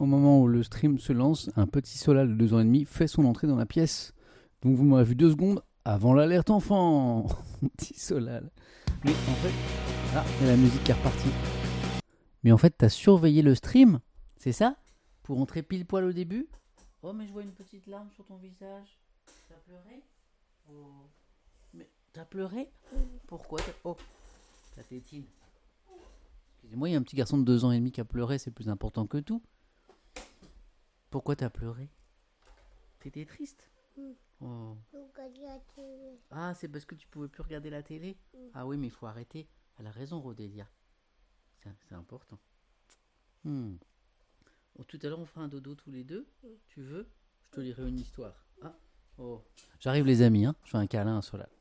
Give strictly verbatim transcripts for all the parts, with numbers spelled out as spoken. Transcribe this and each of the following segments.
au moment où le stream se lance, un petit Solal de deux ans et demi fait son entrée dans la pièce. Donc vous m'aurez vu deux secondes avant l'alerte enfant. Petit Solal. Mais en fait... Ah, il y a la musique qui est repartie. Mais en fait, t'as surveillé le stream, c'est ça? Pour entrer pile poil au début? Oh, mais je vois une petite larme sur ton visage. T'as pleuré? Oh. Mais t'as pleuré? Pourquoi t'as... Oh, ta tétine. Excusez-moi, il y a un petit garçon de deux ans et demi qui a pleuré, c'est plus important que tout. Pourquoi t'as pleuré? T'étais triste? Oh. Ah, c'est parce que tu pouvais plus regarder la télé? Ah oui, mais il faut arrêter. Elle a raison, Rodélia. C'est, c'est important. Hmm. Oh, tout à l'heure, on fera un dodo tous les deux. Tu veux? Je te lirai une histoire. Ah. Oh. J'arrive, les amis. Hein. Je fais un câlin à Solal.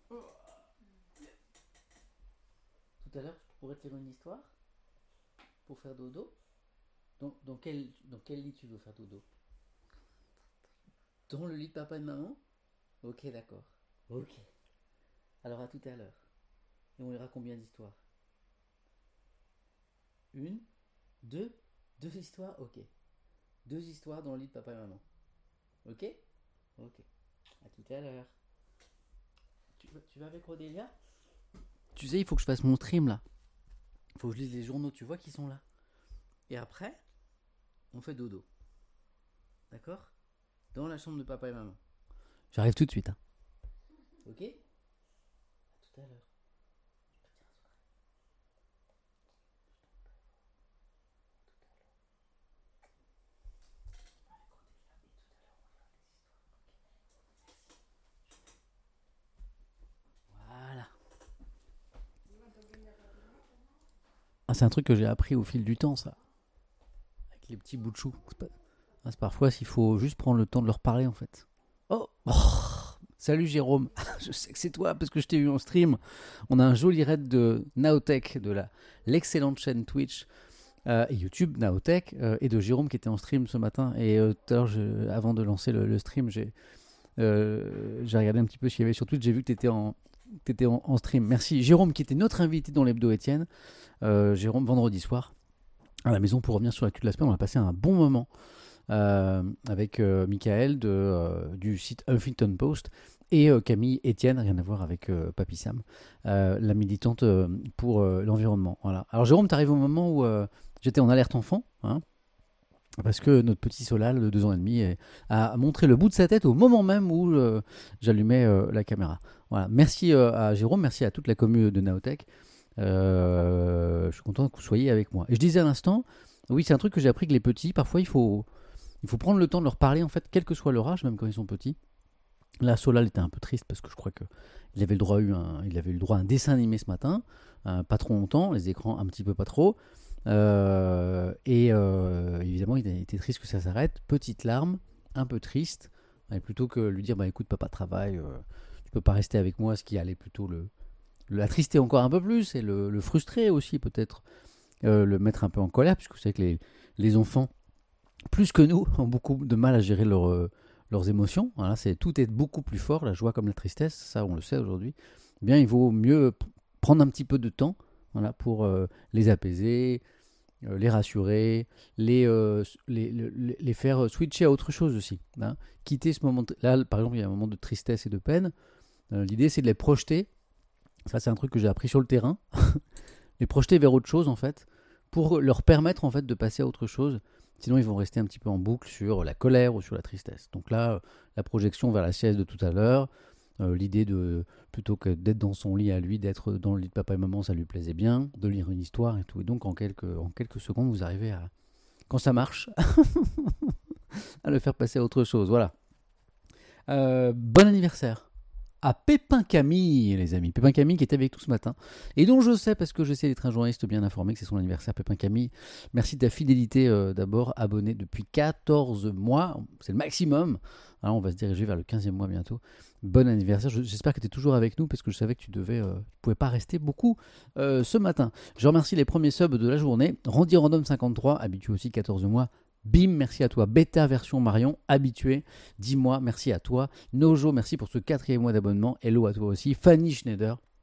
Tout à l'heure, je pourrais te lire une histoire pour faire dodo. Dans, dans, quel, dans quel lit tu veux faire dodo? Dans le lit de papa et de maman? Ok, d'accord. Ok. Alors à tout à l'heure. Et on lira combien d'histoires? Une? Deux? Deux histoires? Ok. Deux histoires dans le lit de papa et maman. Ok? Ok. À tout à l'heure. Tu, tu vas avec Rodélia? Tu sais, il faut que je fasse mon stream là. Il faut que je lise les journaux, tu vois qu'ils sont là. Et après, on fait dodo. D'accord? Dans la chambre de papa et maman. J'arrive tout de suite. Hein. Ok? À tout à l'heure. Voilà. Ah, c'est un truc que j'ai appris au fil du temps, ça. Avec les petits bouts de chou. C'est, pas... ah, c'est parfois s'il faut juste prendre le temps de leur parler, en fait. Oh, oh. Salut Jérôme, je sais que c'est toi parce que je t'ai vu en stream. On a un joli raid de Naotech, de la, l'excellente chaîne Twitch euh, et YouTube Naotech, euh, et de Jérôme qui était en stream ce matin. Et euh, tout à l'heure, je, avant de lancer le, le stream, j'ai, euh, j'ai regardé un petit peu ce qu'il y avait sur Twitch. J'ai vu que tu étais en, t'étais en, en stream. Merci Jérôme qui était notre invité dans l'hebdo Étienne. Euh, Jérôme, vendredi soir, à la maison pour revenir sur l'actu de la semaine. On a passé un bon moment. Euh, avec euh, Michael de, euh, du site Huffington Post et euh, Camille Etienne, rien à voir avec euh, Papy Sam, euh, la militante euh, pour euh, l'environnement. Voilà. Alors Jérôme, tu arrives au moment où euh, j'étais en alerte enfant, hein, parce que notre petit Solal de deux ans et demi est, a montré le bout de sa tête au moment même où euh, j'allumais euh, la caméra. Voilà. Merci euh, à Jérôme, merci à toute la commune de Naotech. Euh, je suis content que vous soyez avec moi. Et je disais à l'instant, oui, c'est un truc que j'ai appris que les petits, parfois il faut... Il faut prendre le temps de leur parler, en fait, quel que soit leur âge, même quand ils sont petits. Là, Solal était un peu triste parce que je crois qu'il avait le droit à un, il avait eu le droit à un dessin animé ce matin, euh, pas trop longtemps, les écrans un petit peu pas trop. Euh, et euh, évidemment, il était triste que ça s'arrête. Petite larme, un peu triste. Et plutôt que lui dire, bah écoute, papa travaille, euh, tu peux pas rester avec moi, ce qui allait plutôt le, le attrister encore un peu plus et le, le frustrer aussi, peut-être, euh, le mettre un peu en colère, puisque vous savez que les, les enfants, plus que nous, ont beaucoup de mal à gérer leur, euh, leurs émotions. Voilà, c'est, tout est beaucoup plus fort, la joie comme la tristesse, ça on le sait aujourd'hui. Eh bien, il vaut mieux p- prendre un petit peu de temps, voilà, pour euh, les apaiser, euh, les rassurer, les, euh, les, les, les faire switcher à autre chose aussi. Hein. Quitter ce moment... De... Là, par exemple, il y a un moment de tristesse et de peine. Euh, l'idée, c'est de les projeter. Ça, c'est un truc que j'ai appris sur le terrain. Les projeter vers autre chose, en fait, pour leur permettre, en fait, de passer à autre chose. Sinon, ils vont rester un petit peu en boucle sur la colère ou sur la tristesse. Donc là, la projection vers la sieste de tout à l'heure, euh, l'idée de, plutôt que d'être dans son lit à lui, d'être dans le lit de papa et maman, ça lui plaisait bien, de lire une histoire et tout. Et donc, en quelques, en quelques secondes, vous arrivez à, quand ça marche, à le faire passer à autre chose. Voilà. Euh, bon anniversaire à Pépin Camille, les amis. Pépin Camille qui était avec nous ce matin et dont je sais, parce que j'essaie d'être un journaliste bien informé, que c'est son anniversaire. Pépin Camille, merci de ta fidélité euh, d'abord, abonné depuis quatorze mois, c'est le maximum. Alors on va se diriger vers le quinzième mois bientôt. Bon anniversaire, je, j'espère que tu es toujours avec nous parce que je savais que tu devais, euh, tu pouvais pas rester beaucoup euh, ce matin. Je remercie les premiers subs de la journée. Randy Random cinquante-trois, habitué aussi quatorze mois. Bim, merci à toi. Bêta version Marion, habitué. dix mois, merci à toi. Nojo, merci pour ce quatrième mois d'abonnement. Hello à toi aussi. Fanny Schneider,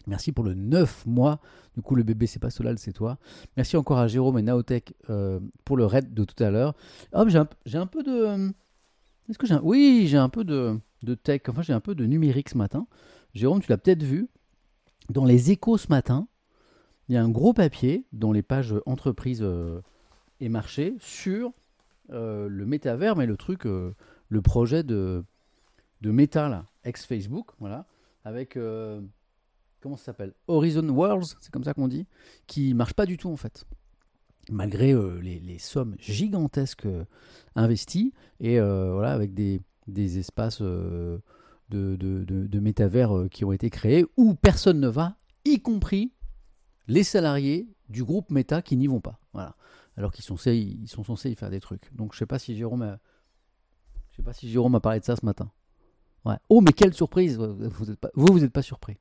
Merci pour le neuf mois. Du coup, le bébé, c'est pas Solal, c'est toi. Merci encore à Jérôme et Naotech euh, pour le raid de tout à l'heure. Hop, j'ai un, j'ai un peu de... euh, Est-ce que j'ai un... Oui, j'ai un peu de, de tech. Enfin, j'ai un peu de numérique ce matin. Jérôme, tu l'as peut-être vu. Dans les échos ce matin, il y a un gros papier dans les pages entreprises euh, et marché sur euh, le métavers, mais le truc, euh, le projet de, de Meta, là, ex-Facebook, voilà, avec... euh, comment ça s'appelle Horizon Worlds, c'est comme ça qu'on dit, qui marche pas du tout en fait, malgré euh, les, les sommes gigantesques euh, investies et euh, voilà avec des, des espaces euh, de, de, de, de métavers euh, qui ont été créés où personne ne va, y compris les salariés du groupe Meta qui n'y vont pas. Voilà, alors qu'ils sont, ils sont censés y faire des trucs. Donc je sais pas si Jérôme, a, je sais pas si Jérôme a parlé de ça ce matin. Ouais. Oh mais quelle surprise, vous êtes pas, vous vous êtes pas surpris.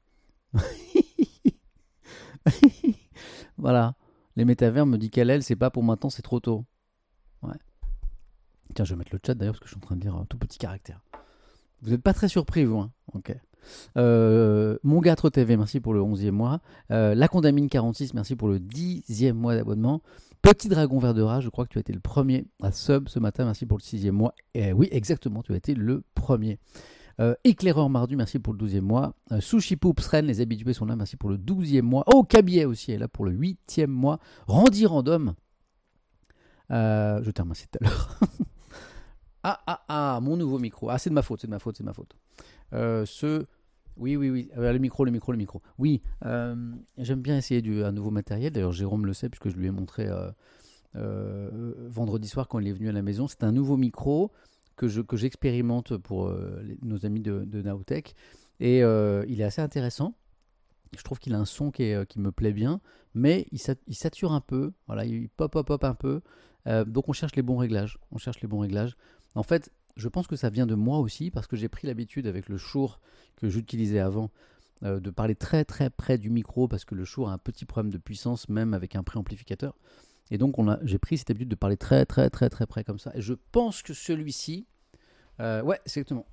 Voilà, les métavers me dit qu'elle, elle, c'est pas pour maintenant, c'est trop tôt. Ouais. Tiens, je vais mettre le chat d'ailleurs parce que je suis en train de dire un tout petit caractère. Vous n'êtes pas très surpris, vous, hein. Ok. Euh, Mon gars T V, merci pour le onzième mois. Euh, la Condamine quarante-six, merci pour le dixième mois d'abonnement. Petit Dragon Vert de Rage, je crois que tu as été le premier à sub ce matin, merci pour le sixième mois. Et oui, exactement, tu as été le premier. Euh, Éclaireur Mardu, merci pour le douzième mois. Euh, Sushi Poops Ren, les habitués sont là, merci pour le douzième mois. Oh, Cabiet aussi est là pour le huitième mois. Randy Random, euh, je t'ai remercié tout à l'heure. ah, ah, ah, mon nouveau micro. Ah, c'est de ma faute, c'est de ma faute, c'est de ma faute. Euh, ce... Oui, oui, oui, euh, le micro, le micro, le micro. Oui, euh, j'aime bien essayer du, un nouveau matériel. D'ailleurs, Jérôme le sait, puisque je lui ai montré euh, euh, vendredi soir quand il est venu à la maison. C'est un nouveau micro que, je, que j'expérimente pour euh, les, nos amis de, de Naotech. Et euh, il est assez intéressant. Je trouve qu'il a un son qui, est, qui me plaît bien, mais il, sat, il sature un peu. Voilà, il pop, pop, pop un peu. Euh, donc on cherche les bons réglages. On cherche les bons réglages. En fait, je pense que ça vient de moi aussi, parce que j'ai pris l'habitude avec le Shure que j'utilisais avant, euh, de parler très très près du micro, parce que le Shure a un petit problème de puissance, même avec un préamplificateur. Et donc on a, j'ai pris cette habitude de parler très très très très près comme ça. Et je pense que celui-ci, euh, ouais, c'est exactement.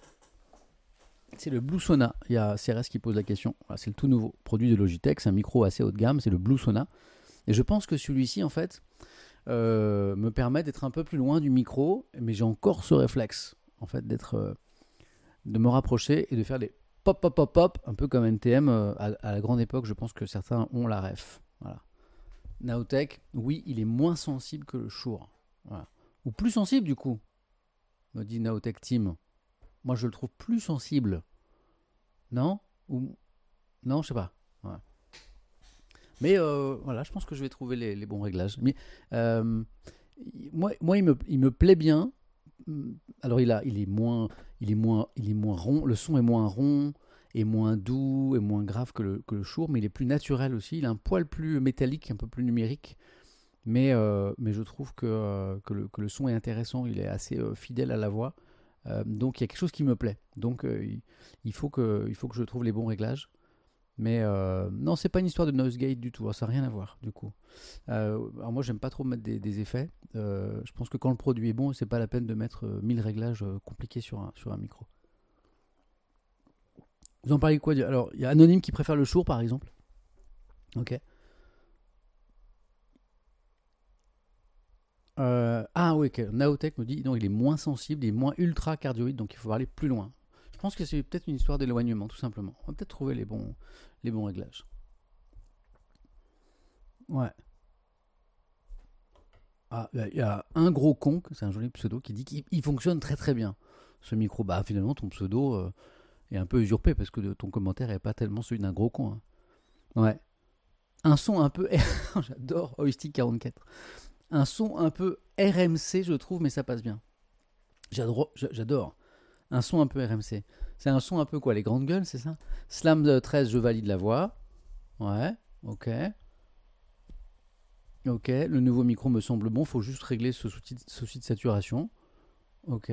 C'est le Blue Sona. Il y a C R S qui pose la question. Voilà, c'est le tout nouveau produit de Logitech. C'est un micro assez haut de gamme. C'est le Blue Sona. Et je pense que celui-ci, en fait, euh, me permet d'être un peu plus loin du micro. Mais j'ai encore ce réflexe, en fait, d'être, euh, de me rapprocher et de faire des pop, pop, pop, pop, un peu comme N T M euh, à, à la grande époque. Je pense que certains ont la ref. Voilà. Naotech, oui, il est moins sensible que le Shure. Voilà. Ou plus sensible, du coup, me dit Naotech Team. Moi, je le trouve plus sensible. Non Ou... Non, je sais pas. Ouais. Mais euh, voilà, je pense que je vais trouver les, les bons réglages. Mais euh, moi, moi il, me, il me plaît bien. Alors, il, a, il, est moins, il, est moins, il est moins rond. Le son est moins rond, et moins doux, et moins grave que le, que le Shure, mais il est plus naturel aussi. Il a un poil plus métallique, un peu plus numérique. Mais, euh, mais je trouve que, euh, que, le, que le son est intéressant. Il est assez euh, fidèle à la voix. Euh, donc il y a quelque chose qui me plaît. Donc euh, il, il, faut que, il faut que je trouve les bons réglages. Mais euh, non, c'est pas une histoire de noise gate du tout. Ça n'a rien à voir du coup. Euh, alors moi, j'aime pas trop mettre des, des effets. Euh, je pense que quand le produit est bon, c'est pas la peine de mettre euh, mille réglages euh, compliqués sur un, sur un micro. Vous en parlez quoi? Alors, il y a Anonyme qui préfère le Shure par exemple. Ok. Euh, ah oui, okay. Naotech me dit non, il est moins sensible, il est moins ultra cardioïde, donc il faut aller plus loin. Je pense que c'est peut-être une histoire d'éloignement, tout simplement. On va peut-être trouver les bons, les bons réglages. Ouais. Ah, il y a un gros con, c'est un joli pseudo, qui dit qu'il fonctionne très très bien. Ce micro, bah finalement ton pseudo euh, est un peu usurpé parce que de, ton commentaire n'est pas tellement celui d'un gros con. Hein. Ouais. Un son un peu... J'adore Oistic quarante-quatre. Un son un peu R M C, je trouve, mais ça passe bien. J'adore. J'adore. Un son un peu R M C. C'est un son un peu quoi? Les grandes gueules, c'est ça? Slam treize, je valide la voix. Ouais, ok. Ok, le nouveau micro me semble bon. Faut juste régler ce souci, ce souci de saturation. Ok.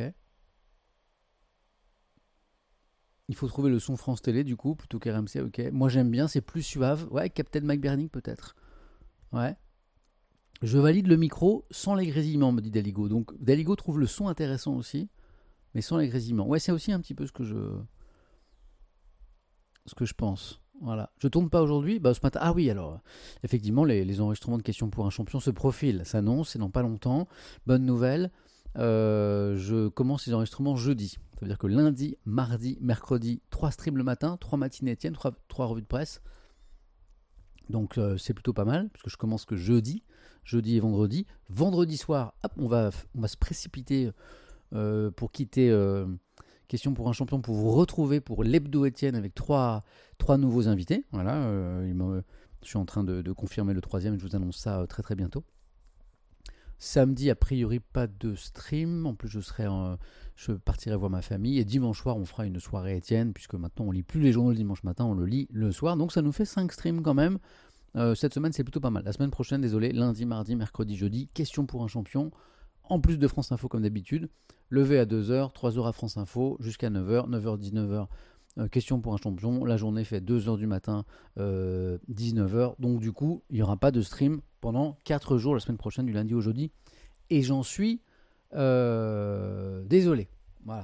Il faut trouver le son France Télé, du coup, plutôt qu'R M C. Ok. Moi, j'aime bien, c'est plus suave. Ouais, Captain McBurning, peut-être. Ouais. Je valide le micro sans les grésillements, me dit Daligo. Donc, Daligo trouve le son intéressant aussi, mais sans les grésillements. Ouais, c'est aussi un petit peu ce que je, ce que je pense. Voilà. Je tourne pas aujourd'hui. Bah, ce matin. Ah oui, alors, euh, effectivement, les, les enregistrements de questions pour un champion se profilent. Ça s'annonce, c'est dans pas longtemps. Bonne nouvelle. euh, je commence les enregistrements jeudi. Ça veut dire que lundi, mardi, mercredi, trois streams le matin, trois matinées Étienne, trois, trois revues de presse. Donc euh, c'est plutôt pas mal, parce que je commence que jeudi, jeudi et vendredi. Vendredi soir, hop, on va, on va se précipiter euh, pour quitter euh, Question pour un champion, pour vous retrouver pour l'hebdo Étienne avec trois, trois nouveaux invités. Voilà, euh, il me, je suis en train de, de confirmer le troisième, je vous annonce ça euh, très très bientôt. Samedi, a priori, pas de stream. En plus, je serai en, je partirai voir ma famille. Et dimanche soir, on fera une soirée Étienne, puisque maintenant, on lit plus les journaux le dimanche matin, on le lit le soir. Donc, ça nous fait cinq streams quand même. Euh, cette semaine, c'est plutôt pas mal. La semaine prochaine, désolé, lundi, mardi, mercredi, jeudi, question pour un champion. En plus de France Info, comme d'habitude. Levé à deux heures, trois heures à France Info, jusqu'à neuf heures, neuf heures, dix-neuf heures. Euh, question pour un champion. La journée fait deux heures du matin, euh, dix-neuf heures. Donc, du coup, il n'y aura pas de stream pendant quatre jours la semaine prochaine, du lundi au jeudi. Et j'en suis euh, désolé. Voilà.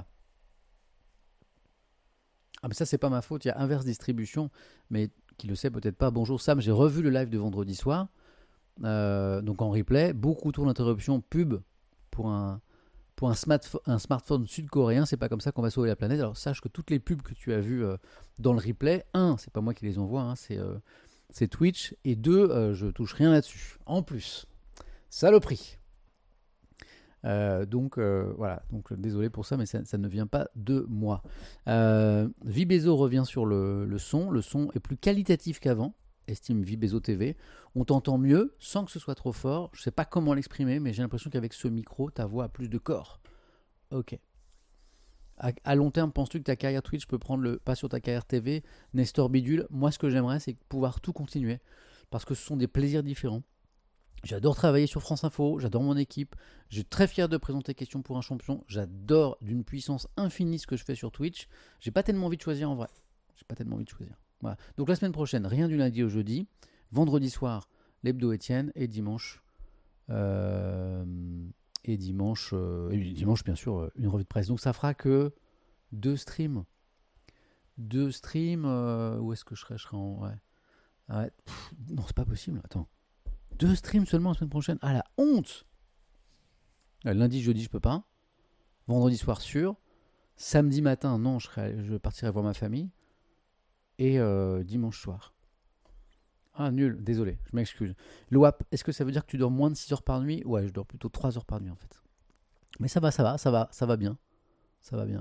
Ah, mais ça, c'est pas ma faute. Il y a Inverse Distribution, mais qui le sait peut-être pas. Bonjour Sam, j'ai revu le live de vendredi soir. Euh, donc en replay, beaucoup trop d'interruptions pub pour un, pour un, smartphone, un smartphone sud-coréen. C'est pas comme ça qu'on va sauver la planète. Alors sache que toutes les pubs que tu as vues euh, dans le replay, un, c'est pas moi qui les envoie, hein, c'est, euh, c'est Twitch. Et deux, euh, je touche rien là-dessus. En plus, saloperie. Euh, donc euh, voilà, donc désolé pour ça, mais ça, ça ne vient pas de moi. Euh, Vibezo revient sur le, le son. Le son est plus qualitatif qu'avant, estime Vibezo T V. On t'entend mieux sans que ce soit trop fort. Je ne sais pas comment l'exprimer, mais j'ai l'impression qu'avec ce micro, ta voix a plus de corps. Ok. À, à long terme, penses-tu que ta carrière Twitch peut prendre le pas sur ta carrière T V, Nestor Bidule? Moi, ce que j'aimerais, c'est pouvoir tout continuer, parce que ce sont des plaisirs différents. J'adore travailler sur France Info, j'adore mon équipe, je suis très fier de présenter Question pour un champion, j'adore d'une puissance infinie ce que je fais sur Twitch. J'ai pas tellement envie de choisir en vrai. J'ai pas tellement envie de choisir. Voilà. Donc la semaine prochaine, rien du lundi au jeudi. Vendredi soir, l'hebdo Étienne, et dimanche, euh, et dimanche, euh, et dimanche bien sûr une revue de presse. Donc ça fera que deux streams, deux streams. Euh, où est-ce que je serai? Je serai en ouais. ouais. Pff, non, c'est pas possible. Attends. Deux streams seulement la semaine prochaine. Ah la honte. Lundi, jeudi, je peux pas. Vendredi soir, sûr. Samedi matin, non, je, serai, je partirai voir ma famille. Et euh, dimanche soir. Ah, nul, désolé, je m'excuse. L'O A P, est-ce que ça veut dire que tu dors moins de six heures par nuit? Ouais, je dors plutôt trois heures par nuit en fait. Mais ça va, ça va, ça va, ça va bien. Ça va bien.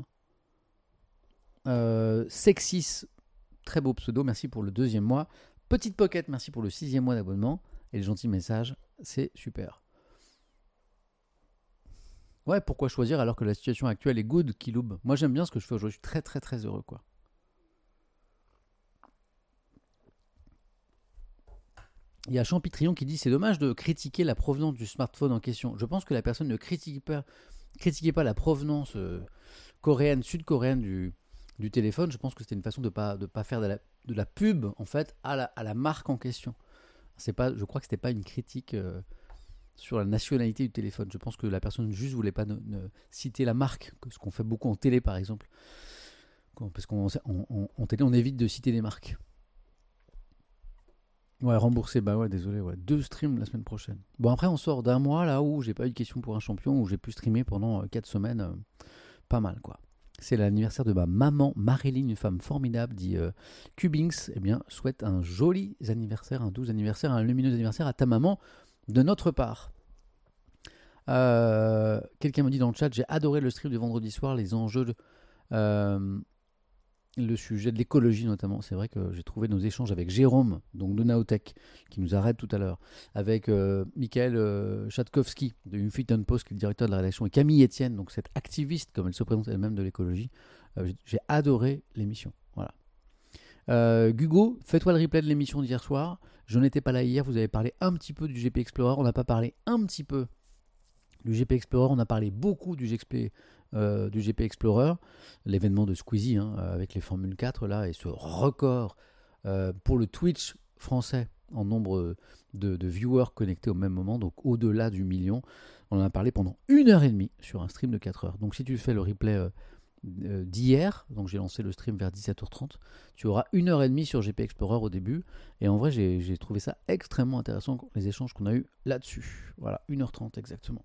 Euh, Sexis, très beau pseudo, merci pour le deuxième mois. Petite Pocket, merci pour le sixième mois d'abonnement. Et les gentils messages, c'est super. Ouais, pourquoi choisir alors que la situation actuelle est good, Kiloub? Moi, j'aime bien ce que je fais aujourd'hui. Je suis très, très, très heureux, quoi. Il y a Champitrion qui dit « C'est dommage de critiquer la provenance du smartphone en question. Je pense que la personne ne critiquait pas, critiquait pas la provenance euh, coréenne, sud-coréenne du, du téléphone. Je pense que c'était une façon de ne pas, de pas faire de la, de la pub, en fait, à la, à la marque en question. C'est pas, je crois que c'était pas une critique euh, sur la nationalité du téléphone. Je pense que la personne juste voulait pas ne, ne citer la marque, ce qu'on fait beaucoup en télé par exemple. Parce qu'en en, en télé, on évite de citer les marques. Ouais, remboursé, bah ouais, désolé, ouais. Deux streams la semaine prochaine. Bon, après, on sort d'un mois là où j'ai pas eu de question pour un champion, où j'ai pu streamer pendant euh, quatre semaines. Euh, pas mal, quoi. C'est l'anniversaire de ma maman Marilyn, une femme formidable, dit euh, Cubings. Eh bien, souhaite un joli anniversaire, un doux anniversaire, un lumineux anniversaire à ta maman de notre part. Euh, quelqu'un me dit dans le chat, j'ai adoré le stream de vendredi soir, les enjeux, de, euh, le sujet de l'écologie notamment. C'est vrai que j'ai trouvé nos échanges avec Jérôme, donc de Naotech, qui nous arrête tout à l'heure, avec euh, Michael euh, Chatkowski de Huffington Post, qui est le directeur de la rédaction, et Camille Etienne, donc cette activiste, comme elle se présente elle-même, de l'écologie. Euh, j'ai adoré l'émission. Voilà. Euh, Gugo, fais-toi le replay de l'émission d'hier soir. Je n'étais pas là hier, vous avez parlé un petit peu du G P Explorer, on n'a pas parlé un petit peu du G P Explorer, on a parlé beaucoup du G P, euh, du G P Explorer, l'événement de Squeezie hein, avec les Formule quatre là, et ce record euh, pour le Twitch français en nombre de, de viewers connectés au même moment, donc au-delà du million. On en a parlé pendant une heure et demie sur un stream de quatre heures. Donc si tu fais le replay euh, euh, d'hier, donc j'ai lancé le stream vers dix-sept heures trente, tu auras une heure et demie sur G P Explorer au début, et en vrai j'ai, j'ai trouvé ça extrêmement intéressant, les échanges qu'on a eu là-dessus. Voilà, une heure trente exactement.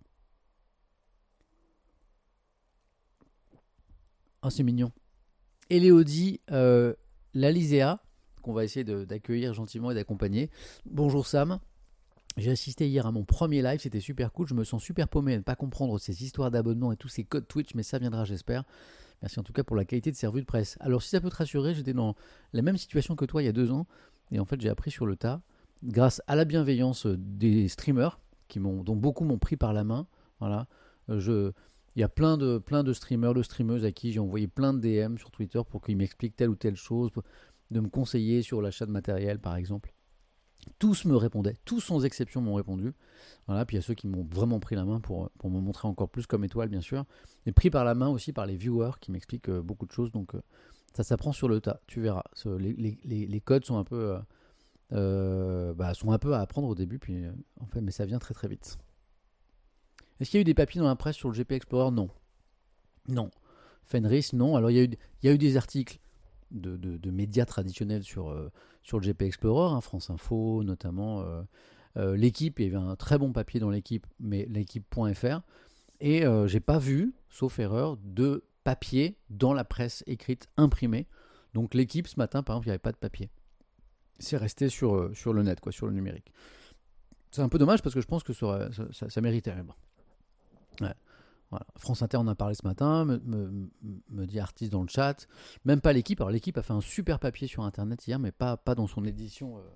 Oh, c'est mignon. Elodie euh, Lalizéa, qu'on va essayer de, d'accueillir gentiment et d'accompagner. Bonjour Sam. J'ai assisté hier à mon premier live, c'était super cool. Je me sens super paumé à ne pas comprendre ces histoires d'abonnement et tous ces codes Twitch, mais ça viendra, j'espère. Merci en tout cas pour la qualité de ces revues de presse. Alors, si ça peut te rassurer, j'étais dans la même situation que toi il y a deux ans, et en fait, j'ai appris sur le tas, grâce à la bienveillance des streamers, qui m'ont, dont beaucoup m'ont pris par la main. Voilà. Je. Il y a plein de, plein de streamers, de streameuses à qui j'ai envoyé plein de D M sur Twitter pour qu'ils m'expliquent telle ou telle chose, de me conseiller sur l'achat de matériel par exemple. Tous me répondaient, tous sans exception m'ont répondu. Voilà, puis il y a ceux qui m'ont vraiment pris la main pour, pour me montrer encore plus comme étoile bien sûr, mais pris par la main aussi par les viewers qui m'expliquent euh, beaucoup de choses, donc euh, ça s'apprend sur le tas, tu verras. Ce, les, les, les codes sont un peu, euh, euh, bah, sont un peu à apprendre au début, puis euh, en fait, mais ça vient très très vite. Est-ce qu'il y a eu des papiers dans la presse sur le G P Explorer ? Non. Non. Fenris, non. Alors, il y a eu, il y a eu des articles de, de, de médias traditionnels sur, euh, sur le G P Explorer, hein, France Info notamment. Euh, euh, l'équipe, il y avait un très bon papier dans l'équipe, mais l'équipe point F R. Et euh, j'ai pas vu, sauf erreur, de papier dans la presse écrite imprimée. Donc, l'équipe, ce matin, par exemple, il n'y avait pas de papier. C'est resté sur, euh, sur le net, quoi, sur le numérique. C'est un peu dommage parce que je pense que ça, ça, ça, ça méritait. Bon. Ouais, voilà. France Inter en a parlé ce matin, me, me, me dit artiste dans le chat. Même pas l'équipe. Alors l'équipe a fait un super papier sur internet hier, mais pas, pas dans son édition, euh,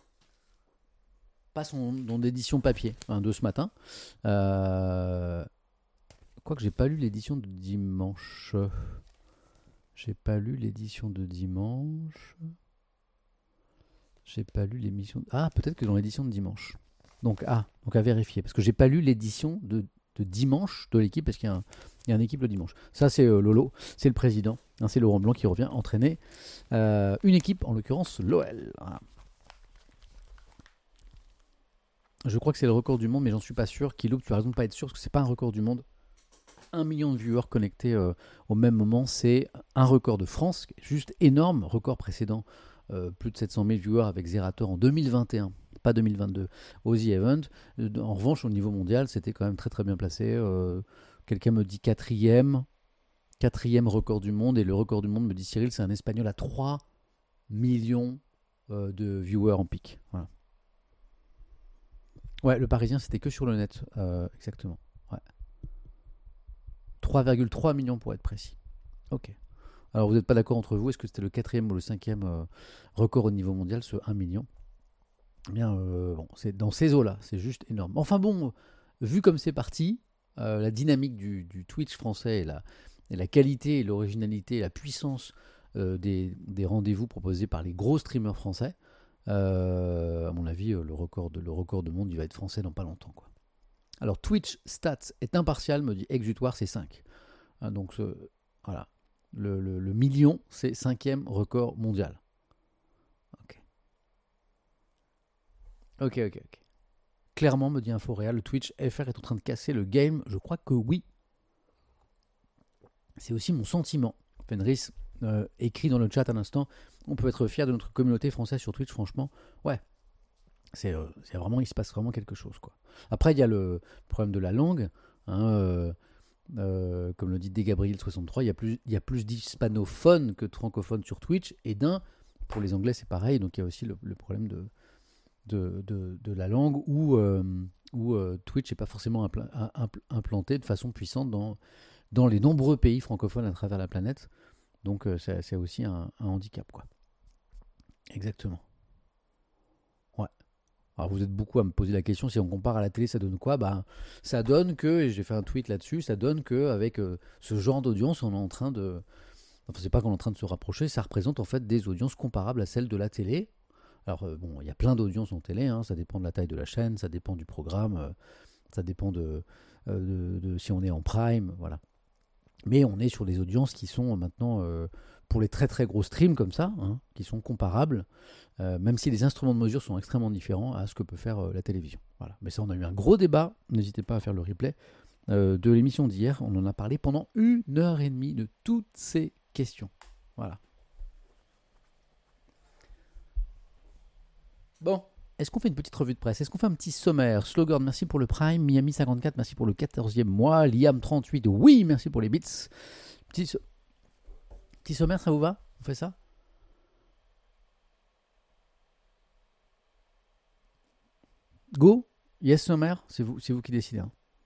pas son dans l'édition papier hein, de ce matin. Euh, Quoique j'ai pas lu l'édition de dimanche. J'ai pas lu l'édition de dimanche. J'ai pas lu l'émission. Ah, peut-être que dans l'édition de dimanche. Donc ah, donc à vérifier parce que j'ai pas lu l'édition de de dimanche de l'équipe parce qu'il y a, un, il y a une équipe le dimanche. Ça c'est euh, Lolo, c'est le président, hein, c'est Laurent Blanc qui revient entraîner euh, une équipe, en l'occurrence l'O L. Voilà. Je crois que c'est le record du monde, mais j'en suis pas sûr. Kilo, tu as raison de pas être sûr parce que c'est pas un record du monde. Un million de viewers connectés euh, au même moment, c'est un record de France, juste énorme, record précédent, euh, plus de sept cent mille viewers avec Zerator en deux mille vingt et un. Pas deux mille vingt-deux, au The Event. En revanche, au niveau mondial, c'était quand même très très bien placé. Euh, quelqu'un me dit quatrième, quatrième record du monde, et le record du monde, me dit Cyril, c'est un Espagnol à trois millions euh, de viewers en pic. Voilà. Ouais, le Parisien, c'était que sur le net, euh, exactement. Ouais. trois virgule trois millions pour être précis. Ok. Alors vous n'êtes pas d'accord entre vous, est-ce que c'était le quatrième ou le cinquième euh, record au niveau mondial, ce un million ? Eh bien, euh, bon, c'est dans ces eaux-là, c'est juste énorme. Enfin bon, vu comme c'est parti, euh, la dynamique du, du Twitch français et la, et la qualité, et l'originalité, et la puissance euh, des, des rendez-vous proposés par les gros streamers français, euh, à mon avis, euh, le, record de, le record de monde, il va être français dans pas longtemps, quoi. Alors, Twitch Stats est impartial, me dit Exutoire, c'est cinq. Hein, donc, ce, voilà. Le, le, le million, c'est cinquième record mondial. Ok, ok, ok. Clairement, me dit Inforéal, le Twitch F R est en train de casser le game. Je crois que oui. C'est aussi mon sentiment. Fenris euh, écrit dans le chat à l'instant, on peut être fier de notre communauté française sur Twitch, franchement. Ouais. C'est, euh, c'est vraiment, il se passe vraiment quelque chose, quoi. Après, il y a le problème de la langue. Hein, euh, euh, comme le dit D. Gabriel soixante-trois, il y a plus, il y a plus d'hispanophones que de francophones sur Twitch. Et d'un, pour les Anglais, c'est pareil. Donc, il y a aussi le, le problème de... De, de, de la langue où, euh, où euh, Twitch n'est pas forcément impl- impl- implanté de façon puissante dans, dans les nombreux pays francophones à travers la planète. Donc euh, c'est, c'est aussi un, un handicap, quoi. Exactement. Ouais. Alors vous êtes beaucoup à me poser la question, si on compare à la télé, ça donne quoi ? Bah, ça donne que, et j'ai fait un tweet là-dessus, ça donne qu'avec euh, ce genre d'audience, on est en train de... Enfin, c'est pas qu'on est en train de se rapprocher, ça représente en fait des audiences comparables à celles de la télé. Alors, euh, bon, il y a plein d'audiences en télé, hein, ça dépend de la taille de la chaîne, ça dépend du programme, euh, ça dépend de, euh, de, de si on est en prime, voilà. Mais on est sur des audiences qui sont maintenant, euh, pour les très très gros streams comme ça, hein, qui sont comparables, euh, même si les instruments de mesure sont extrêmement différents à ce que peut faire euh, la télévision. Voilà. Mais ça, on a eu un gros débat, n'hésitez pas à faire le replay, euh, de l'émission d'hier. On en a parlé pendant une heure et demie de toutes ces questions. Voilà. Bon, est-ce qu'on fait une petite revue de presse? Est-ce qu'on fait un petit sommaire? Slogan, merci pour le Prime. Miami cinquante-quatre, merci pour le quatorzième mois. Liam trente-huit, oui, merci pour les bits. Petit, so- petit sommaire, ça vous va? On fait ça? Go? Yes, sommaire? C'est vous, c'est vous qui décidez. Hein.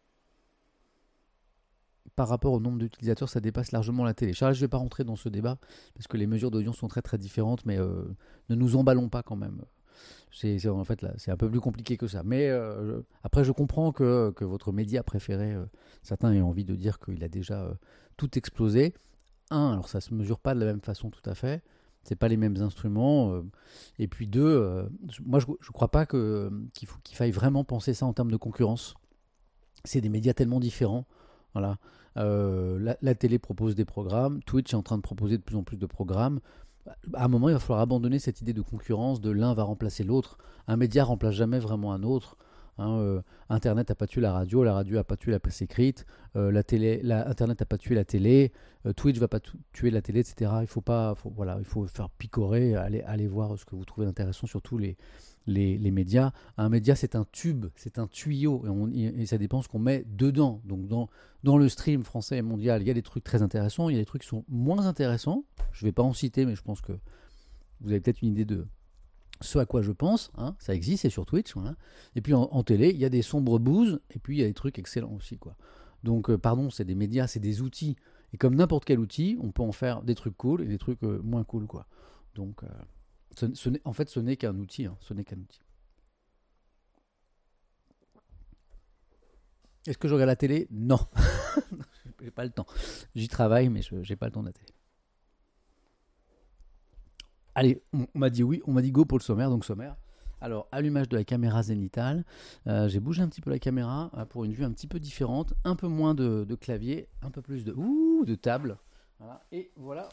Par rapport au nombre d'utilisateurs, ça dépasse largement la télé. Charles, je ne vais pas rentrer dans ce débat parce que les mesures d'audience sont très très différentes, mais euh, ne nous emballons pas quand même. C'est, c'est- en fait, là, c'est un peu plus compliqué que ça. Mais euh, je- après, je comprends que, que votre média préféré, euh, certains aient envie de dire qu'il a déjà euh, tout explosé. Un, alors ça se mesure pas de la même façon tout à fait. C'est pas les mêmes instruments. euh, et puis deux, euh, je- moi je, je crois pas que, qu'il faut, qu'il faille vraiment penser ça en termes de concurrence. C'est des médias tellement différents. Voilà. Euh, la, la télé propose des programmes, Twitch est en train de proposer de plus en plus de programmes. À un moment, il va falloir abandonner cette idée de concurrence, de l'un va remplacer l'autre. Un média remplace jamais vraiment un autre. Hein, euh, Internet n'a pas tué la radio, la radio n'a pas tué la presse écrite, euh, la télé, la, Internet n'a pas tué la télé, euh, Twitch va pas tu- tuer la télé, et cetera. Il faut pas, faut- voilà, il faut faire picorer, aller, aller voir ce que vous trouvez intéressant sur tous les, les, les médias. Un média, c'est un tube, c'est un tuyau, et, on- et ça dépend ce qu'on met dedans. Donc dans, dans le stream français et mondial, il y a des trucs très intéressants, il y a des trucs qui sont moins intéressants. Je ne vais pas en citer, mais je pense que vous avez peut-être une idée de ce à quoi je pense. Hein. Ça existe, c'est sur Twitch. Voilà. Et puis en, en télé, il y a des sombres bouses, et puis il y a des trucs excellents aussi. Quoi. Donc, euh, pardon, c'est des médias, c'est des outils. Et comme n'importe quel outil, on peut en faire des trucs cool et des trucs euh, moins cool. Quoi. Donc, euh, ce, ce en fait, ce n'est qu'un outil. Hein. Ce n'est qu'un outil. Est-ce que je regarde la télé? Non. J'ai pas le temps. J'y travaille, mais je n'ai pas le temps de la télé. Allez, on, on m'a dit oui, on m'a dit go pour le sommaire, donc sommaire. Alors, allumage de la caméra zénithale. Euh, j'ai bougé un petit peu la caméra euh, pour une vue un petit peu différente, un peu moins de, de clavier, un peu plus de, ouh, de table. Voilà. Et voilà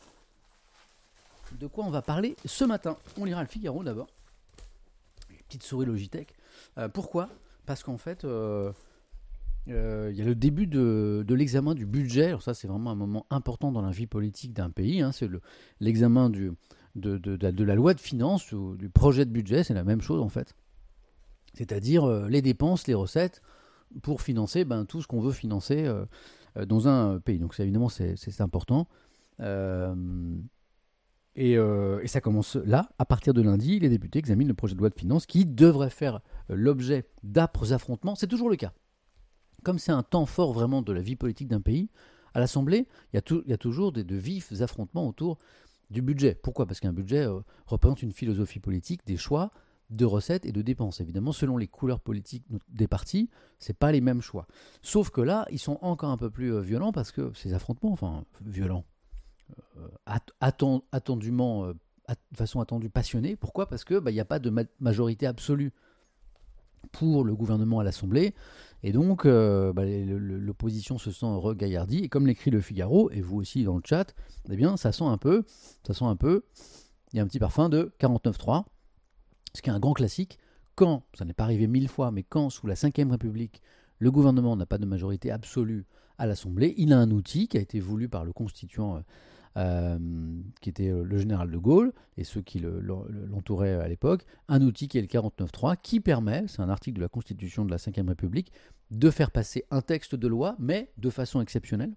de quoi on va parler ce matin. On lira le Figaro d'abord. Petite souris Logitech. Euh, pourquoi? Parce qu'en fait, euh, euh, il y a le début de, de l'examen du budget. Alors ça, c'est vraiment un moment important dans la vie politique d'un pays. Hein. C'est le, l'examen du, de, de, de, de la loi de finances ou du projet de budget. C'est la même chose en fait. C'est-à-dire euh, les dépenses, les recettes pour financer ben, tout ce qu'on veut financer euh, euh, dans un pays. Donc ça, évidemment, c'est, c'est important. Euh, et, euh, et ça commence là. À partir de lundi, les députés examinent le projet de loi de finances qui devrait faire euh, l'objet d'âpres affrontements. C'est toujours le cas. Comme c'est un temps fort vraiment de la vie politique d'un pays, à l'Assemblée, il y a, tout, il y a toujours des, de vifs affrontements autour du budget. Pourquoi? Parce qu'un budget euh, représente une philosophie politique, des choix de recettes et de dépenses. Évidemment, selon les couleurs politiques des partis, c'est pas les mêmes choix. Sauf que là, ils sont encore un peu plus euh, violents parce que ces affrontements, enfin violents, euh, att- attend- attendument, euh, at- de façon attendue, passionnée. Pourquoi? Parce que bah, il n'y a pas de ma- majorité absolue pour le gouvernement à l'Assemblée. Et donc, euh, bah, le- le- l'opposition se sent regaillardie. Et comme l'écrit le Figaro, et vous aussi dans le chat, eh bien, ça sent un peu, ça sent un peu, il y a un petit parfum de quarante-neuf trois, ce qui est un grand classique. Quand, ça n'est pas arrivé mille fois, mais quand, sous la cinquième République, le gouvernement n'a pas de majorité absolue à l'Assemblée, il a un outil qui a été voulu par le constituant, euh, qui était le général de Gaulle, et ceux qui le- le- l'entouraient à l'époque, un outil qui est le quarante-neuf trois, qui permet, c'est un article de la Constitution de la cinquième République, de faire passer un texte de loi, mais de façon exceptionnelle,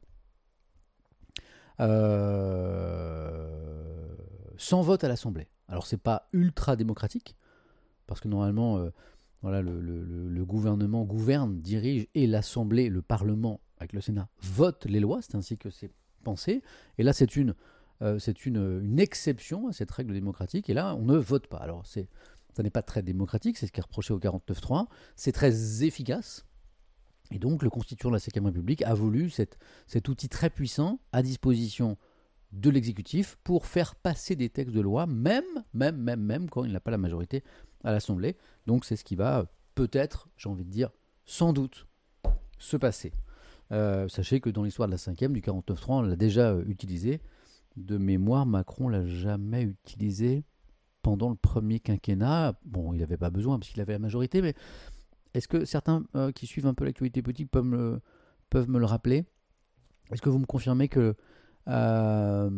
euh, sans vote à l'Assemblée. Alors c'est pas ultra démocratique, parce que normalement, euh, voilà, le, le- le- le gouvernement gouverne, dirige, et l'Assemblée, le Parlement, avec le Sénat, vote les lois, c'est ainsi que c'est pensé. Et là, c'est une, euh, c'est une, une exception à cette règle démocratique, et là, on ne vote pas. Alors, c'est, ça n'est pas très démocratique, c'est ce qui est reproché au quarante-neuf trois, c'est très efficace, et donc le constituant de la cinquième République a voulu cette- cet outil très puissant à disposition de l'exécutif pour faire passer des textes de loi, même, même, même, même quand il n'a pas la majorité à l'Assemblée. Donc c'est ce qui va peut-être, j'ai envie de dire, sans doute, se passer. Euh, sachez que dans l'histoire de la cinquième, du quarante-neuf trois, on l'a déjà euh, utilisé. De mémoire, Macron l'a jamais utilisé pendant le premier quinquennat. Bon, il n'avait pas besoin parce qu'il avait la majorité, mais Est-ce que certains euh, qui suivent un peu l'actualité politique peuvent me, peuvent me le rappeler? Est-ce que vous me confirmez que euh,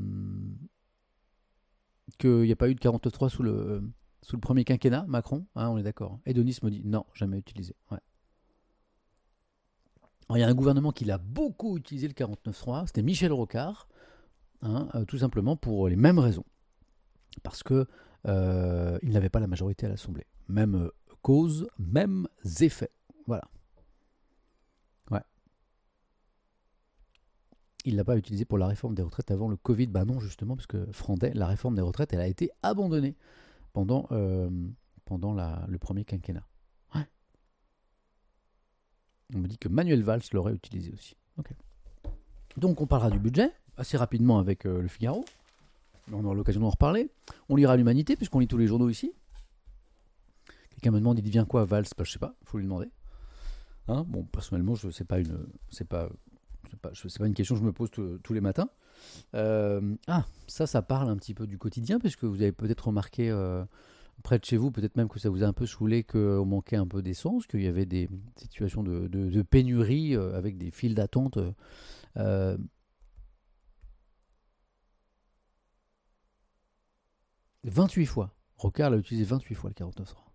qu'il n'y a pas eu de quarante-neuf trois sous le, sous le premier quinquennat, Macron, hein, on est d'accord. Et Denis me dit non, jamais utilisé. Ouais. Alors, il y a un gouvernement qui l'a beaucoup utilisé le quarante-neuf trois, c'était Michel Rocard, hein, euh, tout simplement pour les mêmes raisons. Parce que euh, il n'avait pas la majorité à l'Assemblée. Même euh, cause, mêmes effets. Voilà. Ouais. Il ne l'a pas utilisé pour la réforme des retraites avant le Covid. Bah non, justement, parce que Frandet, la réforme des retraites, elle a été abandonnée pendant, euh, pendant la, le premier quinquennat. Ouais. On me dit que Manuel Valls l'aurait utilisé aussi. Okay. Donc on parlera du budget assez rapidement avec euh, le Figaro. On aura l'occasion d'en reparler. On lira l'Humanité, puisqu'on lit tous les journaux ici. Quelqu'un me demande, il devient quoi, Valls? Bah, je sais pas, il faut lui demander. Hein, bon, personnellement, je c'est pas une, c'est pas, c'est pas, c'est pas une question que je me pose t- tous les matins. Euh, ah, ça, ça parle un petit peu du quotidien, puisque vous avez peut-être remarqué euh, près de chez vous, peut-être même que ça vous a un peu saoulé qu'on manquait un peu d'essence, qu'il y avait des situations de, de, de pénurie euh, avec des files d'attente. Euh, vingt-huit fois. Rocard l'a utilisé vingt-huit fois le quarante-neuf trois.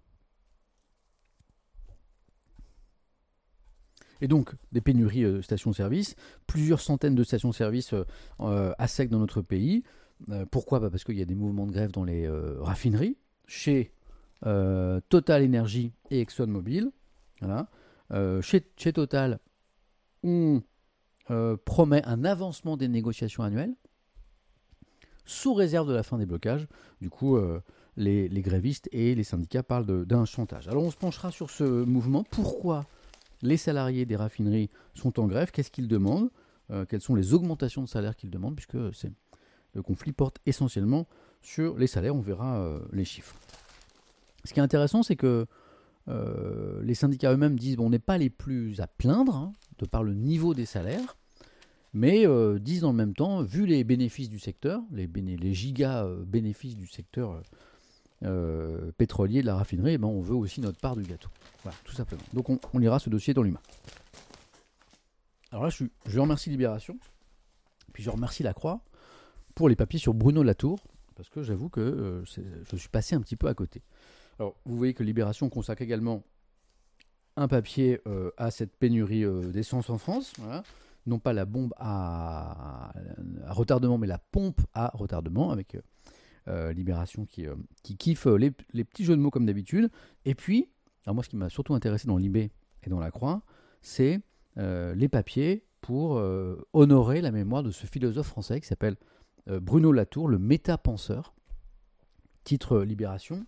Et donc, des pénuries de stations-service, plusieurs centaines de stations-service euh, à sec dans notre pays. Euh, pourquoi? Bah parce qu'il y a des mouvements de grève dans les euh, raffineries, chez euh, Total Energy et ExxonMobil. Voilà. Euh, chez, chez Total, on euh, promet un avancement des négociations annuelles, sous réserve de la fin des blocages. Du coup, euh, les, les grévistes et les syndicats parlent de, d'un chantage. Alors, on se penchera sur ce mouvement. Pourquoi les salariés des raffineries sont en grève? Qu'est-ce qu'ils demandent? euh, Quelles sont les augmentations de salaire qu'ils demandent? Puisque c'est, le conflit porte essentiellement sur les salaires. On verra euh, les chiffres. Ce qui est intéressant, c'est que euh, les syndicats eux-mêmes disent bon, on n'est pas les plus à plaindre, hein, de par le niveau des salaires, mais euh, disent dans le même temps, vu les bénéfices du secteur, les, béné- les giga euh, bénéfices du secteur euh, pétrolier de la raffinerie, eh ben, on veut aussi notre part du gâteau. Voilà, tout simplement. Donc on, on lira ce dossier dans l'Humain. Alors là, je, suis, je remercie Libération, puis je remercie La Croix pour les papiers sur Bruno Latour, parce que j'avoue que euh, c'est, je suis passé un petit peu à côté. Alors, vous voyez que Libération consacre également un papier euh, à cette pénurie euh, d'essence en France, voilà. Non pas la bombe à, à retardement, mais la pompe à retardement, avec euh, Libération qui, euh, qui kiffe les, les petits jeux de mots comme d'habitude. Et puis, alors moi ce qui m'a surtout intéressé dans Libé et dans La Croix, c'est euh, les papiers pour euh, honorer la mémoire de ce philosophe français qui s'appelle euh, Bruno Latour, le métapenseur. Titre Libération.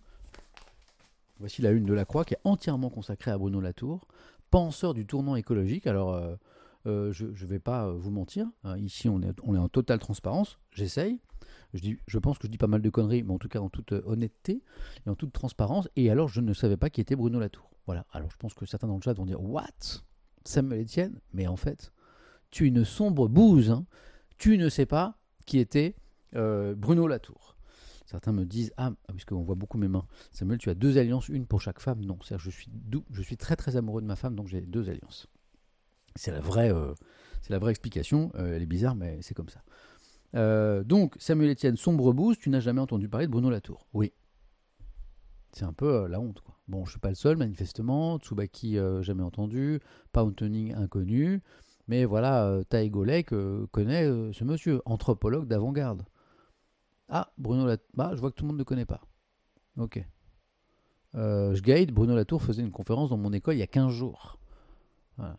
Voici la une de La Croix qui est entièrement consacrée à Bruno Latour, penseur du tournant écologique. Alors, euh, euh, je ne vais pas vous mentir, hein, ici on est, on est en totale transparence, j'essaye. Je, dis, je pense que je dis pas mal de conneries, mais en tout cas en toute honnêteté et en toute transparence. Et alors, je ne savais pas qui était Bruno Latour. Voilà. Alors, je pense que certains dans le chat vont dire « What ? Samuel Etienne ?» Mais en fait, tu es une sombre bouse. Hein. Tu ne sais pas qui était euh, Bruno Latour. Certains me disent « Ah, puisqu'on voit beaucoup mes mains. Samuel, tu as deux alliances, une pour chaque femme. » Non, c'est-à-dire je suis, dou- je suis très très amoureux de ma femme, donc j'ai deux alliances. C'est la vraie, euh, c'est la vraie explication. Euh, elle est bizarre, mais c'est comme ça. Euh, donc, Samuel Etienne, sombre bouse, tu n'as jamais entendu parler de Bruno Latour? Oui. C'est un peu euh, la honte, quoi. Bon, je ne suis pas le seul, manifestement. Tsubaki, euh, jamais entendu. Poundtoning, inconnu. Mais voilà, euh, Taï Golek euh, connaît euh, ce monsieur, anthropologue d'avant-garde. Ah, Bruno Latour. Bah, je vois que tout le monde ne connaît pas. Ok. Euh, je guide, Bruno Latour faisait une conférence dans mon école il y a quinze jours. Voilà.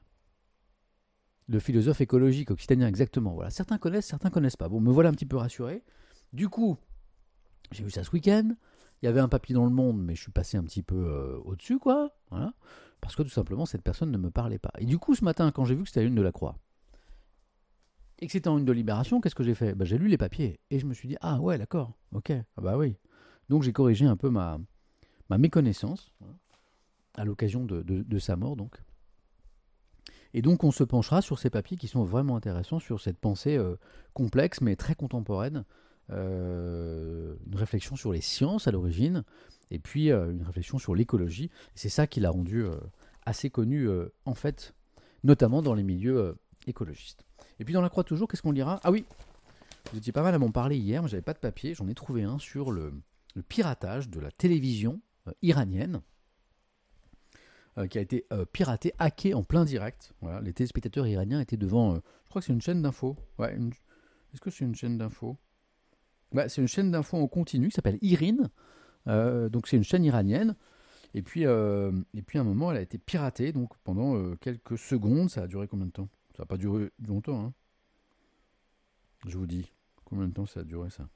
Le philosophe écologique occitanien, exactement. Voilà. Certains connaissent, certains connaissent pas. Bon, me voilà un petit peu rassuré. Du coup, j'ai vu ça ce week-end. Il y avait un papier dans Le Monde, mais je suis passé un petit peu euh, au-dessus, quoi. Voilà. Parce que tout simplement, cette personne ne me parlait pas. Et du coup, ce matin, quand j'ai vu que c'était la une de La Croix, et que c'était en une de Libération, qu'est-ce que j'ai fait? Ben, j'ai lu les papiers. Et je me suis dit, ah ouais, d'accord, ok, ah bah oui. Donc j'ai corrigé un peu ma, ma méconnaissance, hein, à l'occasion de, de, de sa mort, donc. Et donc on se penchera sur ces papiers qui sont vraiment intéressants, sur cette pensée euh, complexe mais très contemporaine, euh, une réflexion sur les sciences à l'origine, et puis euh, une réflexion sur l'écologie. Et c'est ça qui l'a rendu euh, assez connu euh, en fait, notamment dans les milieux euh, écologistes. Et puis dans la Croix toujours, qu'est-ce qu'on lira? Ah oui, vous étiez pas mal à m'en parler hier, mais j'avais pas de papier, j'en ai trouvé un sur le, le piratage de la télévision euh, iranienne, euh, qui a été euh, piraté, hacké en plein direct. Voilà, les téléspectateurs iraniens étaient devant, euh, je crois que c'est une chaîne d'info. Ouais, une- est-ce que c'est une chaîne d'info? Ouais, c'est une chaîne d'info en continu qui s'appelle Irin. Euh, donc c'est une chaîne iranienne. Et puis, euh, et puis à un moment, elle a été piratée. Donc pendant euh, quelques secondes, ça a duré combien de temps? Ça n'a pas duré longtemps, hein. Je vous dis. Combien de temps ça a duré ça?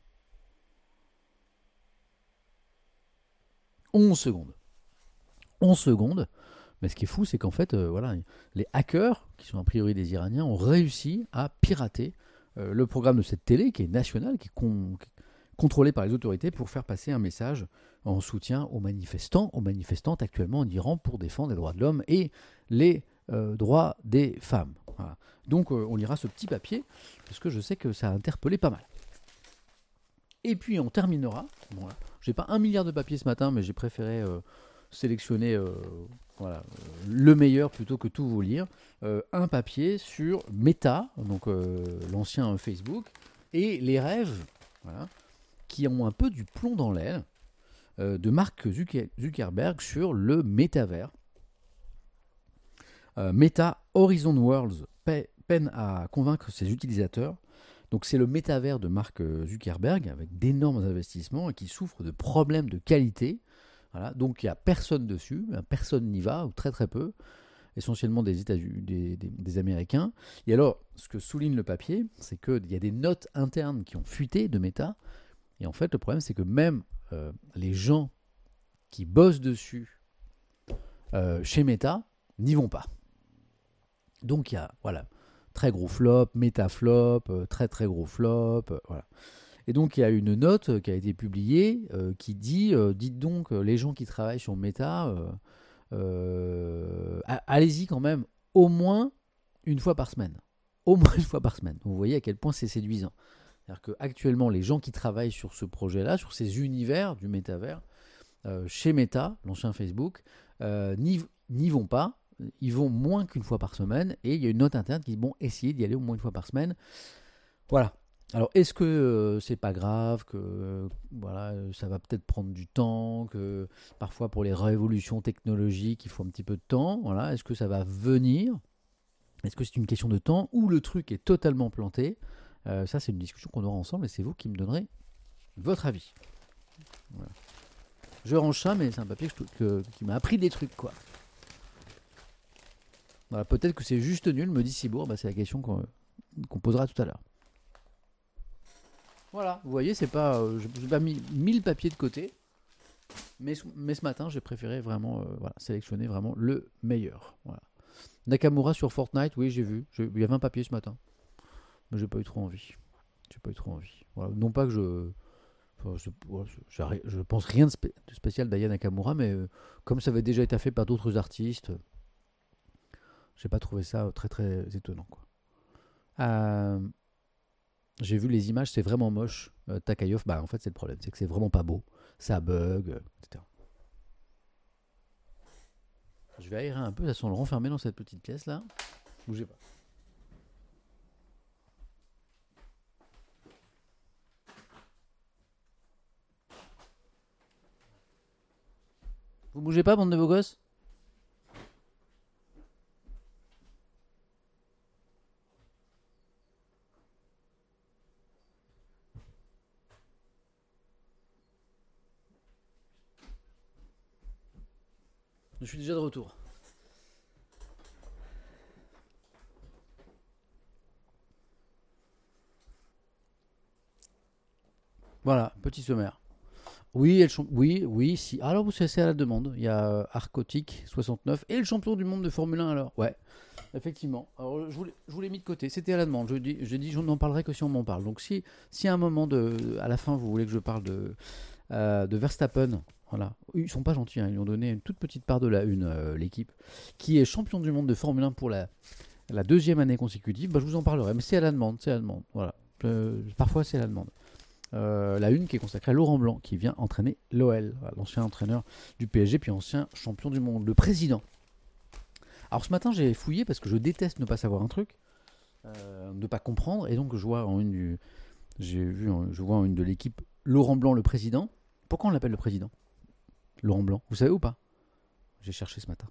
onze secondes. onze secondes. Mais ce qui est fou, c'est qu'en fait, euh, voilà, les hackers, qui sont a priori des Iraniens, ont réussi à pirater euh, le programme de cette télé, qui est nationale, qui est con- qui est contrôlée par les autorités, pour faire passer un message en soutien aux manifestants, aux manifestantes actuellement en Iran pour défendre les droits de l'homme et les euh, droits des femmes. Voilà. Donc euh, on lira ce petit papier, parce que je sais que ça a interpellé pas mal. Et puis on terminera. Bon, là, j'ai pas un milliard de papiers ce matin, mais j'ai préféré euh, sélectionner euh, voilà, euh, le meilleur plutôt que tout vous lire. Euh, un papier sur Meta, donc euh, l'ancien Facebook, et les rêves, voilà, qui ont un peu du plomb dans l'aile, euh, de Mark Zucker- Zuckerberg sur le métavers. Euh, Meta Horizon Worlds pe- peine à convaincre ses utilisateurs. Donc c'est le métavers de Mark Zuckerberg avec d'énormes investissements et qui souffre de problèmes de qualité. Voilà. Donc il n'y a personne dessus, personne n'y va, ou très très peu, essentiellement des, États-Unis, des, des, des Américains. Et alors, ce que souligne le papier, c'est qu'il y a des notes internes qui ont fuité de Meta. Et en fait, le problème, c'est que même euh, les gens qui bossent dessus euh, chez Meta n'y vont pas. Donc il y a, voilà, très gros flop, méta flop, euh, très très gros flop, euh, voilà. Et donc il y a une note euh, qui a été publiée euh, qui dit, euh, dites donc, euh, les gens qui travaillent sur Meta, euh, euh, a- allez-y quand même, au moins une fois par semaine. Au moins une fois par semaine. Vous voyez à quel point c'est séduisant. C'est-à-dire qu'actuellement, les gens qui travaillent sur ce projet-là, sur ces univers du métavers, euh, chez Meta, l'ancien Facebook, euh, n'y, n'y vont pas. Ils vont moins qu'une fois par semaine. Et il y a une note interne qui dit, bon, essayez d'y aller au moins une fois par semaine. Voilà. Alors, est-ce que euh, c'est pas grave, que euh, voilà, ça va peut-être prendre du temps, que parfois pour les révolutions technologiques, il faut un petit peu de temps. Voilà. Est-ce que ça va venir? Est-ce que c'est une question de temps ou le truc est totalement planté? Euh, Ça, c'est une discussion qu'on aura ensemble et c'est vous qui me donnerez votre avis. Voilà. Je range ça, mais c'est un papier que, que- qui m'a appris des trucs, quoi. Voilà, peut-être que c'est juste nul, me dit Cibourg, bah, c'est la question qu'on qu'on posera tout à l'heure. Voilà, vous voyez, c'est pas, euh, je n'ai pas mis mille papiers de côté, mais, mais ce matin, j'ai préféré vraiment euh, voilà, sélectionner vraiment le meilleur. Voilà. Nakamura sur Fortnite, oui, j'ai vu. J'ai- Il y avait un papier ce matin, mais j'ai pas eu trop envie. J'ai pas eu trop envie. Voilà. Non pas que je, enfin, je, voilà, je, je pense rien de, spé- de spécial d'Aya Nakamura, mais euh, comme ça avait déjà été fait par d'autres artistes, j'ai pas trouvé ça euh, très très étonnant, quoi. Euh, j'ai vu les images, c'est vraiment moche. Euh, Takayoff, bah en fait c'est le problème, c'est que c'est vraiment pas beau. Ça bug, euh, et cetera. Je vais aérer un peu, ça sent le renfermer dans cette petite pièce là. Bougez pas. Vous bougez pas, bande de vos gosses? Je suis déjà de retour. Voilà, petit sommaire. Oui, elle cham- oui, oui, si. Alors, vous c'est à la demande. Il y a euh, Arcotic soixante-neuf et le champion du monde de Formule un alors. Ouais, effectivement. Alors, je vous l'ai, je vous l'ai mis de côté. C'était à la demande. Je dis, je dis, je n'en parlerai que si on m'en parle. Donc, si, si à un moment de, à la fin, vous voulez que je parle de, euh, de Verstappen, voilà. Ils sont pas gentils. Hein. Ils lui ont donné une toute petite part de la une, euh, l'équipe, qui est champion du monde de Formule un pour la, la deuxième année consécutive. Bah, je vous en parlerai. Mais c'est à la demande. C'est à la demande. Voilà. Euh, parfois, c'est à la demande. Euh, la une qui est consacrée à Laurent Blanc, qui vient entraîner l'O L, voilà, l'ancien entraîneur du P S G, puis ancien champion du monde, le président Alors ce matin, j'ai fouillé parce que je déteste ne pas savoir un truc, euh, ne pas comprendre, et donc je vois en une du, j'ai vu, en- je vois en une de l'équipe Laurent Blanc, le président. Pourquoi on l'appelle le président Laurent Blanc, vous savez ou pas? J'ai cherché ce matin.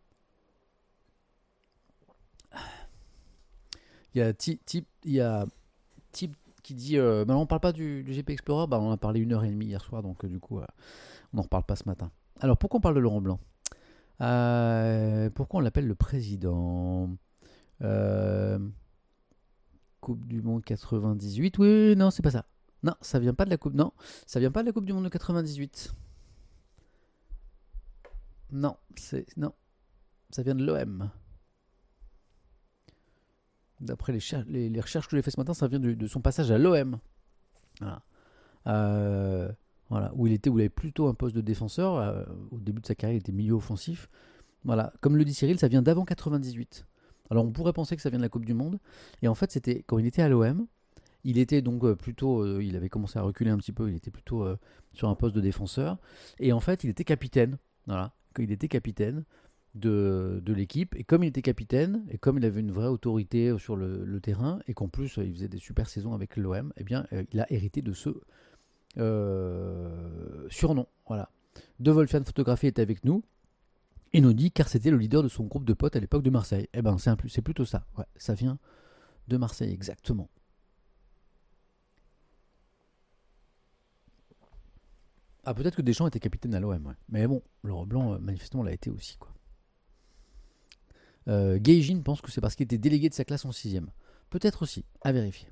Il y a Ti- Ti- il y a Tip qui dit, euh, bah, on parle pas du, du G P Explorer, bah on en a parlé une heure et demie hier soir, donc euh, du coup, euh, on n'en reparle pas ce matin. Alors pourquoi on parle de Laurent Blanc? Euh, Pourquoi on l'appelle le président? Euh, Coupe du Monde quatre-vingt-dix-huit. Oui, oui, non, c'est pas ça. Non, ça vient pas de la Coupe. Non, ça vient pas de la Coupe du Monde de quatre-vingt-dix-huit. Non, c'est non, ça vient de l'O M. D'après les, cher- les- les recherches que j'ai fait ce matin, ça vient du- de son passage à l'O M. Voilà. Euh, voilà, où il était, où il avait plutôt un poste de défenseur. Euh, au début de sa carrière, il était milieu offensif. Voilà, comme le dit Cyril, ça vient d'avant quatre-vingt-dix-huit. Alors on pourrait penser que ça vient de la Coupe du Monde, et en fait c'était quand il était à l'O M. Il était donc euh, plutôt, euh, il avait commencé à reculer un petit peu, il était plutôt euh, sur un poste de défenseur. Et en fait, il était capitaine. Voilà, il était capitaine de, de l'équipe. Et comme il était capitaine, et comme il avait une vraie autorité sur le, le terrain, et qu'en plus, euh, il faisait des super saisons avec l'O M, eh bien, euh, il a hérité de ce euh, surnom. Voilà. De Wolfgang Photographie est avec nous. Et nous dit car c'était le leader de son groupe de potes à l'époque de Marseille. Eh ben, c'est, un, c'est plutôt ça. Ouais, ça vient de Marseille, exactement. Ah, peut-être que Deschamps était capitaine à l'O M, ouais. Mais bon, Laurent Blanc, euh, manifestement, l'a été aussi, quoi. Euh, Gaijin pense que c'est parce qu'il était délégué de sa classe en sixième. Peut-être aussi, à vérifier.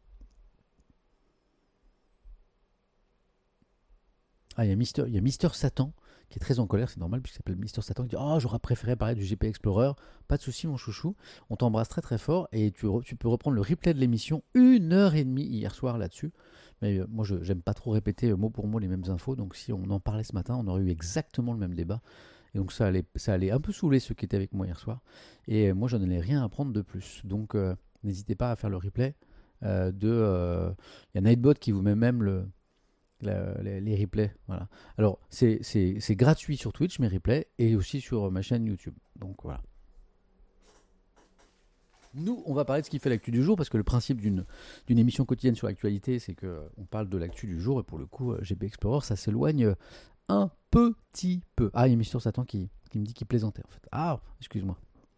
Ah, il y a Mister, il y a Mister Satan qui est très en colère, c'est normal, puisqu'il s'appelle Mister Satan, qui dit oh, j'aurais préféré parler du G P Explorer. Pas de souci, mon chouchou. On t'embrasse très très fort et tu, re- tu peux reprendre le replay de l'émission, une heure et demie hier soir là-dessus. Mais euh, moi, je j'aime pas trop répéter euh, mot pour mot les mêmes infos, donc si on en parlait ce matin, on aurait eu exactement le même débat. Et donc ça allait, ça allait un peu saouler ceux qui étaient avec moi hier soir. Et euh, moi, je n'allais rien apprendre de plus. Donc euh, n'hésitez pas à faire le replay euh, de. euh, Il y a Nightbot qui vous met même le, la- les, les replays. Voilà. Alors, c'est, c'est, c'est gratuit sur Twitch, mes replays, et aussi sur ma chaîne YouTube. Donc voilà. Nous, on va parler de ce qui fait l'actu du jour, parce que le principe d'une, d'une émission quotidienne sur l'actualité, c'est qu'on parle de l'actu du jour, et pour le coup, euh, G P Explorer, ça s'éloigne un petit peu. Ah, il y a Mister Satan qui, qui me dit qu'il plaisantait, en fait. Ah, excuse-moi.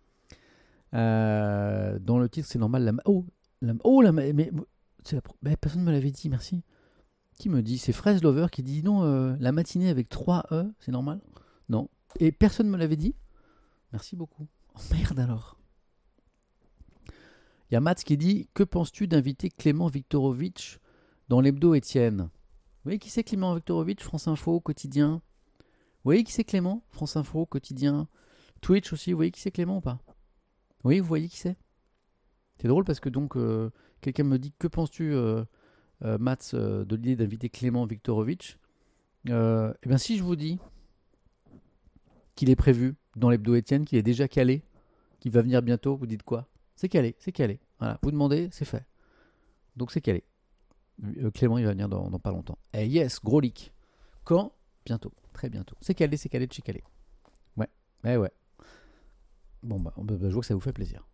Euh, dans le titre, c'est normal. La, ma- oh, la, oh, la, ma- mais, c'est la pro- mais personne ne me l'avait dit, merci. Qui me dit? C'est Fraise Lover qui dit non, euh, la matinée avec trois E, c'est normal? Non. Et personne ne me l'avait dit? Merci beaucoup. Oh merde alors. Il y a Mats qui dit que penses-tu d'inviter Clément Viktorovitch dans l'hebdo Étienne? Vous voyez qui c'est Clément Viktorovitch? France Info, quotidien. Vous voyez qui c'est Clément? France Info, quotidien. Twitch aussi, vous voyez qui c'est Clément ou pas? Oui, vous voyez qui c'est? C'est drôle parce que donc euh, quelqu'un me dit que penses-tu euh, euh, Mats euh, de l'idée d'inviter Clément Viktorovitch? Euh, Eh bien si je vous dis qu'il est prévu dans l'hebdo Étienne, qu'il est déjà calé, qu'il va venir bientôt, vous dites quoi? C'est calé, c'est calé. Voilà, vous demandez, c'est fait. Donc c'est calé. Euh, Clément, il va venir dans, dans pas longtemps. Et yes, gros leak. Quand? Bientôt, très bientôt. C'est calé, c'est calé de chez calé. Ouais, ouais, ouais. Bon, bah, bah, bah, je vois que ça vous fait plaisir.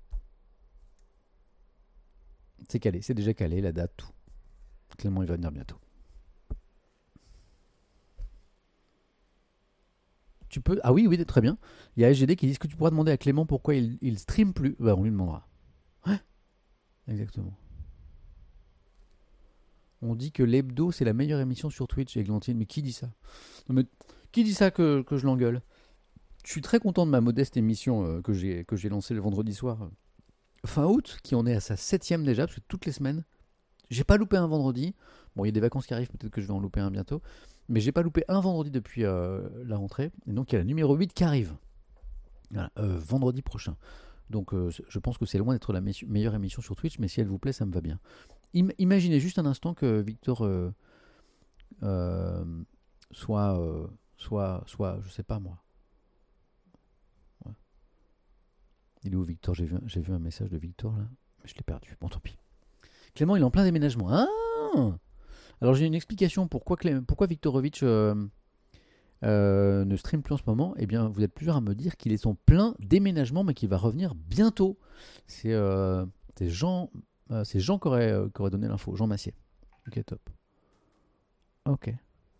C'est calé, c'est déjà calé, la date, tout. Clément, il va venir bientôt. Tu peux. Ah oui, oui, très bien. Il y a S G D qui dit: est-ce que tu pourras demander à Clément pourquoi il, il stream plus? Bah, on lui demandera. Ouais, exactement. On dit que l'hebdo, c'est la meilleure émission sur Twitch, Églantine. Mais qui dit ça? Non, mais qui dit ça que, que je l'engueule? Je suis très content de ma modeste émission euh, que j'ai que j'ai lancée le vendredi soir, euh, fin août, qui en est à sa septième déjà, parce que toutes les semaines, j'ai pas loupé un vendredi. Bon, il y a des vacances qui arrivent, peut-être que je vais en louper un bientôt. Mais j'ai pas loupé un vendredi depuis euh, la rentrée. Et donc, il y a la numéro huit qui arrive. Voilà, euh, vendredi prochain. Donc, euh, je pense que c'est loin d'être la me- meilleure émission sur Twitch, mais si elle vous plaît, ça me va bien. Im- imaginez juste un instant que Victor euh, euh, soit, euh, soit, soit, je sais pas moi. Ouais. Il est où Victor? J'ai vu, un- j'ai vu un message de Victor là, mais je l'ai perdu. Bon, tant pis. Clément, il est en plein déménagement. Ah! Alors j'ai une explication pourquoi, Clé- pourquoi Viktorovitch euh, euh, ne stream plus en ce moment, eh bien, vous êtes plusieurs à me dire qu'il est en plein déménagement, mais qu'il va revenir bientôt. C'est euh, c'est Jean, euh, c'est Jean qui aurait, euh, qui aurait donné l'info, Jean Massier. Ok, top. Ok.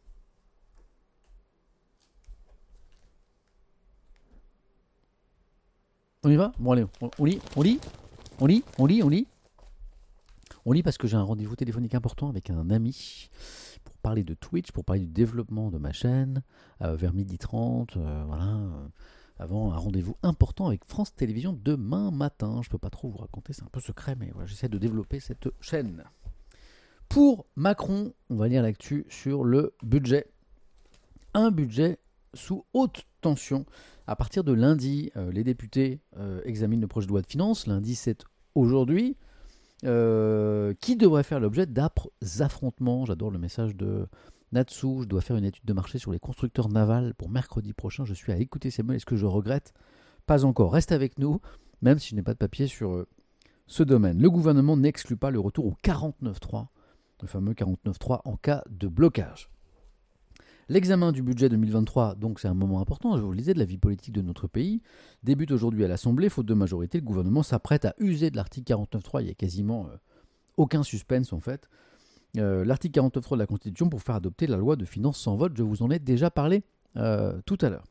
On y va? Bon, allez, on, on lit, on lit, on lit, on lit, on lit. On lit parce que j'ai un rendez-vous téléphonique important avec un ami pour parler de Twitch, pour parler du développement de ma chaîne, euh, vers midi trente, euh, voilà, euh, avant un rendez-vous important avec France Télévisions demain matin. Je peux pas trop vous raconter, c'est un peu secret, mais voilà, j'essaie de développer cette chaîne. Pour Macron, on va lire l'actu sur le budget. Un budget sous haute tension. À partir de lundi, euh, les députés euh, examinent le projet de loi de finances. Lundi, c'est aujourd'hui. Euh, qui devrait faire l'objet d'âpres affrontements. J'adore le message de Natsu. Je dois faire une étude de marché sur les constructeurs navals pour mercredi prochain. Je suis à écouter ces mots. Est-ce que je regrette? Pas encore. Reste avec nous, même si je n'ai pas de papier sur euh, ce domaine. Le gouvernement n'exclut pas le retour au quarante-neuf trois, le fameux quarante-neuf trois en cas de blocage. L'examen du budget deux mille vingt-trois, donc c'est un moment important, je vous le disais, de la vie politique de notre pays, débute aujourd'hui à l'Assemblée. Faute de majorité, le gouvernement s'apprête à user de l'article quarante-neuf trois. Il n'y a quasiment euh, aucun suspense en fait. Euh, l'article quarante-neuf trois de la Constitution pour faire adopter la loi de finances sans vote. Je vous en ai déjà parlé euh, tout à l'heure.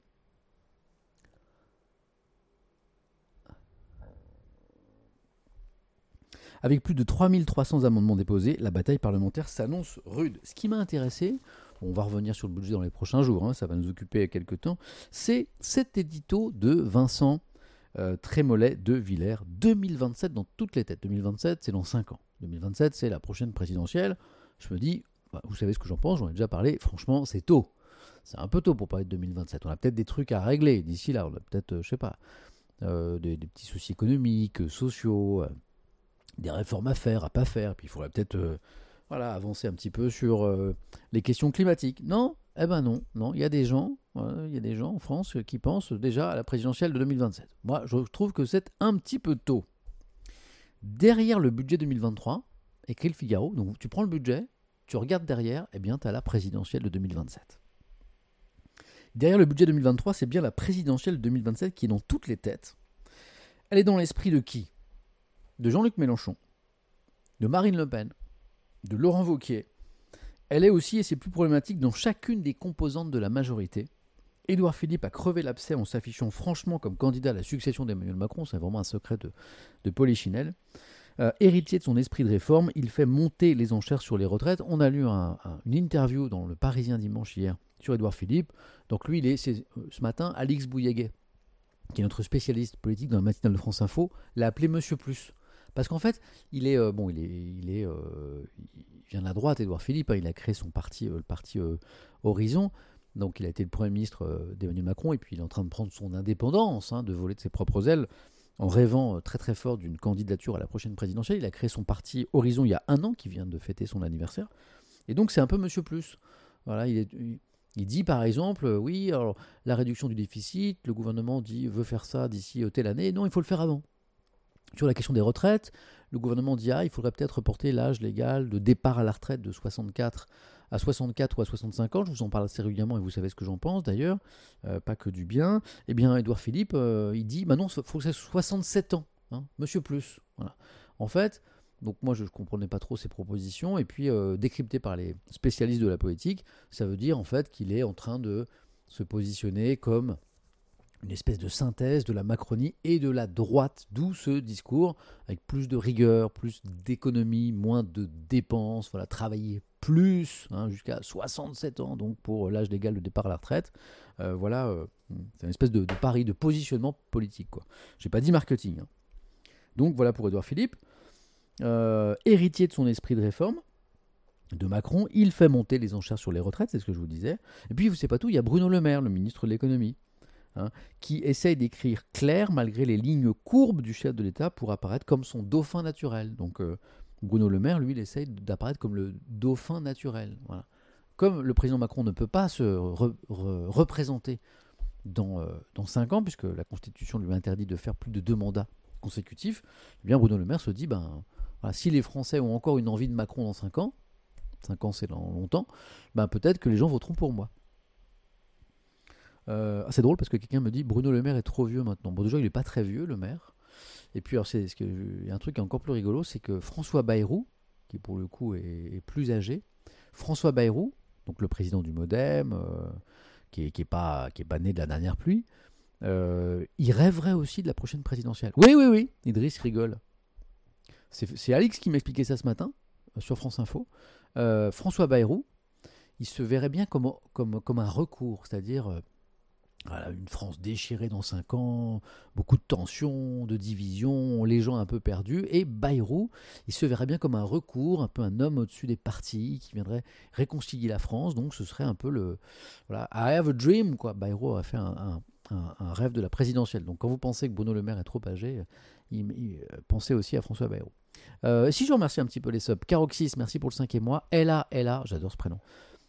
Avec plus de trois mille trois cents amendements déposés, la bataille parlementaire s'annonce rude. Ce qui m'a intéressé, on va revenir sur le budget dans les prochains jours, hein, ça va nous occuper quelques temps, c'est cet édito de Vincent euh, Trémollet de Villers, deux mille vingt-sept dans toutes les têtes. deux mille vingt-sept, c'est dans cinq ans. deux mille vingt-sept, c'est la prochaine présidentielle. Je me dis, bah, vous savez ce que j'en pense, j'en ai déjà parlé, franchement, c'est tôt. C'est un peu tôt pour parler de deux mille vingt-sept. On a peut-être des trucs à régler d'ici là, on a peut-être, euh, je sais pas, euh, des, des petits soucis économiques, sociaux, euh, des réformes à faire, à pas faire, puis il faudrait peut-être euh, voilà, avancer un petit peu sur euh, les questions climatiques. Non, eh ben non, non, il y a des gens, voilà, il y a des gens en France qui pensent déjà à la présidentielle de deux mille vingt-sept. Moi, je trouve que c'est un petit peu tôt. Derrière le budget deux mille vingt-trois, écrit le Figaro, donc tu prends le budget, tu regardes derrière, eh bien tu as la présidentielle de deux mille vingt-sept. Derrière le budget deux mille vingt-trois, c'est bien la présidentielle deux mille vingt-sept qui est dans toutes les têtes. Elle est dans l'esprit de qui? De Jean-Luc Mélenchon, de Marine Le Pen, de Laurent Wauquiez. Elle est aussi, et c'est plus problématique, dans chacune des composantes de la majorité. Édouard Philippe a crevé l'abcès en s'affichant franchement comme candidat à la succession d'Emmanuel Macron. C'est vraiment un secret de, de Polichinelle. Euh, héritier de son esprit de réforme, il fait monter les enchères sur les retraites. On a lu un, un, une interview dans le Parisien dimanche hier sur Édouard Philippe. Donc lui, il est c'est, ce matin, Alix Bouilléguet, qui est notre spécialiste politique dans la matinale de France Info, l'a appelé Monsieur Plus. Parce qu'en fait, il est euh, bon, il est, il est, euh, il vient de la droite, Édouard Philippe. Hein, il a créé son parti, euh, le parti euh, Horizon. Donc, il a été le premier ministre euh, d'Emmanuel Macron, et puis il est en train de prendre son indépendance, hein, de voler de ses propres ailes, en rêvant euh, très très fort d'une candidature à la prochaine présidentielle. Il a créé son parti Horizon il y a un an, qui vient de fêter son anniversaire. Et donc, c'est un peu Monsieur Plus. Voilà, il est. Il, Il dit par exemple, euh, oui, alors la réduction du déficit, le gouvernement dit veut faire ça d'ici euh, telle année. Non, il faut le faire avant. Sur la question des retraites, le gouvernement dit ah, il faudrait peut-être reporter l'âge légal de départ à la retraite de soixante-quatre à soixante-quatre ou à soixante-cinq ans. Je vous en parle assez régulièrement et vous savez ce que j'en pense d'ailleurs, euh, pas que du bien. Eh bien, Édouard Philippe, euh, il dit, bah non, il faut que ça soit soixante-sept ans, hein, Monsieur Plus. Voilà. En fait, donc moi je ne comprenais pas trop ces propositions, et puis euh, décrypté par les spécialistes de la politique, ça veut dire en fait qu'il est en train de se positionner comme une espèce de synthèse de la Macronie et de la droite, d'où ce discours avec plus de rigueur, plus d'économie, moins de dépenses, voilà, travailler plus, hein, jusqu'à soixante-sept ans, donc pour l'âge légal de départ à la retraite. Euh, voilà, euh, c'est une espèce de, de pari, de positionnement politique, quoi. J'ai pas dit marketing. Hein. Donc voilà pour Édouard Philippe. Euh, héritier de son esprit de réforme, de Macron, il fait monter les enchères sur les retraites, c'est ce que je vous disais. Et puis, vous savez pas tout, il y a Bruno Le Maire, le ministre de l'économie, Hein, qui essaye d'écrire clair malgré les lignes courbes du chef de l'État pour apparaître comme son dauphin naturel. Donc euh, Bruno Le Maire, lui, il essaye d'apparaître comme le dauphin naturel. Voilà. Comme le président Macron ne peut pas se re, re, représenter dans, euh, dans cinq ans, puisque la Constitution lui interdit de faire plus de deux mandats consécutifs, eh bien Bruno Le Maire se dit, ben, voilà, si les Français ont encore une envie de Macron dans cinq ans, cinq ans c'est dans longtemps, ben peut-être que les gens voteront pour moi. Euh, ah, c'est drôle parce que quelqu'un me dit Bruno Le Maire est trop vieux maintenant. Bon, déjà, il n'est pas très vieux, le maire. Et puis, alors, c'est, ce que, il y a un truc encore plus rigolo, c'est que François Bayrou, qui pour le coup est, est plus âgé, François Bayrou, donc le président du Modem, euh, qui n'est qui est pas, qui est pas né de la dernière pluie, euh, il rêverait aussi de la prochaine présidentielle. Oui, oui, oui, Idriss rigole. C'est, c'est Alix qui m'expliquait ça ce matin, euh, sur France Info. Euh, François Bayrou, il se verrait bien comme, comme, comme un recours, c'est-à-dire euh, voilà, une France déchirée dans cinq ans, beaucoup de tensions, de divisions, les gens un peu perdus, et Bayrou, il se verrait bien comme un recours, un peu un homme au-dessus des partis qui viendrait réconcilier la France, donc ce serait un peu le... Voilà, I have a dream, quoi. Bayrou a fait un, un, un, un rêve de la présidentielle. Donc quand vous pensez que Bruno Le Maire est trop âgé, il, il, pensez aussi à François Bayrou. Euh, si je remercie un petit peu les subs, Caroxys, merci pour le cinquième mois, Ella, Ella, j'adore ce prénom.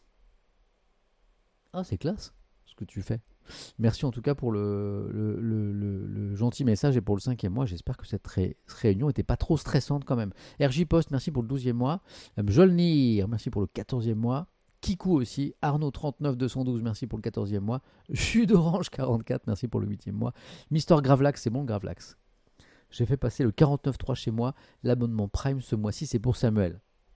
Ah, c'est classe ce que tu fais. Merci en tout cas pour le, le, le, le, le gentil message et pour le cinquième mois. J'espère que cette ré, réunion n'était pas trop stressante quand même. R J Post, merci pour le douzième mois. Jolnir, merci pour le quatorzième mois. Kikou aussi. Arnaud trente-neuf deux cent douze, merci pour le quatorzième mois. Jus d'orange quarante-quatre, merci pour le huitième mois. Mister Gravelax, c'est bon le Gravelax. J'ai fait passer le quarante-neuf trois chez moi. L'abonnement Prime ce mois-ci, c'est pour Samuel.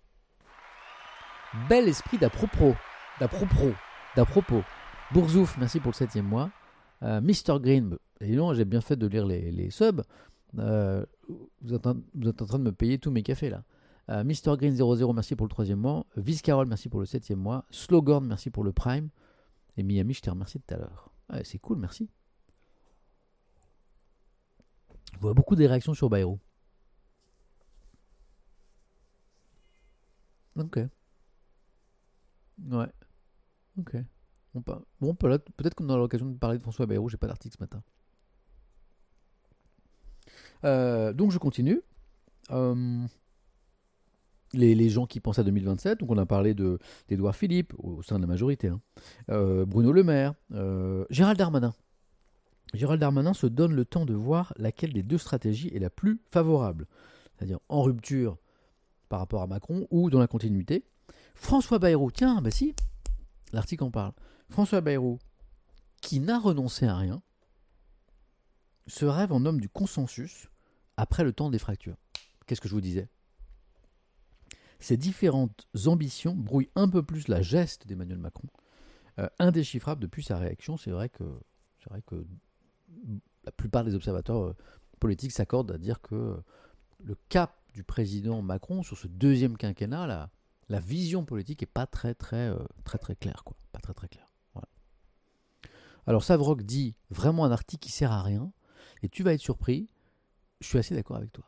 Bel esprit d'à-propos. D'à-propos. D'à-propos. Bourzouf, merci pour le septième mois. Euh, Mister Green, et non, j'ai bien fait de lire les, les subs. Euh, vous, êtes en, vous êtes en train de me payer tous mes cafés là. Euh, Mister Green zéro zéro, merci pour le troisième mois. Viscarol, merci pour le septième mois. Slowgorn, merci pour le Prime. Et Miami, je t'ai remercié tout à l'heure. Ouais, c'est cool, merci. Je vois beaucoup des réactions sur Bayrou. Ok. Ouais. Ok. Bon, pas, bon pas là, peut-être qu'on aura l'occasion de parler de François Bayrou, j'ai pas d'article ce matin. Euh, donc je continue. Euh, les, les gens qui pensent à deux mille vingt-sept, donc on a parlé de, d'Édouard Philippe, au sein de la majorité, hein. euh, Bruno Le Maire, euh, Gérald Darmanin. Gérald Darmanin se donne le temps de voir laquelle des deux stratégies est la plus favorable, c'est-à-dire en rupture par rapport à Macron ou dans la continuité. François Bayrou, tiens, bah si, l'article en parle. François Bayrou, qui n'a renoncé à rien, se rêve en homme du consensus après le temps des fractures. Qu'est-ce que je vous disais ? Ces différentes ambitions brouillent un peu plus la geste d'Emmanuel Macron. Euh, indéchiffrable depuis sa réaction, c'est vrai que, c'est vrai que la plupart des observateurs euh, politiques s'accordent à dire que euh, le cap du président Macron sur ce deuxième quinquennat, la, la vision politique n'est pas très très, euh, très très claire, quoi. Pas très très claire. Voilà. Alors Savrock dit vraiment un article qui sert à rien, et tu vas être surpris, je suis assez d'accord avec toi.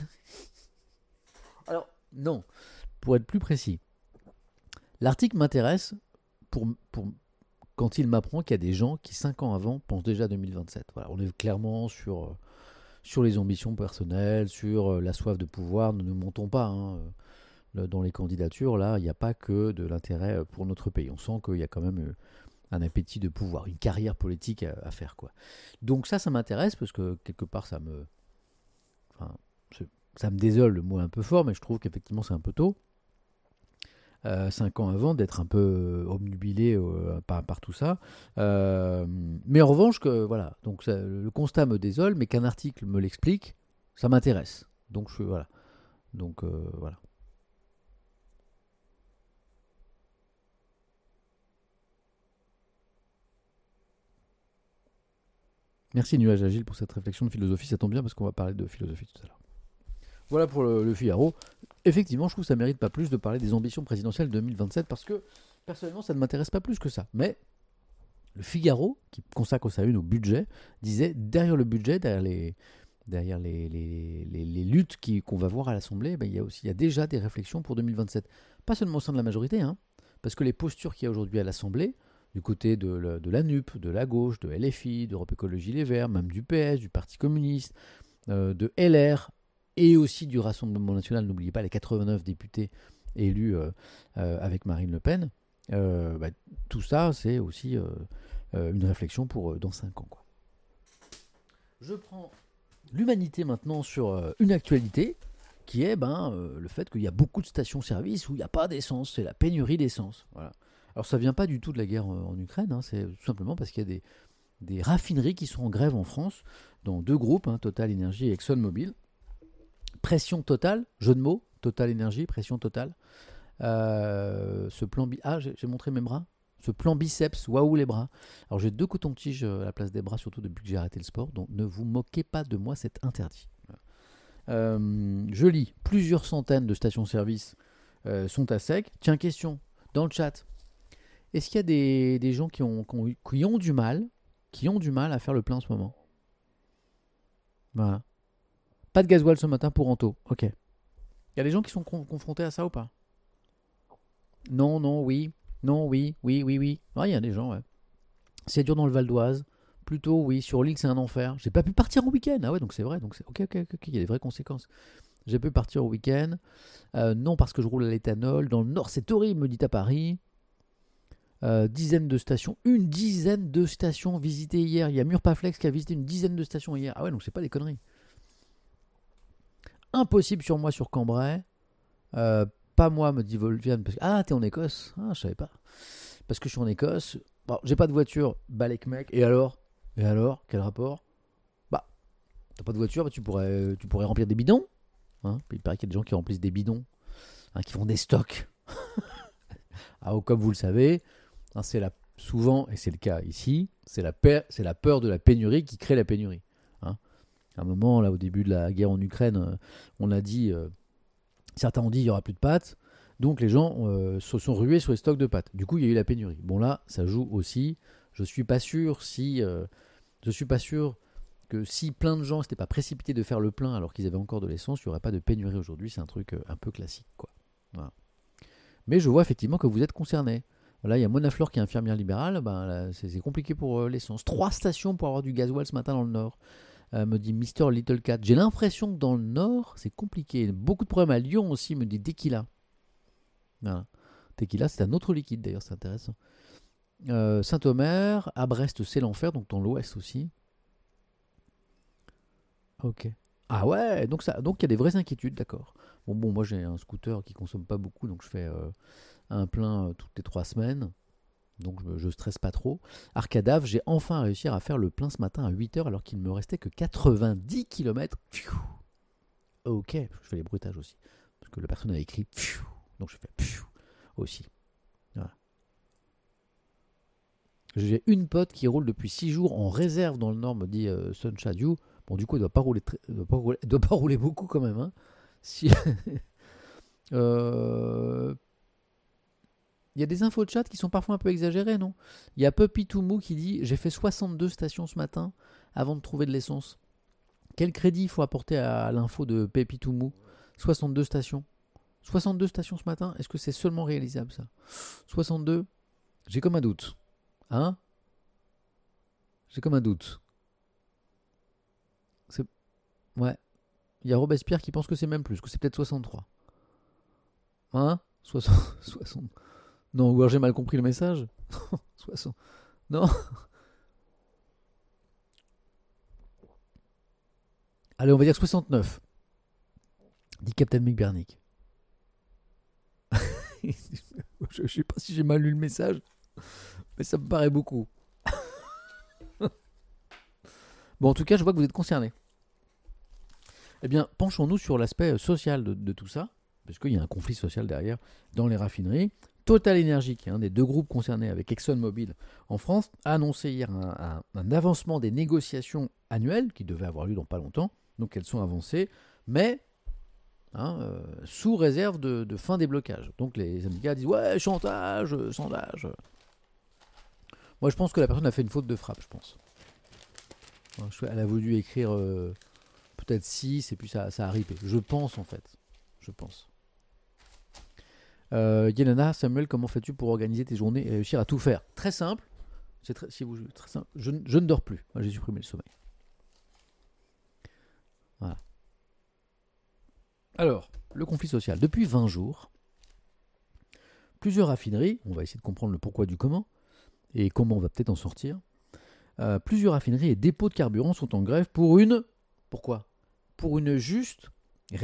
Alors, non, pour être plus précis, l'article m'intéresse pour, pour, quand il m'apprend qu'il y a des gens qui, cinq ans avant, pensent déjà à deux mille vingt-sept. Voilà, on est clairement sur, sur les ambitions personnelles, sur la soif de pouvoir. Ne nous montons pas, hein. Dans les candidatures, là, il n'y a pas que de l'intérêt pour notre pays. On sent qu'il y a quand même un appétit de pouvoir, une carrière politique à, à faire, quoi. Donc ça, ça m'intéresse parce que quelque part, ça me... Enfin, ça me désole, le mot est un peu fort, mais je trouve qu'effectivement, c'est un peu tôt. Euh, cinq ans avant, d'être un peu obnubilé euh, par, par tout ça. Euh, mais en revanche, que, voilà, donc ça, le constat me désole, mais qu'un article me l'explique, ça m'intéresse. Donc, je, voilà. Donc, euh, voilà. Merci Nuage Agile pour cette réflexion de philosophie, ça tombe bien parce qu'on va parler de philosophie tout à l'heure. Voilà pour le, le Figaro. Effectivement, je trouve que ça ne mérite pas plus de parler des ambitions présidentielles deux mille vingt-sept parce que, personnellement, ça ne m'intéresse pas plus que ça. Mais le Figaro, qui consacre sa une au budget, disait derrière le budget, derrière les, derrière les, les, les, les luttes qui, qu'on va voir à l'Assemblée, ben, il y a aussi, il y a déjà des réflexions pour deux mille vingt-sept. Pas seulement au sein de la majorité, hein, parce que les postures qu'il y a aujourd'hui à l'Assemblée, du côté de, la, de la N U P, de la gauche, de L F I, d'Europe Écologie Les Verts, même du P S, du Parti communiste, euh, de L R, et aussi du Rassemblement national, n'oubliez pas les quatre-vingt-neuf députés élus euh, euh, avec Marine Le Pen, euh, bah, tout ça, c'est aussi euh, euh, une réflexion pour euh, dans cinq ans, quoi. Je prends l'Humanité maintenant sur euh, une actualité qui est ben, euh, le fait qu'il y a beaucoup de stations-service où il n'y a pas d'essence, c'est la pénurie d'essence. Voilà. Alors ça vient pas du tout de la guerre en, en Ukraine, hein, c'est tout simplement parce qu'il y a des, des raffineries qui sont en grève en France, dans deux groupes, hein, Total Energy et ExxonMobil. Pression totale, jeu de mots, Total Energy, pression totale. Euh, ce plan bi- ah, j'ai, j'ai montré mes bras. Ce plan biceps, waouh les bras. Alors j'ai deux cotons-tiges à la place des bras, surtout depuis que j'ai arrêté le sport, donc ne vous moquez pas de moi, c'est interdit. Euh, je lis, plusieurs centaines de stations-service euh, sont à sec. Tiens, question, dans le chat, est-ce qu'il y a des, des gens qui ont, qui, ont, qui ont du mal, qui ont du mal à faire le plein en ce moment? Voilà. Pas de gasoil ce matin pour Anto, ok. Il y a des gens qui sont con- confrontés à ça ou pas? Non, non, oui. Non, oui, oui, oui, oui. Il y a des gens, ouais. C'est dur dans le Val d'Oise. Plutôt, oui. Sur l'île, c'est un enfer. J'ai pas pu partir au week-end. Ah ouais, donc c'est vrai. Donc c'est... Ok, ok, ok, ok. Il y a des vraies conséquences. J'ai pu partir au week-end. Euh, non, parce que je roule à l'éthanol. Dans le nord, c'est horrible, me dit à Paris. Euh, dizaine de stations. Une dizaine de stations visitées hier. Il y a Murpaflex qui a visité une dizaine de stations hier. Ah ouais, donc c'est pas des conneries. Impossible sur moi sur Cambrai. Euh, pas moi, me dit Volviane. Parce que... Ah, t'es en Écosse. Ah, je savais pas. Parce que je suis en Écosse. Bon, j'ai pas de voiture. Balek mec. Et alors Et alors Quel rapport? Bah, t'as pas de voiture, bah, tu, pourrais, tu pourrais remplir des bidons. Hein, il paraît qu'il y a des gens qui remplissent des bidons. Hein, qui font des stocks. Ah, comme vous le savez, hein, c'est la, souvent, et c'est le cas ici, c'est la, pe- c'est la peur de la pénurie qui crée la pénurie. Hein. À un moment, là, au début de la guerre en Ukraine, euh, on a dit... Euh, certains ont dit qu'il n'y aura plus de pâtes, donc les gens euh, se sont rués sur les stocks de pâtes. Du coup, il y a eu la pénurie. Bon là, ça joue aussi. Je suis pas sûr si, euh, je suis pas sûr que si plein de gens s'étaient pas précipités de faire le plein alors qu'ils avaient encore de l'essence, il n'y aurait pas de pénurie aujourd'hui. C'est un truc euh, un peu classique, quoi. Voilà. Mais je vois effectivement que vous êtes concernés. Là, il y a Monaflore qui est infirmière libérale. Ben, là, c'est, c'est compliqué pour euh, l'essence. Trois stations pour avoir du gasoil ce matin dans le Nord. Euh, me dit Mister Little Cat. J'ai l'impression que dans le Nord, c'est compliqué. Beaucoup de problèmes à Lyon aussi, me dit Tequila. Voilà. Tequila, c'est un autre liquide d'ailleurs, c'est intéressant. Euh, Saint-Omer, à Brest, c'est l'enfer, donc dans l'ouest aussi. Ok. Ah ouais, donc ça, donc il y a des vraies inquiétudes, d'accord. Bon, bon, moi j'ai un scooter qui consomme pas beaucoup, donc je fais euh, un plein euh, toutes les trois semaines. Donc je, je stresse pas trop. Arcadave, j'ai enfin réussi à faire le plein ce matin à huit heures alors qu'il ne me restait que quatre-vingt-dix kilomètres. Pfiou. Ok, je fais les bruitages aussi. Parce que la personne a écrit pfiou. Donc je fais pfiou aussi. Voilà. J'ai une pote qui roule depuis six jours en réserve dans le Nord, me dit euh, Sun Shadiu. Bon, du coup, elle doit pas rouler, très, doit pas rouler, doit pas rouler beaucoup quand même. Hein. Si, euh, il y a des infos de chat qui sont parfois un peu exagérées, non? Il y a Puppy Toumou qui dit j'ai fait soixante-deux stations ce matin avant de trouver de l'essence. Quel crédit il faut apporter à l'info de Puppy Toumou? soixante-deux stations. soixante-deux stations ce matin, est-ce que c'est seulement réalisable ça? soixante-deux, j'ai comme un doute. Hein? J'ai comme un doute. C'est... Ouais. Il y a Robespierre qui pense que c'est même plus, que c'est peut-être soixante-trois. Hein? soixante... soixante... Non, ou alors j'ai mal compris le message. soixante... Non. Allez, on va dire soixante-neuf. Dit Captain McBernick. Je ne sais pas si j'ai mal lu le message, mais ça me paraît beaucoup. Bon, en tout cas, je vois que vous êtes concernés. Eh bien, penchons-nous sur l'aspect social de, de tout ça, parce qu'il y a un conflit social derrière dans les raffineries. Total Energy, qui est un des deux groupes concernés avec ExxonMobil en France, a annoncé hier un, un, un avancement des négociations annuelles qui devaient avoir lieu dans pas longtemps. Donc elles sont avancées, mais hein, euh, sous réserve de, de fin des blocages. Donc les syndicats disent ouais, chantage, sondage. Moi je pense que la personne a fait une faute de frappe, je pense. Elle a voulu écrire euh, peut-être six et puis ça, ça a ripé. Je pense en fait. Je pense. Euh, Yelena, Samuel, comment fais-tu pour organiser tes journées et réussir à tout faire? Très simple. C'est très, si vous, très simple. Je, je ne dors plus. Moi, j'ai supprimé le sommeil. Voilà. Alors, le conflit social. Depuis vingt jours, plusieurs raffineries, on va essayer de comprendre le pourquoi du comment, et comment on va peut-être en sortir, euh, plusieurs raffineries et dépôts de carburant sont en grève pour une... Pourquoi? Pour une juste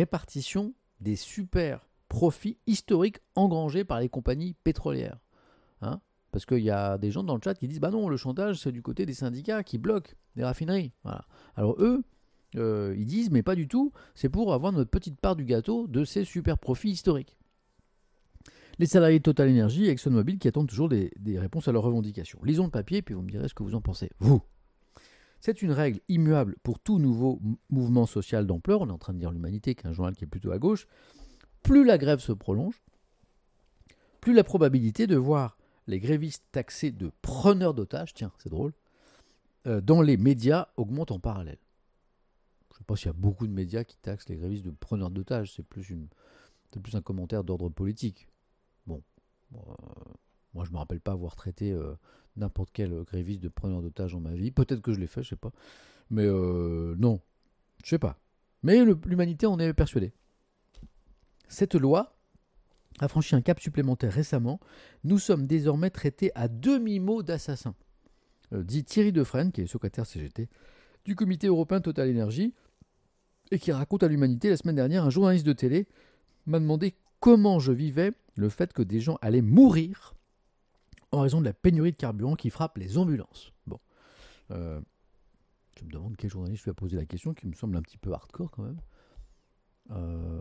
répartition des super profits historiques engrangés par les compagnies pétrolières. Hein, parce qu'il y a des gens dans le chat qui disent bah non, le chantage c'est du côté des syndicats qui bloquent les raffineries. Voilà. Alors eux, euh, ils disent mais pas du tout, c'est pour avoir notre petite part du gâteau de ces super profits historiques. Les salariés de Total Energy et ExxonMobil qui attendent toujours des, des réponses à leurs revendications. Lisons le papier puis vous me direz ce que vous en pensez. Vous. C'est une règle immuable pour tout nouveau mouvement social d'ampleur. On est en train de dire l'Humanité, qui est un journal qui est plutôt à gauche. Plus la grève se prolonge, plus la probabilité de voir les grévistes taxés de preneurs d'otages, tiens, c'est drôle, euh, dans les médias augmente en parallèle. Je ne sais pas s'il y a beaucoup de médias qui taxent les grévistes de preneurs d'otages, c'est plus, une, c'est plus un commentaire d'ordre politique. Bon, euh, moi je ne me rappelle pas avoir traité euh, n'importe quel gréviste de preneur d'otages dans ma vie. Peut-être que je l'ai fait, je ne sais pas. Mais euh, non, je ne sais pas. Mais le, l'humanité en est persuadée. Cette loi a franchi un cap supplémentaire récemment. Nous sommes désormais traités à demi-mot d'assassins, euh, dit Thierry Defresne, qui est secrétaire C G T du comité européen Total Energy, et qui raconte à l'Humanité la semaine dernière, un journaliste de télé m'a demandé comment je vivais le fait que des gens allaient mourir en raison de la pénurie de carburant qui frappe les ambulances. Bon, euh, je me demande quel journaliste je lui a posé la question, qui me semble un petit peu hardcore quand même. Euh...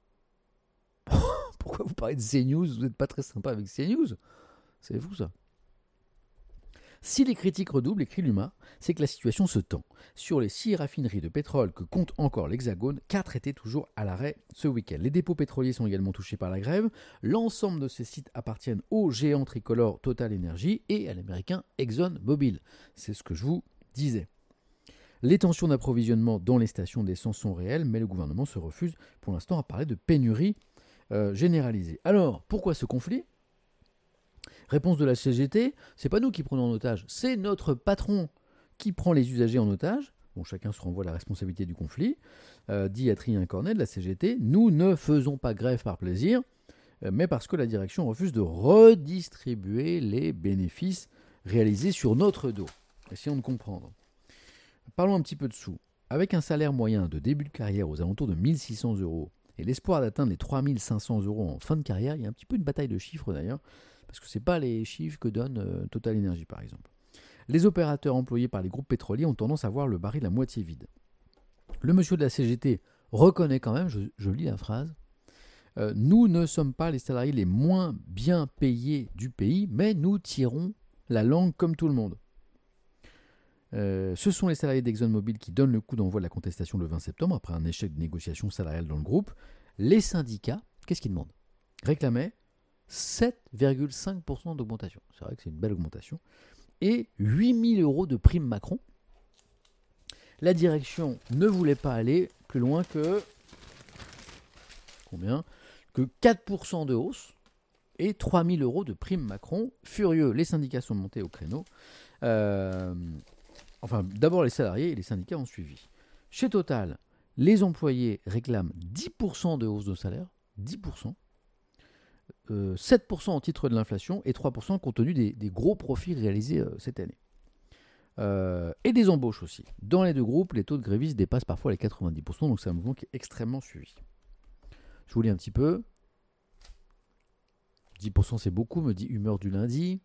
Pourquoi vous parlez de CNews ? Vous n'êtes pas très sympa avec CNews. C'est fou ça. Si les critiques redoublent, écrit l'Huma, c'est que la situation se tend. Sur les six raffineries de pétrole que compte encore l'Hexagone, quatre étaient toujours à l'arrêt ce week-end. Les dépôts pétroliers sont également touchés par la grève. L'ensemble de ces sites appartiennent au géant tricolore Total Energy et à l'américain ExxonMobil. C'est ce que je vous disais. Les tensions d'approvisionnement dans les stations d'essence sont réelles, mais le gouvernement se refuse pour l'instant à parler de pénurie euh, généralisée. Alors, pourquoi ce conflit ? Réponse de la C G T, c'est pas nous qui prenons en otage, c'est notre patron qui prend les usagers en otage. Bon, chacun se renvoie la responsabilité du conflit. Euh, dit Adrien Cornet de la C G T, nous ne faisons pas grève par plaisir, euh, mais parce que la direction refuse de redistribuer les bénéfices réalisés sur notre dos. Essayons de comprendre. Parlons un petit peu de sous. Avec un salaire moyen de début de carrière aux alentours de mille six cents euros et l'espoir d'atteindre les trois mille cinq cents euros en fin de carrière, il y a un petit peu une bataille de chiffres d'ailleurs, parce que ce n'est pas les chiffres que donne euh, Total Energy par exemple. Les opérateurs employés par les groupes pétroliers ont tendance à voir le baril à moitié vide. Le monsieur de la C G T reconnaît quand même, je, je lis la phrase, euh, « Nous ne sommes pas les salariés les moins bien payés du pays, mais nous tirons la langue comme tout le monde. Euh, ce sont les salariés d'ExxonMobil qui donnent le coup d'envoi de la contestation le vingt septembre, après un échec de négociation salariale dans le groupe. Les syndicats, qu'est-ce qu'ils demandent ? Réclamaient sept virgule cinq pour cent d'augmentation. C'est vrai que c'est une belle augmentation. Et huit mille euros de prime Macron. La direction ne voulait pas aller plus loin que combien ? Que quatre pour cent de hausse et trois mille euros de prime Macron. Furieux, les syndicats sont montés au créneau. Euh, enfin, d'abord les salariés et les syndicats ont suivi. Chez Total, les employés réclament dix pour cent de hausse de salaire. dix pour cent. Euh, sept pour cent au titre de l'inflation et trois pour cent compte tenu des, des gros profits réalisés euh, cette année. Euh, et des embauches aussi. Dans les deux groupes, les taux de grévistes dépassent parfois les quatre-vingt-dix pour cent, donc c'est un mouvement qui est extrêmement suivi. Je vous lis un petit peu. dix pour cent c'est beaucoup, me dit Humeur du lundi.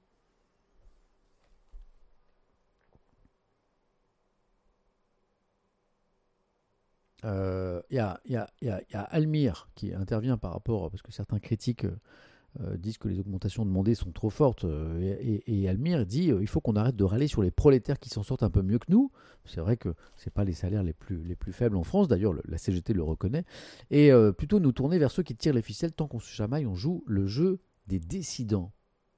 Il euh, y, y, y, y a Almir qui intervient par rapport, parce que certains critiques euh, disent que les augmentations demandées sont trop fortes, euh, et, et, et Almir dit euh, il faut qu'on arrête de râler sur les prolétaires qui s'en sortent un peu mieux que nous. C'est vrai que ce n'est pas les salaires les plus, les plus faibles en France, d'ailleurs le, la C G T le reconnaît, et euh, plutôt nous tourner vers ceux qui tirent les ficelles. Tant qu'on se chamaille, on joue le jeu des décidants.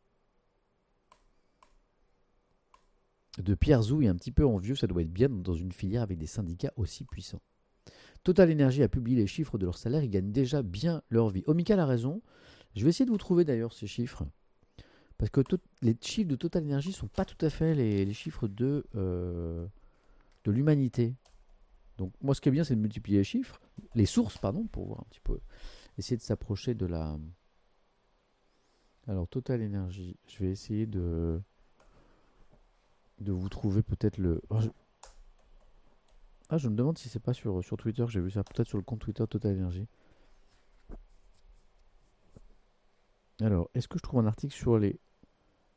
De Pierre Zou est un petit peu envieux, ça doit être bien dans une filière avec des syndicats aussi puissants. Total Energy a publié les chiffres de leur salaire, ils gagnent déjà bien leur vie. Omical a raison, je vais essayer de vous trouver d'ailleurs ces chiffres, parce que to- les chiffres de Total Energy ne sont pas tout à fait les, les chiffres de, euh, de l'humanité. Donc moi ce qui est bien c'est de multiplier les chiffres, les sources pardon, pour voir un petit peu, essayer de s'approcher de la... Alors Total Energy, je vais essayer de, de vous trouver peut-être le... Oh, je... Ah, je me demande si c'est pas sur, sur Twitter, j'ai vu ça, peut-être sur le compte Twitter Total Energy. Alors, est-ce que je trouve un article sur les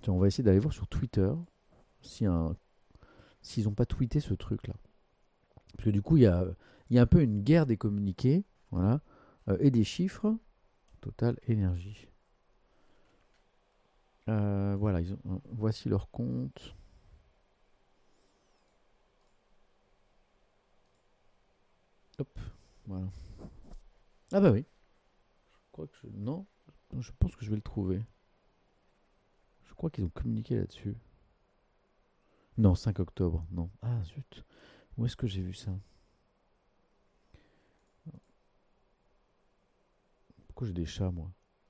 Tiens, on va essayer d'aller voir sur Twitter si un, s'ils n'ont pas tweeté ce truc-là. Parce que du coup, il y a, il y a un peu une guerre des communiqués, voilà, euh, et des chiffres. Total Énergie. Euh, voilà, ils ont, euh, voici leur compte. Hop, voilà. Ah bah oui. Je crois que je, non, je pense que je vais le trouver. Je crois qu'ils ont communiqué là-dessus. Non, cinq octobre, non. Ah zut. Où est-ce que j'ai vu ça? Pourquoi j'ai des chats, moi?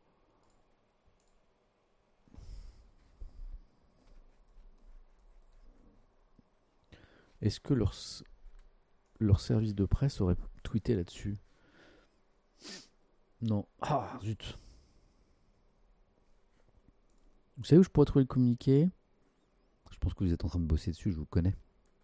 Est-ce que leur, s- leur service de presse aurait tweeté là-dessus? Non. Ah zut. Vous savez où je pourrais trouver le communiqué? Je pense que vous êtes en train de bosser dessus, je vous connais.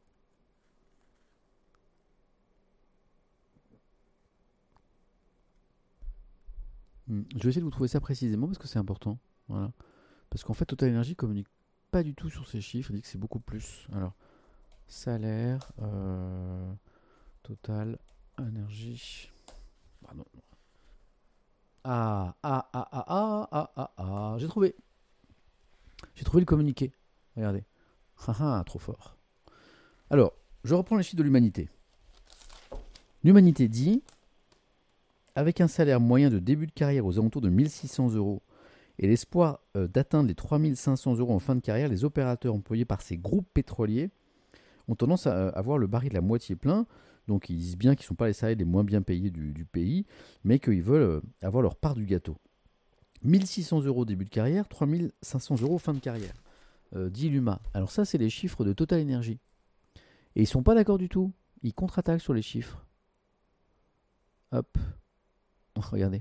Hmm, Je vais essayer de vous trouver ça précisément parce que c'est important. Voilà. Parce qu'en fait, Total Energy communique pas du tout sur ces chiffres. Il dit que c'est beaucoup plus. Alors, salaire, euh, Total Energy. Ah non. Ah, ah, ah, ah, ah, ah, ah, ah. J'ai trouvé. J'ai trouvé le communiqué. Regardez. Ah ah, trop fort. Alors, je reprends les chiffres de l'humanité. L'humanité dit, avec un salaire moyen de début de carrière aux alentours de mille six cents euros et l'espoir euh, d'atteindre les trois mille cinq cents euros en fin de carrière, les opérateurs employés par ces groupes pétroliers ont tendance à avoir le baril à moitié plein. Donc ils disent bien qu'ils ne sont pas les salariés les moins bien payés du, du pays, mais qu'ils veulent avoir leur part du gâteau. mille six cents euros début de carrière, trois mille cinq cents euros fin de carrière, euh, dit l'U M A. Alors ça, c'est les chiffres de Total Energy. Et ils sont pas d'accord du tout. Ils contre-attaquent sur les chiffres. Hop. Oh, regardez.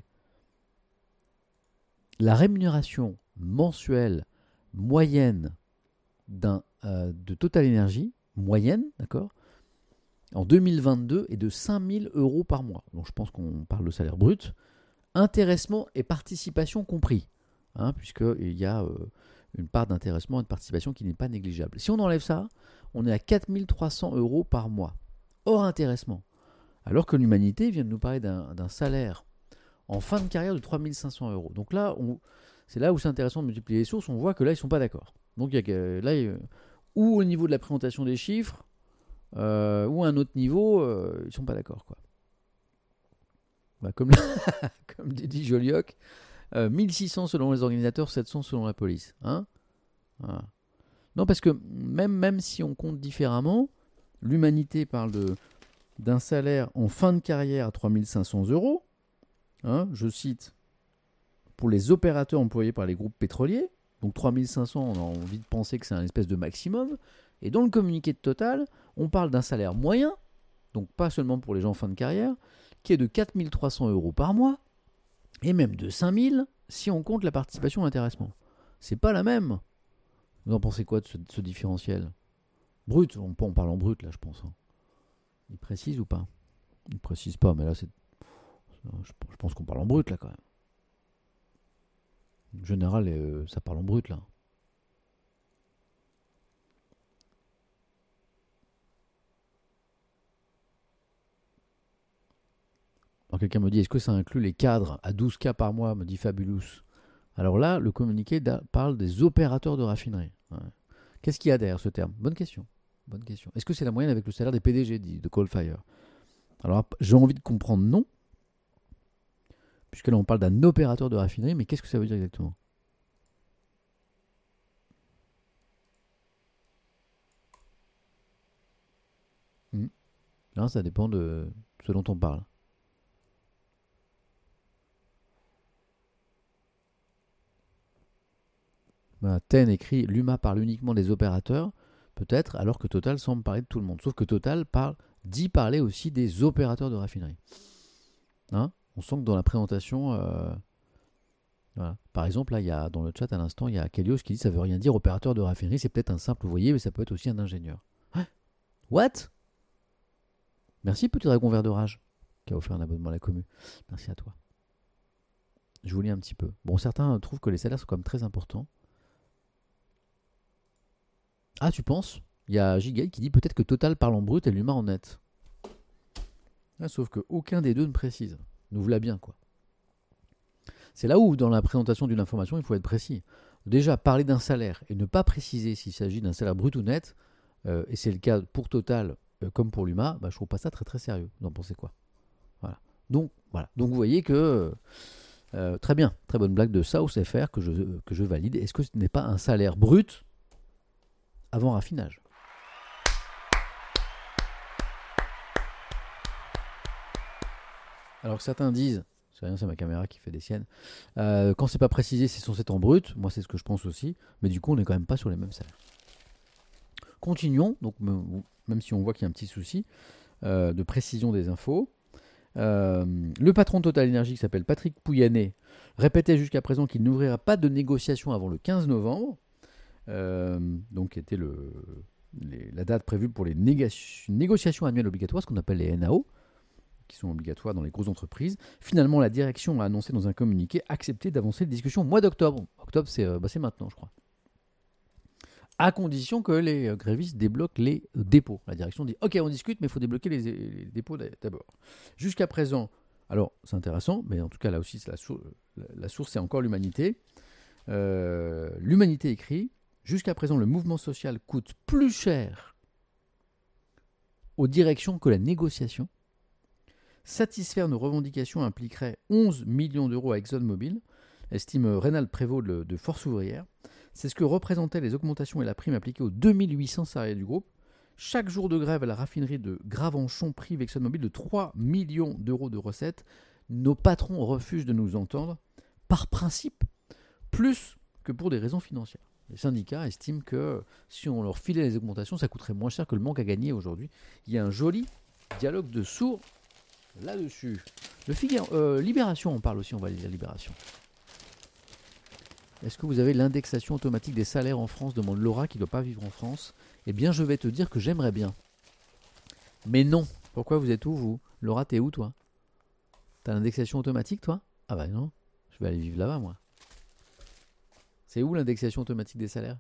La rémunération mensuelle moyenne d'un, euh, de Total Energy, moyenne, d'accord, en deux mille vingt-deux est de cinq mille euros par mois. Donc je pense qu'on parle de salaire brut. Intéressement et participation compris, hein, puisqu'il y a euh, une part d'intéressement et de participation qui n'est pas négligeable. Si on enlève ça, on est à quatre mille trois cents euros par mois, hors intéressement. Alors que l'humanité vient de nous parler d'un, d'un salaire en fin de carrière de trois mille cinq cents euros. Donc là, on, c'est là où c'est intéressant de multiplier les sources, on voit que là, ils ne sont pas d'accord. Donc il y a, là, il, ou au niveau de la présentation des chiffres, euh, ou à un autre niveau, euh, ils ne sont pas d'accord, quoi. Bah, comme, comme dit Jolioc, euh, mille six cents selon les organisateurs, sept cents selon la police. Hein, voilà. Non, parce que même, même si on compte différemment, l'humanité parle de, d'un salaire en fin de carrière à trois mille cinq cents euros. Hein, je cite, pour les opérateurs employés par les groupes pétroliers. Donc trois mille cinq cents, on a envie de penser que c'est un espèce de maximum. Et dans le communiqué de Total, on parle d'un salaire moyen, donc pas seulement pour les gens en fin de carrière, qui est de quatre mille trois cents euros par mois, et même de cinq mille si on compte la participation à l'intéressement. C'est pas la même. Vous en pensez quoi de ce, de ce différentiel? Brut, on, on parle en brut là, je pense. Hein. Il précise ou pas? Il précise pas, mais là, c'est, je, je pense qu'on parle en brut là quand même. En général, euh, ça parle en brut là. Alors quelqu'un me dit, est-ce que ça inclut les cadres à douze K par mois, me dit Fabulous. Alors là, le communiqué da- parle des opérateurs de raffinerie. Ouais. Qu'est-ce qu'il y a derrière ce terme? Bonne question. Bonne question. Est-ce que c'est la moyenne avec le salaire des P D G, dit de Coalfire? Alors j'ai envie de comprendre non, puisque là on parle d'un opérateur de raffinerie, mais qu'est-ce que ça veut dire exactement? Hmm. Non, ça dépend de ce dont on parle. Voilà, Ten écrit l'U M A parle uniquement des opérateurs, peut-être, alors que Total semble parler de tout le monde. Sauf que Total parle, dit parler aussi des opérateurs de raffinerie. Hein, on sent que dans la présentation, euh, voilà. Par exemple, là, il y a, dans le chat à l'instant, il y a Kelios qui dit ça veut rien dire opérateur de raffinerie, c'est peut-être un simple ouvrier, mais ça peut être aussi un ingénieur. Hein? What? Merci, petit dragon vert de rage, qui a offert un abonnement à la commu. Merci à toi. Je vous lis un petit peu. Bon, certains trouvent que les salaires sont quand même très importants. Ah, tu penses? Il y a Gigate qui dit peut-être que Total parle en brut et Luma en net. Ah, sauf qu'aucun des deux ne précise. Nous voilà bien, quoi. C'est là où, dans la présentation d'une information, il faut être précis. Déjà, parler d'un salaire et ne pas préciser s'il s'agit d'un salaire brut ou net, euh, et c'est le cas pour Total euh, comme pour Luma, bah, je trouve pas ça très très sérieux. Vous en pensez quoi? Voilà. Donc, voilà. Donc vous voyez que euh, très bien, très bonne blague de South F R que je, que je valide. Est-ce que ce n'est pas un salaire brut avant raffinage? Alors que certains disent, c'est rien, c'est ma caméra qui fait des siennes, euh, quand c'est pas précisé, c'est censé être en brut. Moi, c'est ce que je pense aussi. Mais du coup, on n'est quand même pas sur les mêmes salaires. Continuons. Donc, même si on voit qu'il y a un petit souci euh, de précision des infos. Euh, le patron de Total Energy, qui s'appelle Patrick Pouyanné, répétait jusqu'à présent qu'il n'ouvrira pas de négociation avant le quinze novembre, euh, donc qui était le, les, la date prévue pour les néga- négociations annuelles obligatoires, ce qu'on appelle les N A O, qui sont obligatoires dans les grosses entreprises. Finalement, la direction a annoncé dans un communiqué accepter d'avancer les discussions au mois d'octobre. Octobre, c'est, euh, bah, c'est maintenant, je crois. À condition que les grévistes débloquent les dépôts. La direction dit « Ok, on discute, mais il faut débloquer les, les dépôts d'abord. » Jusqu'à présent, alors c'est intéressant, mais en tout cas là aussi, c'est la, source, la source, c'est encore l'humanité. Euh, l'humanité écrit « Jusqu'à présent, le mouvement social coûte plus cher aux directions que la négociation. Satisfaire nos revendications impliquerait onze millions d'euros à ExxonMobil, estime Rénal Prévost de, de Force Ouvrière. C'est ce que représentaient les augmentations et la prime appliquée aux deux mille huit cents salariés du groupe. Chaque jour de grève à la raffinerie de Gravenchon prive ExxonMobil de trois millions d'euros de recettes. Nos patrons refusent de nous entendre, par principe, plus que pour des raisons financières. Les syndicats estiment que si on leur filait les augmentations, ça coûterait moins cher que le manque à gagner aujourd'hui. Il y a un joli dialogue de sourds là-dessus. Le Figaro, euh, Libération, on parle aussi, on va lire Libération. Est-ce que vous avez l'indexation automatique des salaires en France, demande Laura qui ne doit pas vivre en France. Eh bien, je vais te dire que j'aimerais bien. Mais non. Pourquoi vous êtes où, vous? Laura, t'es où, toi? T'as l'indexation automatique, toi? Ah bah non. Je vais aller vivre là-bas, moi. C'est où l'indexation automatique des salaires?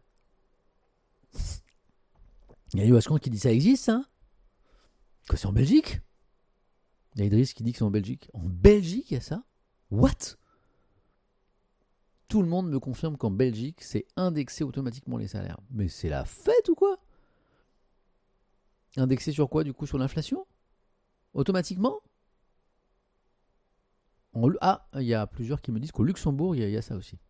Il y a Yoascan qui dit ça existe, ça? Quoi, c'est en Belgique? Il y a Idriss qui dit que c'est en Belgique. En Belgique, il y a ça? What? Tout le monde me confirme qu'en Belgique, c'est indexé automatiquement les salaires. Mais c'est la fête ou quoi? Indexé sur quoi, du coup? Sur l'inflation? Automatiquement? en... Ah, il y a plusieurs qui me disent qu'au Luxembourg, il y, y a ça aussi.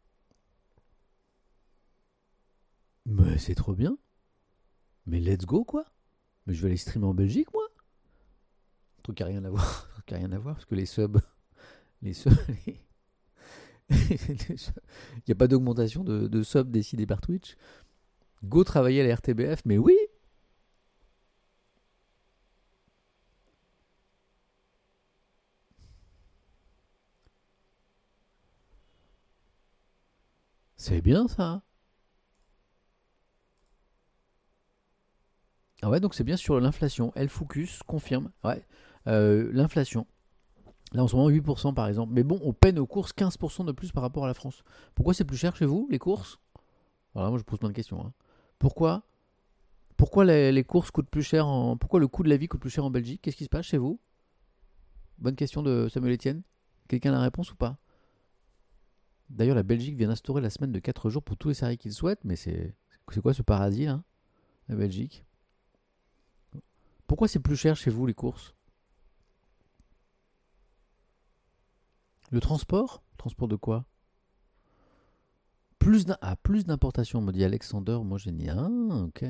Mais c'est trop bien. Mais let's go, quoi. Mais je vais aller streamer en Belgique, moi. Un truc qui n'a rien à voir. Un truc qui n'a rien à voir, parce que les subs... Les subs... Les... Il n'y a pas d'augmentation de, de subs décidée par Twitch. Go travailler à la R T B F, mais oui. C'est bien ça. Ah ouais, donc c'est bien sur l'inflation. Elle Focus confirme. Ouais, euh, l'inflation. Là en ce moment huit pour cent par exemple. Mais bon, on peine aux courses quinze pour cent de plus par rapport à la France. Pourquoi c'est plus cher chez vous, les courses? Alors moi je pose plein de questions. Hein. Pourquoi Pourquoi les, les courses coûtent plus cher en... Pourquoi le coût de la vie coûte plus cher en Belgique? Qu'est-ce qui se passe chez vous? Bonne question de Samuel Etienne. Quelqu'un a la réponse ou pas? D'ailleurs, la Belgique vient d'instaurer la semaine de quatre jours pour tous les salariés qu'ils souhaitent, mais c'est, c'est quoi ce paradis là, la Belgique? Pourquoi c'est plus cher chez vous les courses? Le transport? Transport de quoi? Plus d'un... Ah, plus d'importation, me dit Alexander. Moi j'ai dit, ah, ok.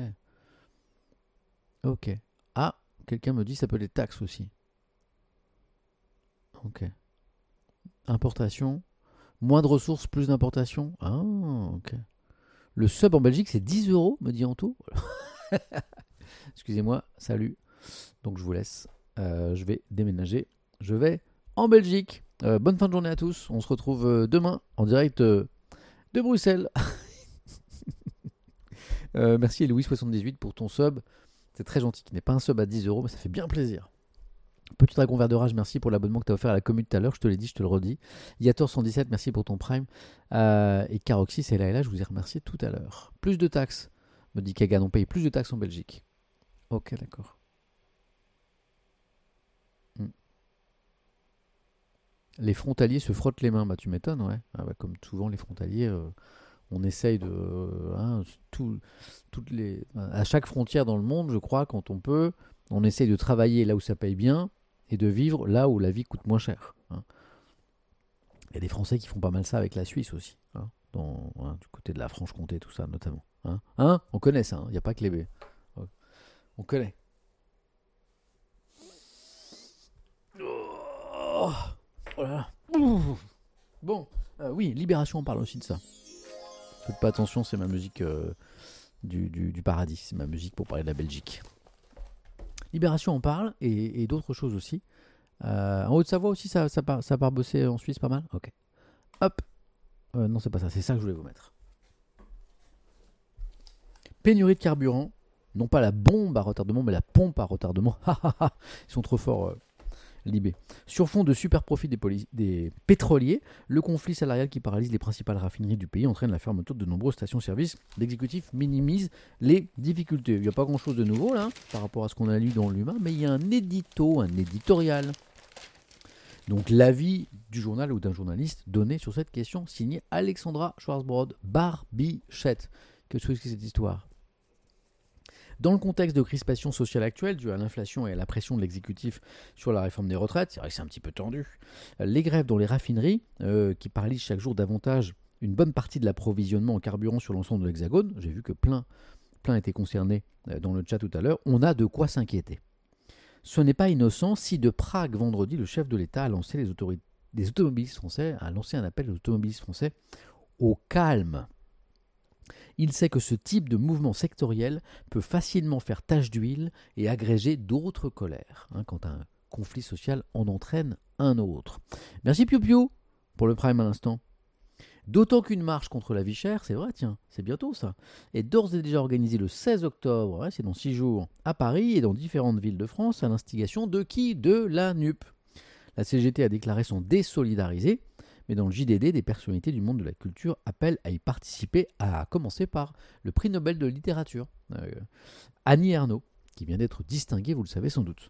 Ok. Ah, quelqu'un me dit ça peut être les taxes aussi. Ok. Importation. Moins de ressources, plus d'importation. Ah, ok. Le sub en Belgique, c'est dix euros, me dit Anto. Excusez-moi, salut. Donc je vous laisse. Euh, je vais déménager. Je vais en Belgique. Euh, bonne fin de journée à tous. On se retrouve euh, demain en direct euh, de Bruxelles. euh, merci Louis soixante-dix-huit pour ton sub. C'est très gentil. Qui n'est pas un sub à dix euros, mais ça fait bien plaisir. Petit dragon vert de rage, merci pour l'abonnement que tu as offert à la commune tout à l'heure. Je te l'ai dit, je te le redis. Yator cent dix-sept, merci pour ton prime. Euh, et Caroxy, c'est là et là, je vous ai remercié tout à l'heure. Plus de taxes. Me dit Kagan, on paye plus de taxes en Belgique. Ok, d'accord. Hmm. Les frontaliers se frottent les mains. Bah, tu m'étonnes, ouais. Ah bah, comme souvent, les frontaliers, euh, on essaye de. euh, hein, tout- toutes les, à chaque frontière dans le monde, je crois, quand on peut, on essaye de travailler là où ça paye bien et de vivre là où la vie coûte moins cher. Hein. Il y a des Français qui font pas mal ça avec la Suisse aussi. Hein, dans, hein, du côté de la Franche-Comté, tout ça, notamment. Hein, Hein on connaît ça, il n'y a pas que les B. On connaît. Oh, oh là là. Ouh. Bon, euh, oui, Libération, on parle aussi de ça. Faites pas attention, c'est ma musique euh, du, du, du paradis. C'est ma musique pour parler de la Belgique. Libération, on parle, et, et d'autres choses aussi. Euh, en Haute-Savoie aussi, ça, ça, part, ça part bosser en Suisse pas mal. Ok. Hop. Euh, non, c'est pas ça, c'est ça que je voulais vous mettre. Pénurie de carburant. Non pas la bombe à retardement, mais la pompe à retardement. Ils sont trop forts, euh, Libé. Sur fond de super profit des, poli- des pétroliers, le conflit salarial qui paralyse les principales raffineries du pays entraîne la fermeture de nombreuses stations-service. L'exécutif minimise les difficultés. Il n'y a pas grand-chose de nouveau là, par rapport à ce qu'on a lu dans l'Humain, mais il y a un édito, un éditorial. Donc l'avis du journal ou d'un journaliste donné sur cette question, signé Alexandra Schwarzbrod Barbichette. Qu'est-ce que c'est que cette histoire ? Dans le contexte de crispation sociale actuelle, due à l'inflation et à la pression de l'exécutif sur la réforme des retraites, c'est vrai que c'est un petit peu tendu, les grèves dans les raffineries, euh, qui paralysent chaque jour davantage une bonne partie de l'approvisionnement en carburant sur l'ensemble de l'Hexagone, j'ai vu que plein, plein étaient concernés dans le chat tout à l'heure, on a de quoi s'inquiéter. Ce n'est pas innocent si de Prague, vendredi, le chef de l'État a lancé les autorités, les automobilistes français, a lancé un appel aux automobilistes français au calme. Il sait que ce type de mouvement sectoriel peut facilement faire tache d'huile et agréger d'autres colères, hein, quand un conflit social en entraîne un autre. Merci Piu Piu pour le prime à l'instant. D'autant qu'une marche contre la vie chère, c'est vrai, tiens, c'est bientôt ça, est d'ores et déjà organisée le seize octobre, ouais, c'est dans six jours, à Paris et dans différentes villes de France, à l'instigation de qui ? De la N U P. La C G T a déclaré son désolidarisé, mais dans le J D D, des personnalités du monde de la culture appellent à y participer, à commencer par le prix Nobel de littérature, euh, Annie Ernaux, qui vient d'être distinguée, vous le savez sans doute.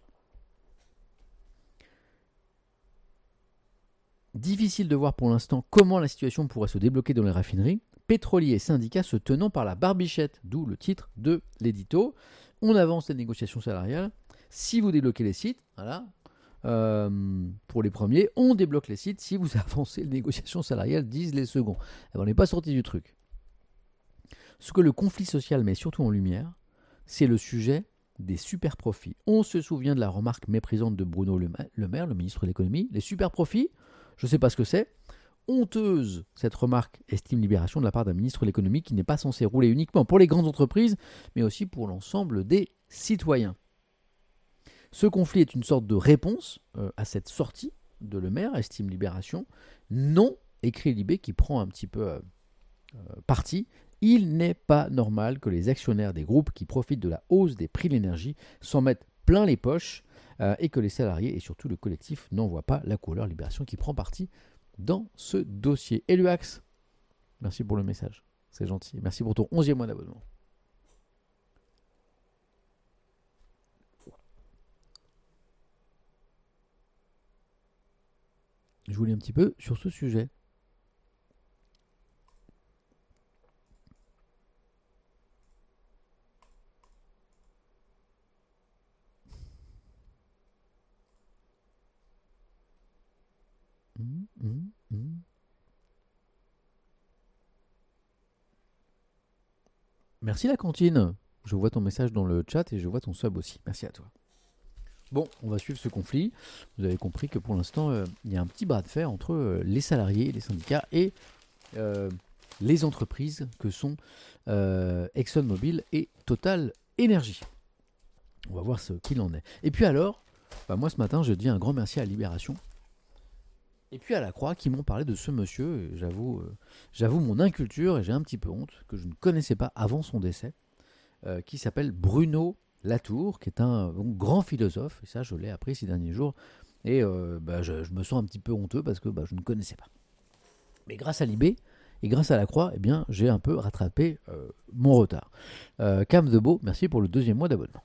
Difficile de voir pour l'instant comment la situation pourrait se débloquer dans les raffineries, pétroliers et syndicats se tenant par la barbichette, d'où le titre de l'édito. On avance les négociations salariales. Si vous débloquez les sites, voilà, Euh, pour les premiers, on débloque les sites si vous avancez les négociations salariales, disent les seconds. Alors, on n'est pas sorti du truc. Ce que le conflit social met surtout en lumière, c'est le sujet des super profits. On se souvient de la remarque méprisante de Bruno Le Maire, le ministre de l'économie. Les super profits, je ne sais pas ce que c'est. Honteuse, cette remarque, estime Libération de la part d'un ministre de l'économie qui n'est pas censé rouler uniquement pour les grandes entreprises, mais aussi pour l'ensemble des citoyens. Ce conflit est une sorte de réponse euh, à cette sortie de Le Maire, estime Libération. Non, écrit Libé qui prend un petit peu euh, euh, parti, il n'est pas normal que les actionnaires des groupes qui profitent de la hausse des prix de l'énergie s'en mettent plein les poches euh, et que les salariés et surtout le collectif n'en voient pas la couleur. Libération qui prend parti dans ce dossier. Eluax, merci pour le message, c'est gentil. Merci pour ton onzième mois d'abonnement. Je vous lis un petit peu sur ce sujet. Mmh, mmh, mmh. Merci la cantine. Je vois ton message dans le chat et je vois ton sub aussi. Merci à toi. Bon, on va suivre ce conflit. Vous avez compris que pour l'instant, euh, il y a un petit bras de fer entre euh, les salariés, les syndicats et euh, les entreprises que sont euh, ExxonMobil et Total Energy. On va voir ce qu'il en est. Et puis alors, bah moi ce matin, je dis un grand merci à Libération. Et puis à la Croix qui m'ont parlé de ce monsieur. J'avoue, euh, j'avoue mon inculture et j'ai un petit peu honte que je ne connaissais pas avant son décès, euh, qui s'appelle Bruno Latour, qui est un, un grand philosophe, et ça je l'ai appris ces derniers jours, et euh, bah, je, je me sens un petit peu honteux parce que bah, je ne connaissais pas. Mais grâce à Libé, Et grâce à la croix, eh bien, j'ai un peu rattrapé euh, mon retard. Euh, Cam de Beau, merci pour le deuxième mois d'abonnement.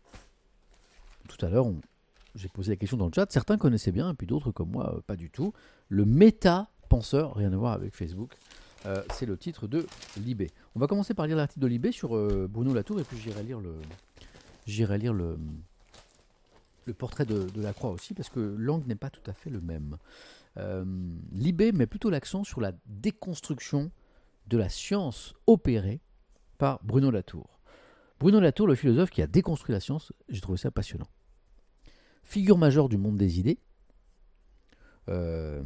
Tout à l'heure, on... j'ai posé la question dans le chat. Certains connaissaient bien, et puis d'autres comme moi, euh, pas du tout. Le méta-penseur, rien à voir avec Facebook. Euh, c'est le titre de Libé. On va commencer par lire l'article de Libé sur euh, Bruno Latour, et puis j'irai lire le, j'irai lire le, le portrait de, de la croix aussi, parce que l'angle n'est pas tout à fait le même. Euh, Libé met plutôt l'accent sur la déconstruction de la science opérée par Bruno Latour. Bruno Latour, le philosophe qui a déconstruit la science, j'ai trouvé ça passionnant. Figure majeure du monde des idées, euh,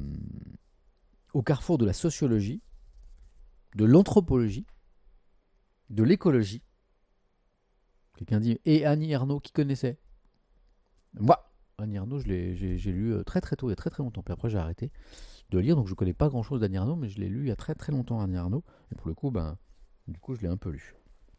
au carrefour de la sociologie, de l'anthropologie, de l'écologie. Quelqu'un dit, et Annie Ernaux, qui connaissait? Moi, Annie Ernaux, je l'ai, j'ai, j'ai lu très très tôt, il y a très très longtemps. Puis après, j'ai arrêté de lire, donc je ne connais pas grand chose d'Annie Ernaux, mais je l'ai lu il y a très très longtemps, Annie Ernaux. Et pour le coup, ben, du coup, je l'ai un peu lu.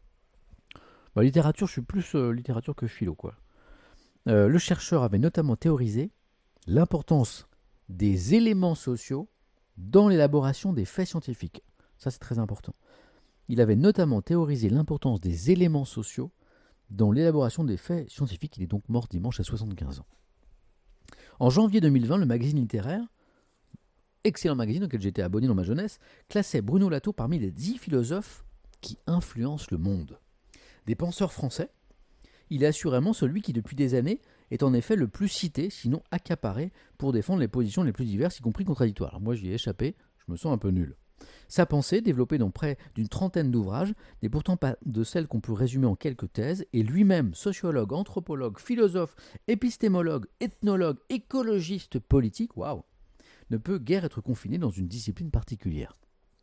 Bah, littérature, je suis plus euh, littérature que philo, quoi. Euh, le chercheur avait notamment théorisé l'importance des éléments sociaux dans l'élaboration des faits scientifiques. Ça, c'est très important. Il avait notamment théorisé l'importance des éléments sociaux dans l'élaboration des faits scientifiques. Il est donc mort dimanche à soixante-quinze ans. En janvier deux mille vingt, le magazine littéraire, excellent magazine auquel j'étais abonné dans ma jeunesse, classait Bruno Latour parmi les dix philosophes qui influencent le monde. Des penseurs français, il est assurément celui qui, depuis des années, est en effet le plus cité, sinon accaparé, pour défendre les positions les plus diverses, y compris contradictoires. Alors moi, j'y ai échappé, je me sens un peu nul. Sa pensée, développée dans près d'une trentaine d'ouvrages, n'est pourtant pas de celle qu'on peut résumer en quelques thèses, et lui-même, sociologue, anthropologue, philosophe, épistémologue, ethnologue, écologiste, politique, waouh, ne peut guère être confiné dans une discipline particulière.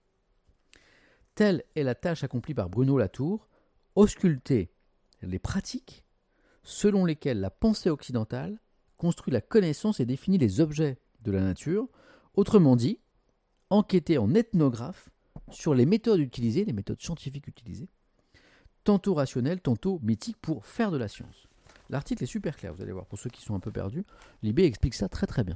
Telle est la tâche accomplie par Bruno Latour, ausculter les pratiques selon lesquelles la pensée occidentale construit la connaissance et définit les objets de la nature, autrement dit, enquêter en ethnographe sur les méthodes utilisées, les méthodes scientifiques utilisées, tantôt rationnelles, tantôt mythiques, pour faire de la science. L'article est super clair, vous allez voir, pour ceux qui sont un peu perdus, Libé explique ça très très bien.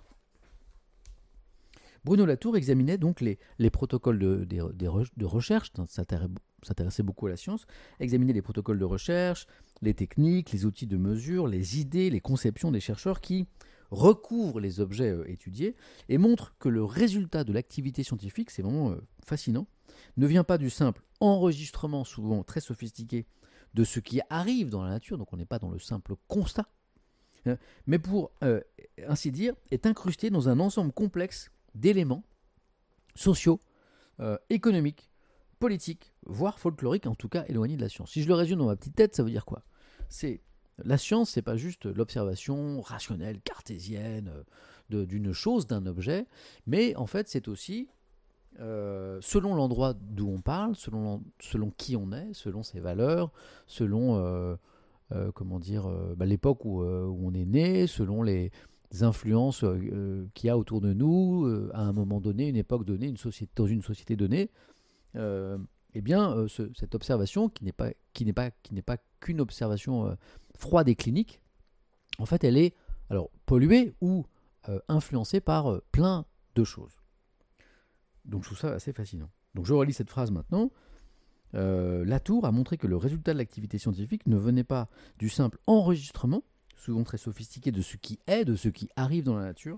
Bruno Latour examinait donc les, les protocoles de, de, de, de recherche, s'intéressait beaucoup à la science, examinait les protocoles de recherche, les techniques, les outils de mesure, les idées, les conceptions des chercheurs qui recouvrent les objets euh, étudiés et montrent que le résultat de l'activité scientifique, c'est vraiment euh, fascinant, ne vient pas du simple enregistrement souvent très sophistiqué de ce qui arrive dans la nature, donc on n'est pas dans le simple constat, hein, mais pour euh, ainsi dire, est incrusté dans un ensemble complexe d'éléments sociaux, euh, économiques, politiques, voire folkloriques, en tout cas éloignés de la science. Si je le résume dans ma petite tête, ça veut dire quoi? C'est la science, c'est pas juste l'observation rationnelle, cartésienne euh, de, d'une chose, d'un objet, mais en fait c'est aussi, euh, selon l'endroit d'où on parle, selon, selon qui on est, selon ses valeurs, selon euh, euh, comment dire, euh, bah, l'époque où, euh, où on est né, selon les influences euh, qu'il y a autour de nous, euh, à un moment donné, une époque donnée, une société, dans une société donnée, euh, eh bien, euh, ce, cette observation, qui n'est pas, qui n'est pas, qui n'est pas qu'une observation euh, froide et clinique, en fait, elle est alors polluée ou euh, influencée par euh, plein de choses. Donc, je trouve ça assez fascinant. Donc, je relis cette phrase maintenant. Euh, Latour a montré que le résultat de l'activité scientifique ne venait pas du simple enregistrement, souvent très sophistiqué, de ce qui est, de ce qui arrive dans la nature,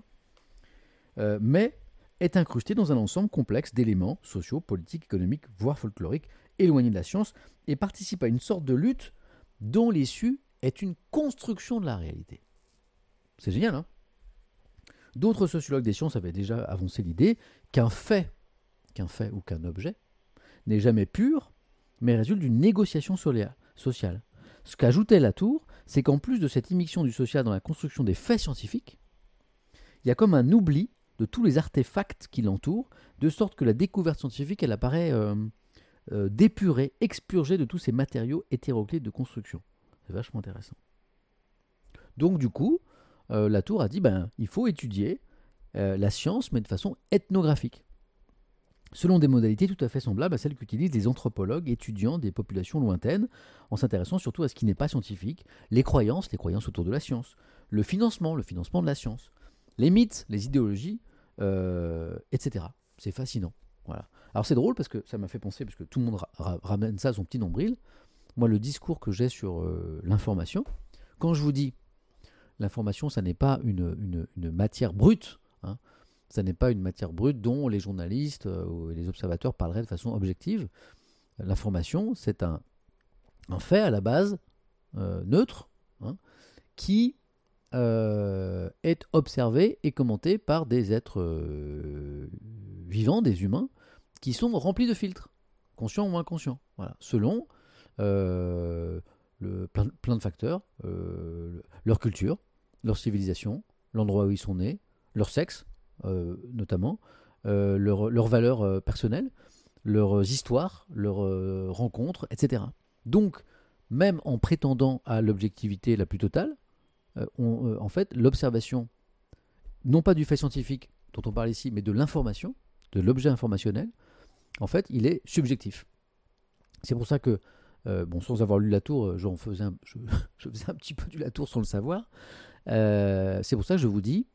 euh, mais est incrusté dans un ensemble complexe d'éléments sociaux, politiques, économiques, voire folkloriques, éloignés de la science, et participe à une sorte de lutte dont l'issue est une construction de la réalité. C'est génial, hein? D'autres sociologues des sciences avaient déjà avancé l'idée qu'un fait, qu'un fait ou qu'un objet n'est jamais pur, mais résulte d'une négociation sociale. Ce qu'ajoutait Latour, c'est qu'en plus de cette immixtion du social dans la construction des faits scientifiques, il y a comme un oubli de tous les artefacts qui l'entourent, de sorte que la découverte scientifique, elle apparaît euh, euh, dépurée, expurgée de tous ces matériaux hétéroclites de construction. C'est vachement intéressant. Donc du coup, euh, Latour a dit, ben, il faut étudier euh, la science, mais de façon ethnographique, selon des modalités tout à fait semblables à celles qu'utilisent les anthropologues étudiant des populations lointaines, en s'intéressant surtout à ce qui n'est pas scientifique, les croyances, les croyances autour de la science, le financement, le financement de la science, les mythes, les idéologies, euh, et cetera. C'est fascinant. Voilà. Alors c'est drôle parce que ça m'a fait penser, parce que tout le monde ra- ra- ramène ça à son petit nombril. Moi, le discours que j'ai sur euh, l'information, quand je vous dis l'information, ça n'est pas une, une, une matière brute, hein, ça n'est pas une matière brute dont les journalistes euh, ou les observateurs parleraient de façon objective. L'information, c'est un, un fait à la base euh, neutre, hein, qui euh, est observé et commenté par des êtres euh, vivants, des humains, qui sont remplis de filtres, conscients ou inconscients, voilà, selon euh, le, plein, plein de facteurs, euh, leur culture, leur civilisation, l'endroit où ils sont nés, leur sexe, euh, notamment, euh, leur, leurs valeurs euh, personnelles, leurs histoires, leurs euh, rencontres, et cetera. Donc, même en prétendant à l'objectivité la plus totale, euh, on, euh, en fait, l'observation, non pas du fait scientifique dont on parle ici, mais de l'information, de l'objet informationnel, en fait, il est subjectif. C'est pour ça que, euh, bon, sans avoir lu Latour, j'en faisais un, je, je faisais un petit peu du Latour sans le savoir. Euh, c'est pour ça que je vous dis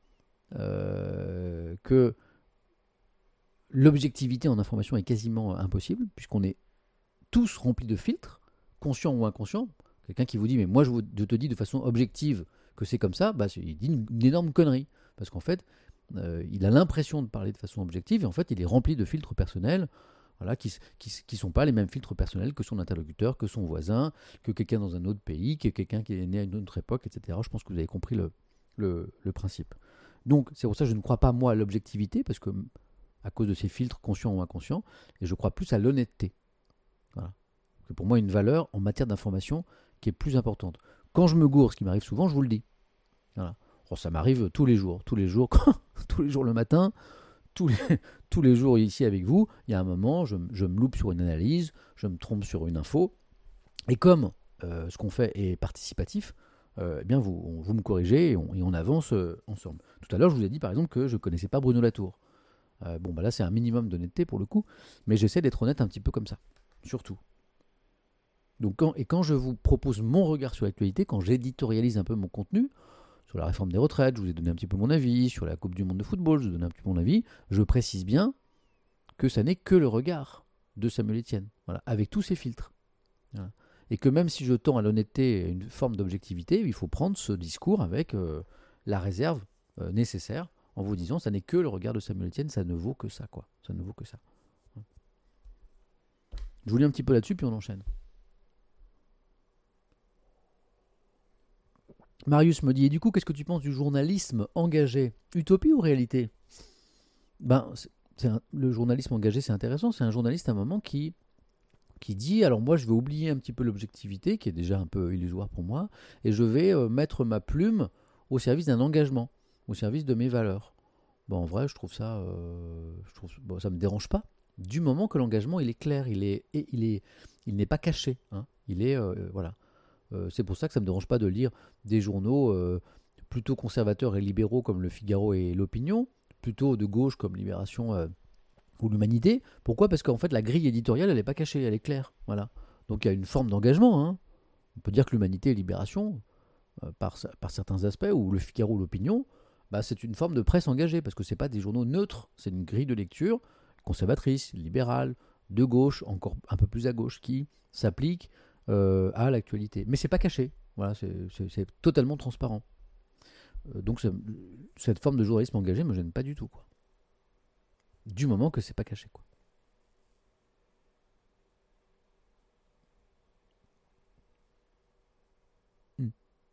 euh, que l'objectivité en information est quasiment impossible, puisqu'on est tous remplis de filtres, conscients ou inconscients. Quelqu'un qui vous dit, mais moi je, vous, je te dis de façon objective que c'est comme ça, bah, il dit une, une énorme connerie. Parce qu'en fait, euh, il a l'impression de parler de façon objective, et en fait, il est rempli de filtres personnels, voilà, qui ne sont pas les mêmes filtres personnels que son interlocuteur, que son voisin, que quelqu'un dans un autre pays, que quelqu'un qui est né à une autre époque, et cetera. Je pense que vous avez compris le, le, le principe. Donc, c'est pour ça que je ne crois pas, moi, à l'objectivité, parce que à cause de ces filtres conscients ou inconscients, et je crois plus à l'honnêteté. Voilà. C'est pour moi une valeur en matière d'information qui est plus importante. Quand je me gourre, ce qui m'arrive souvent, je vous le dis. Voilà. Oh, ça m'arrive tous les jours, tous les jours, tous les jours le matin, tous les, tous les jours ici avec vous. Il y a un moment, je, je me loupe sur une analyse, je me trompe sur une info, et comme euh, ce qu'on fait est participatif, euh, eh bien vous, on, vous me corrigez et on, et on avance euh, ensemble. Tout à l'heure, je vous ai dit par exemple que je ne connaissais pas Bruno Latour. Euh, bon, bah là, c'est un minimum d'honnêteté pour le coup, mais j'essaie d'être honnête un petit peu comme ça, surtout. Donc, quand, et quand je vous propose mon regard sur l'actualité, quand j'éditorialise un peu mon contenu, sur la réforme des retraites, je vous ai donné un petit peu mon avis, sur la Coupe du Monde de football, je vous ai donné un petit peu mon avis, je précise bien que ça n'est que le regard de Samuel Etienne, voilà, avec tous ces filtres. Voilà. Et que même si je tends à l'honnêteté et une forme d'objectivité, il faut prendre ce discours avec euh, la réserve euh, nécessaire, en vous disant ça n'est que le regard de Samuel Etienne, ça ne vaut que ça, quoi. Ça ne vaut que ça. Je vous lis un petit peu là-dessus, puis on enchaîne. Marius me dit, et du coup, qu'est-ce que tu penses du journalisme engagé? Utopie ou réalité? Ben, c'est, c'est un, le journalisme engagé, c'est intéressant. C'est un journaliste à un moment qui, qui dit, alors moi, je vais oublier un petit peu l'objectivité, qui est déjà un peu illusoire pour moi, et je vais euh, mettre ma plume au service d'un engagement, au service de mes valeurs. Bon, en vrai, je trouve ça, euh, je trouve, bon, ça me dérange pas, du moment que l'engagement, il est clair, il est, il est, il n'est pas caché, hein, il est, euh, voilà. Euh, c'est pour ça que ça ne me dérange pas de lire des journaux euh, plutôt conservateurs et libéraux comme Le Figaro et L'Opinion, plutôt de gauche comme Libération euh, ou L'Humanité. Pourquoi? Parce qu'en fait, la grille éditoriale, elle n'est pas cachée, elle est claire. Voilà. Donc il y a une forme d'engagement. Hein. On peut dire que L'Humanité et Libération, euh, par, par certains aspects, ou Le Figaro ou L'Opinion, bah, c'est une forme de presse engagée, parce que ce n'est pas des journaux neutres, c'est une grille de lecture conservatrice, libérale, de gauche, encore un peu plus à gauche, qui s'applique Euh, à l'actualité. Mais c'est pas caché. Voilà, c'est, c'est, c'est totalement transparent. Euh, donc c'est, cette forme de journalisme engagé me gêne pas du tout, quoi. Du moment que c'est pas caché, quoi. Hmm.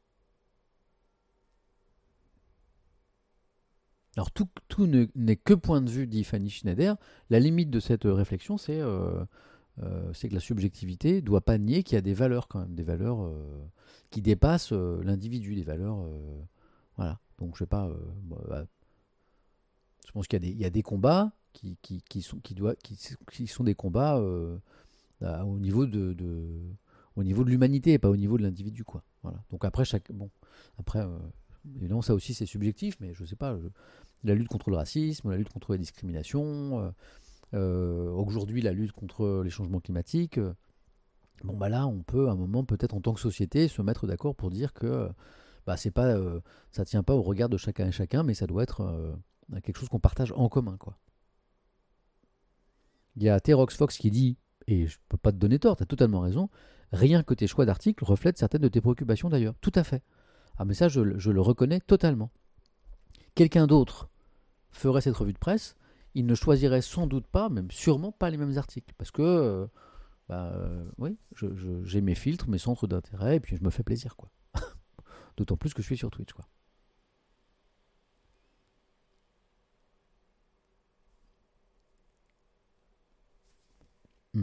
Alors tout, tout ne, n'est que point de vue, dit Fanny Schneider. La limite de cette réflexion, c'est, euh, euh, c'est que la subjectivité ne doit pas nier qu'il y a des valeurs quand même, des valeurs euh, qui dépassent euh, l'individu, des valeurs... euh, voilà. Donc je sais pas... euh, bah, je pense qu'il y a des, il y a des combats qui, qui, qui, sont, qui, doit, qui, qui sont des combats euh, à- au niveau de, de, au niveau de l'humanité et pas au niveau de l'individu, quoi. Voilà. Donc après, chaque, bon, après euh, évidemment, ça aussi c'est subjectif, mais je sais pas, je- la lutte contre le racisme, la lutte contre la discrimination, euh, euh, aujourd'hui la lutte contre les changements climatiques, euh, bon bah là on peut à un moment peut-être en tant que société se mettre d'accord pour dire que bah, c'est pas, euh, ça tient pas au regard de chacun et chacun, mais ça doit être euh, quelque chose qu'on partage en commun, quoi. Il y a Terox Fox qui dit, et je ne peux pas te donner tort, tu as totalement raison, rien que tes choix d'articles reflètent certaines de tes préoccupations d'ailleurs. Tout à fait. Ah mais ça, je, je le reconnais totalement. Quelqu'un d'autre ferait cette revue de presse, il ne choisirait sans doute pas, même sûrement pas les mêmes articles. Parce que, euh, bah, euh, oui, je, je, j'ai mes filtres, mes centres d'intérêt, et puis je me fais plaisir, quoi. D'autant plus que je suis sur Twitch, quoi. Hmm.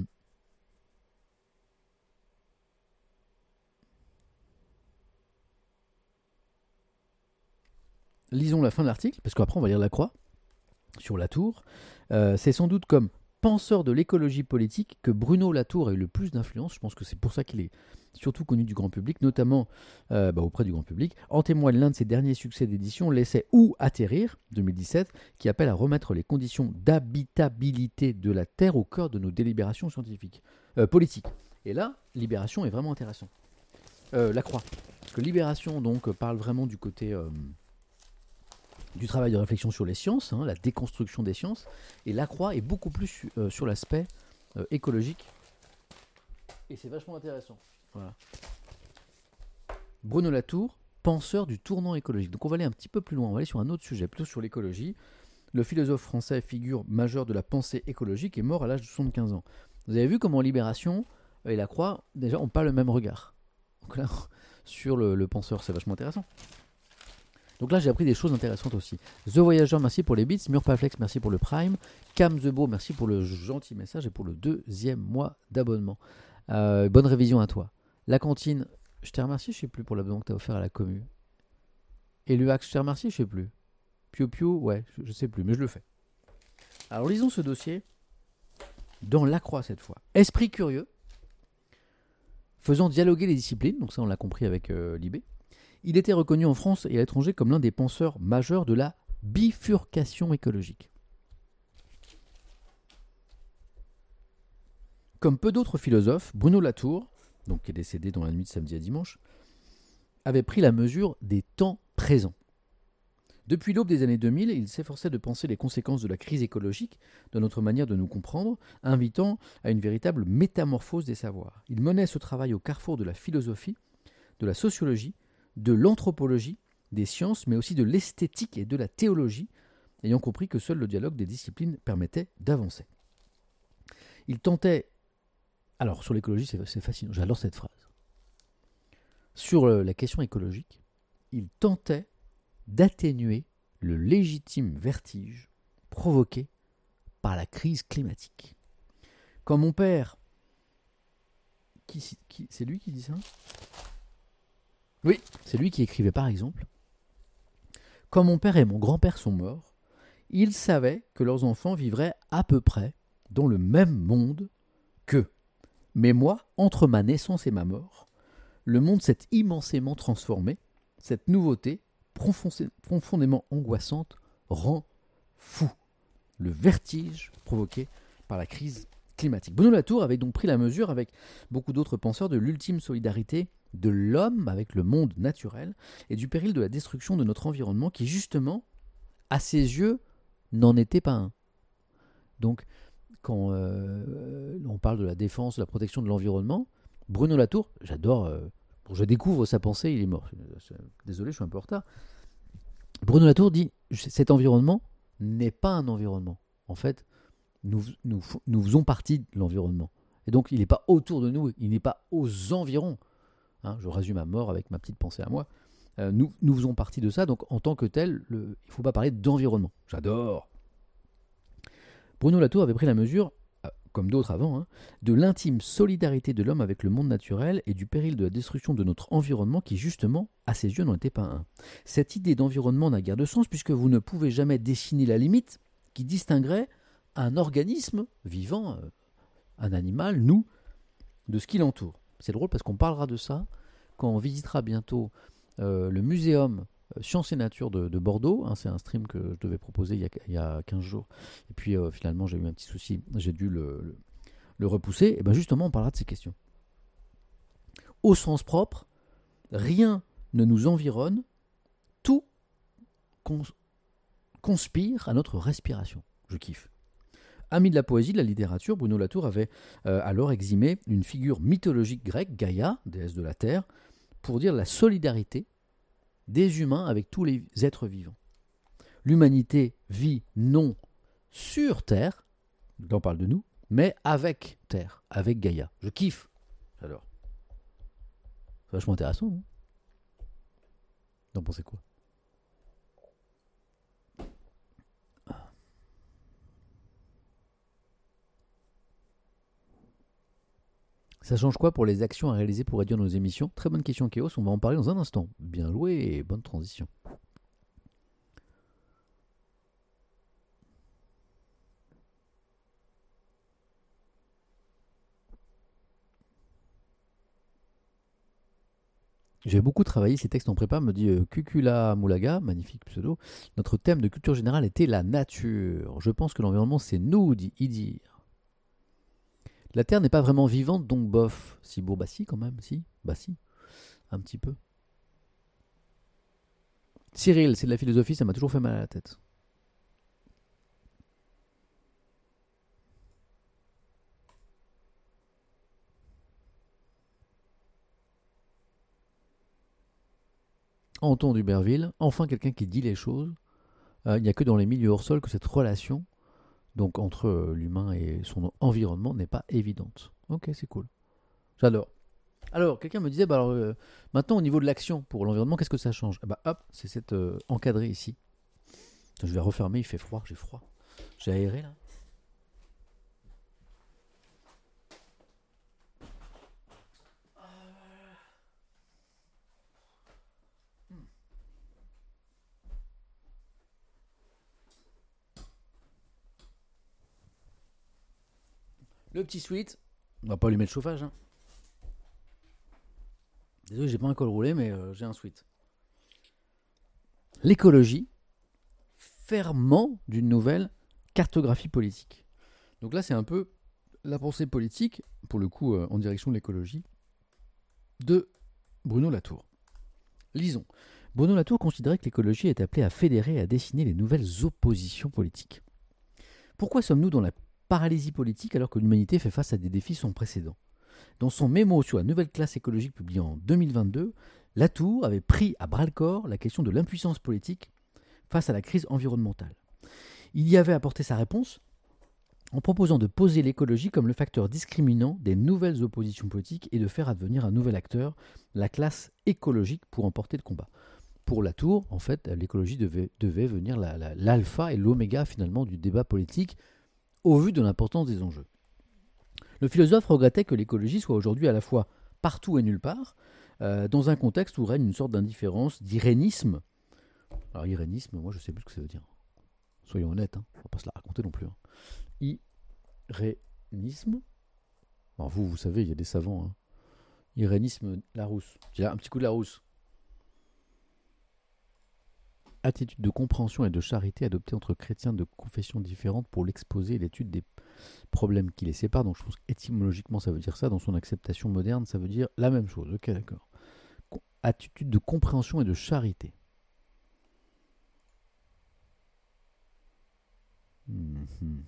Lisons la fin de l'article, parce qu'après on va lire la croix sur Latour. Euh, c'est sans doute comme penseur de l'écologie politique que Bruno Latour a eu le plus d'influence. Je pense que c'est pour ça qu'il est surtout connu du grand public, notamment euh, bah, auprès du grand public. En témoigne l'un de ses derniers succès d'édition, l'essai Où atterrir, deux mille dix-sept, qui appelle à remettre les conditions d'habitabilité de la Terre au cœur de nos délibérations scientifiques, euh, politiques. Et là, Libération est vraiment intéressant. Euh, la Croix. Parce que Libération donc parle vraiment du côté... Euh, du travail de réflexion sur les sciences, hein, la déconstruction des sciences, et La Croix est beaucoup plus euh, sur l'aspect euh, écologique, et c'est vachement intéressant. Voilà. Bruno Latour, penseur du tournant écologique. Donc on va aller un petit peu plus loin, on va aller sur un autre sujet, plutôt sur l'écologie. Le philosophe français, figure majeure de la pensée écologique, est mort à l'âge de soixante-quinze ans. Vous avez vu comment Libération et La Croix, déjà, n'ont pas le même regard. Donc là, sur le, le penseur, c'est vachement intéressant. Donc là, j'ai appris des choses intéressantes aussi. The Voyageur, merci pour les bits. Murpaflex, merci pour le Prime. Cam The Beau, merci pour le gentil message et pour le deuxième mois d'abonnement. Euh, bonne révision à toi. La cantine, je te remercie, je ne sais plus pour l'abonnement que tu as offert à la commu. Et l'U A X, je te remercie, je ne sais plus. Pio Pio, ouais, je ne sais plus, mais je le fais. Alors lisons ce dossier dans La Croix cette fois. Esprit curieux, faisant dialoguer les disciplines, donc ça on l'a compris avec euh, Libé. Il était reconnu en France et à l'étranger comme l'un des penseurs majeurs de la bifurcation écologique. Comme peu d'autres philosophes, Bruno Latour, donc qui est décédé dans la nuit de samedi à dimanche, avait pris la mesure des temps présents. Depuis l'aube des années deux mille, il s'efforçait de penser les conséquences de la crise écologique dans notre manière de nous comprendre, invitant à une véritable métamorphose des savoirs. Il menait ce travail au carrefour de la philosophie, de la sociologie, de l'anthropologie, des sciences, mais aussi de l'esthétique et de la théologie, ayant compris que seul le dialogue des disciplines permettait d'avancer. Il tentait... Alors, sur l'écologie, c'est, c'est fascinant, j'adore cette phrase. Sur la question écologique, il tentait d'atténuer le légitime vertige provoqué par la crise climatique. Quand mon père... Qui, qui, c'est lui qui dit ça ? Oui, c'est lui qui écrivait par exemple. Quand mon père et mon grand-père sont morts, ils savaient que leurs enfants vivraient à peu près dans le même monde qu'eux. Mais moi, entre ma naissance et ma mort, le monde s'est immensément transformé. Cette nouveauté, profondément angoissante, rend fou. Le vertige provoqué par la crise climatique. Bruno Latour avait donc pris la mesure, avec beaucoup d'autres penseurs, de l'ultime solidarité de l'homme avec le monde naturel et du péril de la destruction de notre environnement qui, justement, à ses yeux, n'en était pas un. Donc, quand euh, on parle de la défense, de la protection de l'environnement, Bruno Latour, j'adore, euh, je découvre sa pensée, il est mort. Désolé, je suis un peu en retard. Bruno Latour dit, cet environnement n'est pas un environnement. En fait, nous, nous, nous faisons partie de l'environnement. Et donc, il n'est pas autour de nous, il n'est pas aux environs. Hein, je résume à mort avec ma petite pensée à moi. Euh, nous, nous faisons partie de ça, donc en tant que tel, le, il ne faut pas parler d'environnement. J'adore. Bruno Latour avait pris la mesure, comme d'autres avant, hein, de l'intime solidarité de l'homme avec le monde naturel et du péril de la destruction de notre environnement qui, justement, à ses yeux, n'en était pas un. Cette idée d'environnement n'a guère de sens puisque vous ne pouvez jamais dessiner la limite qui distinguerait un organisme vivant, euh, un animal, nous, de ce qui l'entoure. C'est drôle parce qu'on parlera de ça quand on visitera bientôt euh, le muséum euh, Sciences et Nature de, de Bordeaux. Hein, c'est un stream que je devais proposer il y a, il y a quinze jours. Et puis euh, finalement, j'ai eu un petit souci. J'ai dû le, le, le repousser. Et bien justement, on parlera de ces questions. Au sens propre, rien ne nous environne. Tout cons- conspire à notre respiration. Je kiffe. Ami de la poésie, de la littérature, Bruno Latour avait euh, alors eximé une figure mythologique grecque, Gaïa, déesse de la terre, pour dire la solidarité des humains avec tous les êtres vivants. L'humanité vit non sur Terre, on parle de nous, mais avec Terre, avec Gaïa. Je kiffe. Alors, c'est vachement intéressant, non? Vous en pensez quoi? Ça change quoi pour les actions à réaliser pour réduire nos émissions? Très bonne question, Chaos. On va en parler dans un instant. Bien joué et bonne transition. J'ai beaucoup travaillé ces textes en prépa, me dit euh, Kukula Moulaga, magnifique pseudo. Notre thème de culture générale était la nature. Je pense que l'environnement, c'est nous, dit Idir. La Terre n'est pas vraiment vivante, donc bof. Si, bon, bah si, quand même, si. Bah si, un petit peu. Cyril, c'est de la philosophie, ça m'a toujours fait mal à la tête. Anton d'Uberville, enfin quelqu'un qui dit les choses. Euh, il n'y a que dans les milieux hors sol que cette relation, donc entre euh, l'humain et son environnement, n'est pas évidente. Ok, c'est cool. J'adore. Alors, quelqu'un me disait, bah alors, euh, maintenant au niveau de l'action pour l'environnement, qu'est-ce que ça change? Ah bah hop, c'est cette euh, encadré ici. Je vais refermer, il fait froid, j'ai froid. J'ai aéré là. Le petit sweat, on va pas allumer le chauffage. Hein. Désolé, j'ai pas un col roulé, mais euh, j'ai un sweat. L'écologie, ferment d'une nouvelle cartographie politique. Donc là, c'est un peu la pensée politique, pour le coup euh, en direction de l'écologie, de Bruno Latour. Lisons. Bruno Latour considérait que l'écologie est appelée à fédérer et à dessiner les nouvelles oppositions politiques. Pourquoi sommes-nous dans la paralysie politique alors que l'humanité fait face à des défis sans précédent? Dans son mémo sur la nouvelle classe écologique publié en deux mille vingt-deux, Latour avait pris à bras-le-corps la question de l'impuissance politique face à la crise environnementale. Il y avait apporté sa réponse en proposant de poser l'écologie comme le facteur discriminant des nouvelles oppositions politiques et de faire advenir un nouvel acteur, la classe écologique, pour emporter le combat. Pour Latour, en fait, l'écologie devait, devait venir la, la, l'alpha et l'oméga finalement du débat politique au vu de l'importance des enjeux. Le philosophe regrettait que l'écologie soit aujourd'hui à la fois partout et nulle part, euh, dans un contexte où règne une sorte d'indifférence, d'irénisme. Alors irénisme, moi je sais plus ce que ça veut dire. Soyons honnêtes, hein, on va pas se la raconter non plus. Hein. Irénisme. Alors vous, vous savez, il y a des savants. Hein. Irénisme Larousse. Tiens, un petit coup de Larousse. Attitude de compréhension et de charité adoptée entre chrétiens de confessions différentes pour l'exposer et l'étude des problèmes qui les séparent. Donc je pense qu'étymologiquement ça veut dire ça. Dans son acceptation moderne, ça veut dire la même chose. Ok, d'accord. Attitude de compréhension et de charité. Mmh.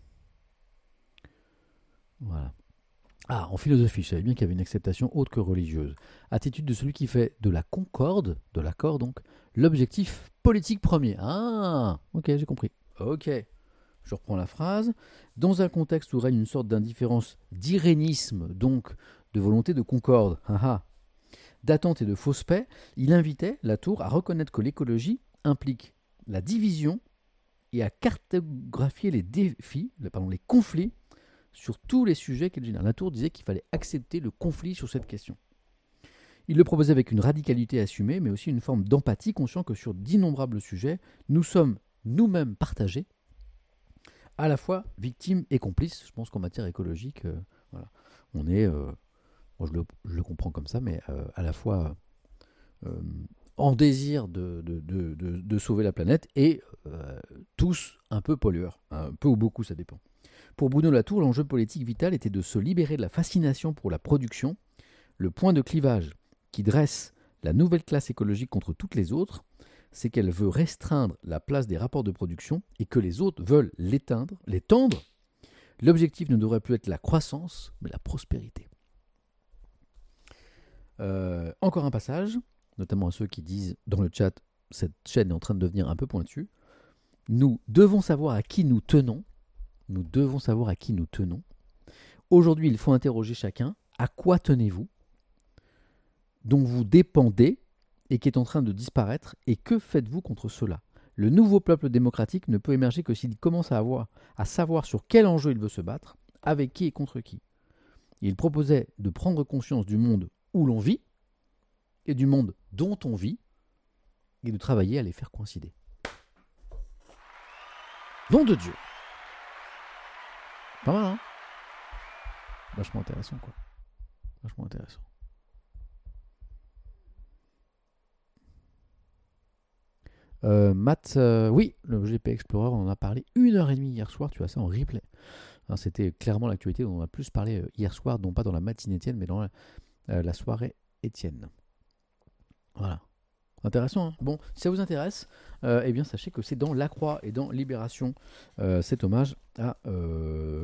Voilà. Ah, en philosophie, je savais bien qu'il y avait une acceptation autre que religieuse. Attitude de celui qui fait de la concorde, de l'accord donc, l'objectif politique premier. Ah, ok, j'ai compris. Ok, je reprends la phrase. Dans un contexte où règne une sorte d'indifférence, d'irénisme, donc de volonté de concorde, ah, d'attente et de fausse paix, il invitait Latour à reconnaître que l'écologie implique la division et à cartographier les défis, pardon, les conflits sur tous les sujets qu'elle génère. Latour disait qu'il fallait accepter le conflit sur cette question. Il le proposait avec une radicalité assumée, mais aussi une forme d'empathie, conscient que sur d'innombrables sujets, nous sommes nous-mêmes partagés, à la fois victimes et complices. Je pense qu'en matière écologique, euh, voilà, on est, euh, bon, je, le, je le comprends comme ça, mais euh, à la fois euh, en désir de, de, de, de, de sauver la planète et euh, tous un peu pollueurs, un peu ou beaucoup, ça dépend. Pour Bruno Latour, l'enjeu politique vital était de se libérer de la fascination pour la production, le point de clivage qui dresse la nouvelle classe écologique contre toutes les autres, c'est qu'elle veut restreindre la place des rapports de production et que les autres veulent l'éteindre, l'étendre L'objectif ne devrait plus être la croissance, mais la prospérité. Euh, encore un passage, notamment à ceux qui disent dans le chat, cette chaîne est en train de devenir un peu pointue. Nous devons savoir à qui nous tenons. Nous devons savoir à qui nous tenons. Aujourd'hui, il faut interroger chacun. À quoi tenez-vous? Dont vous dépendez et qui est en train de disparaître. Et que faites-vous contre cela? Le nouveau peuple démocratique ne peut émerger que s'il commence à, avoir, à savoir sur quel enjeu il veut se battre, avec qui et contre qui. Il proposait de prendre conscience du monde où l'on vit et du monde dont on vit et de travailler à les faire coïncider. Nom de Dieu. Pas mal, hein? Vachement intéressant, quoi. Vachement intéressant. Euh, Matt, euh, oui, le G P Explorer, on en a parlé une heure et demie hier soir, tu as ça en replay. Alors, c'était clairement l'actualité dont on a plus parlé hier soir, non pas dans la matinée Étienne, mais dans la, euh, la soirée Étienne. Voilà. Intéressant, hein? Bon, si ça vous intéresse, euh, eh bien sachez que c'est dans La Croix et dans Libération, euh, cet hommage à euh,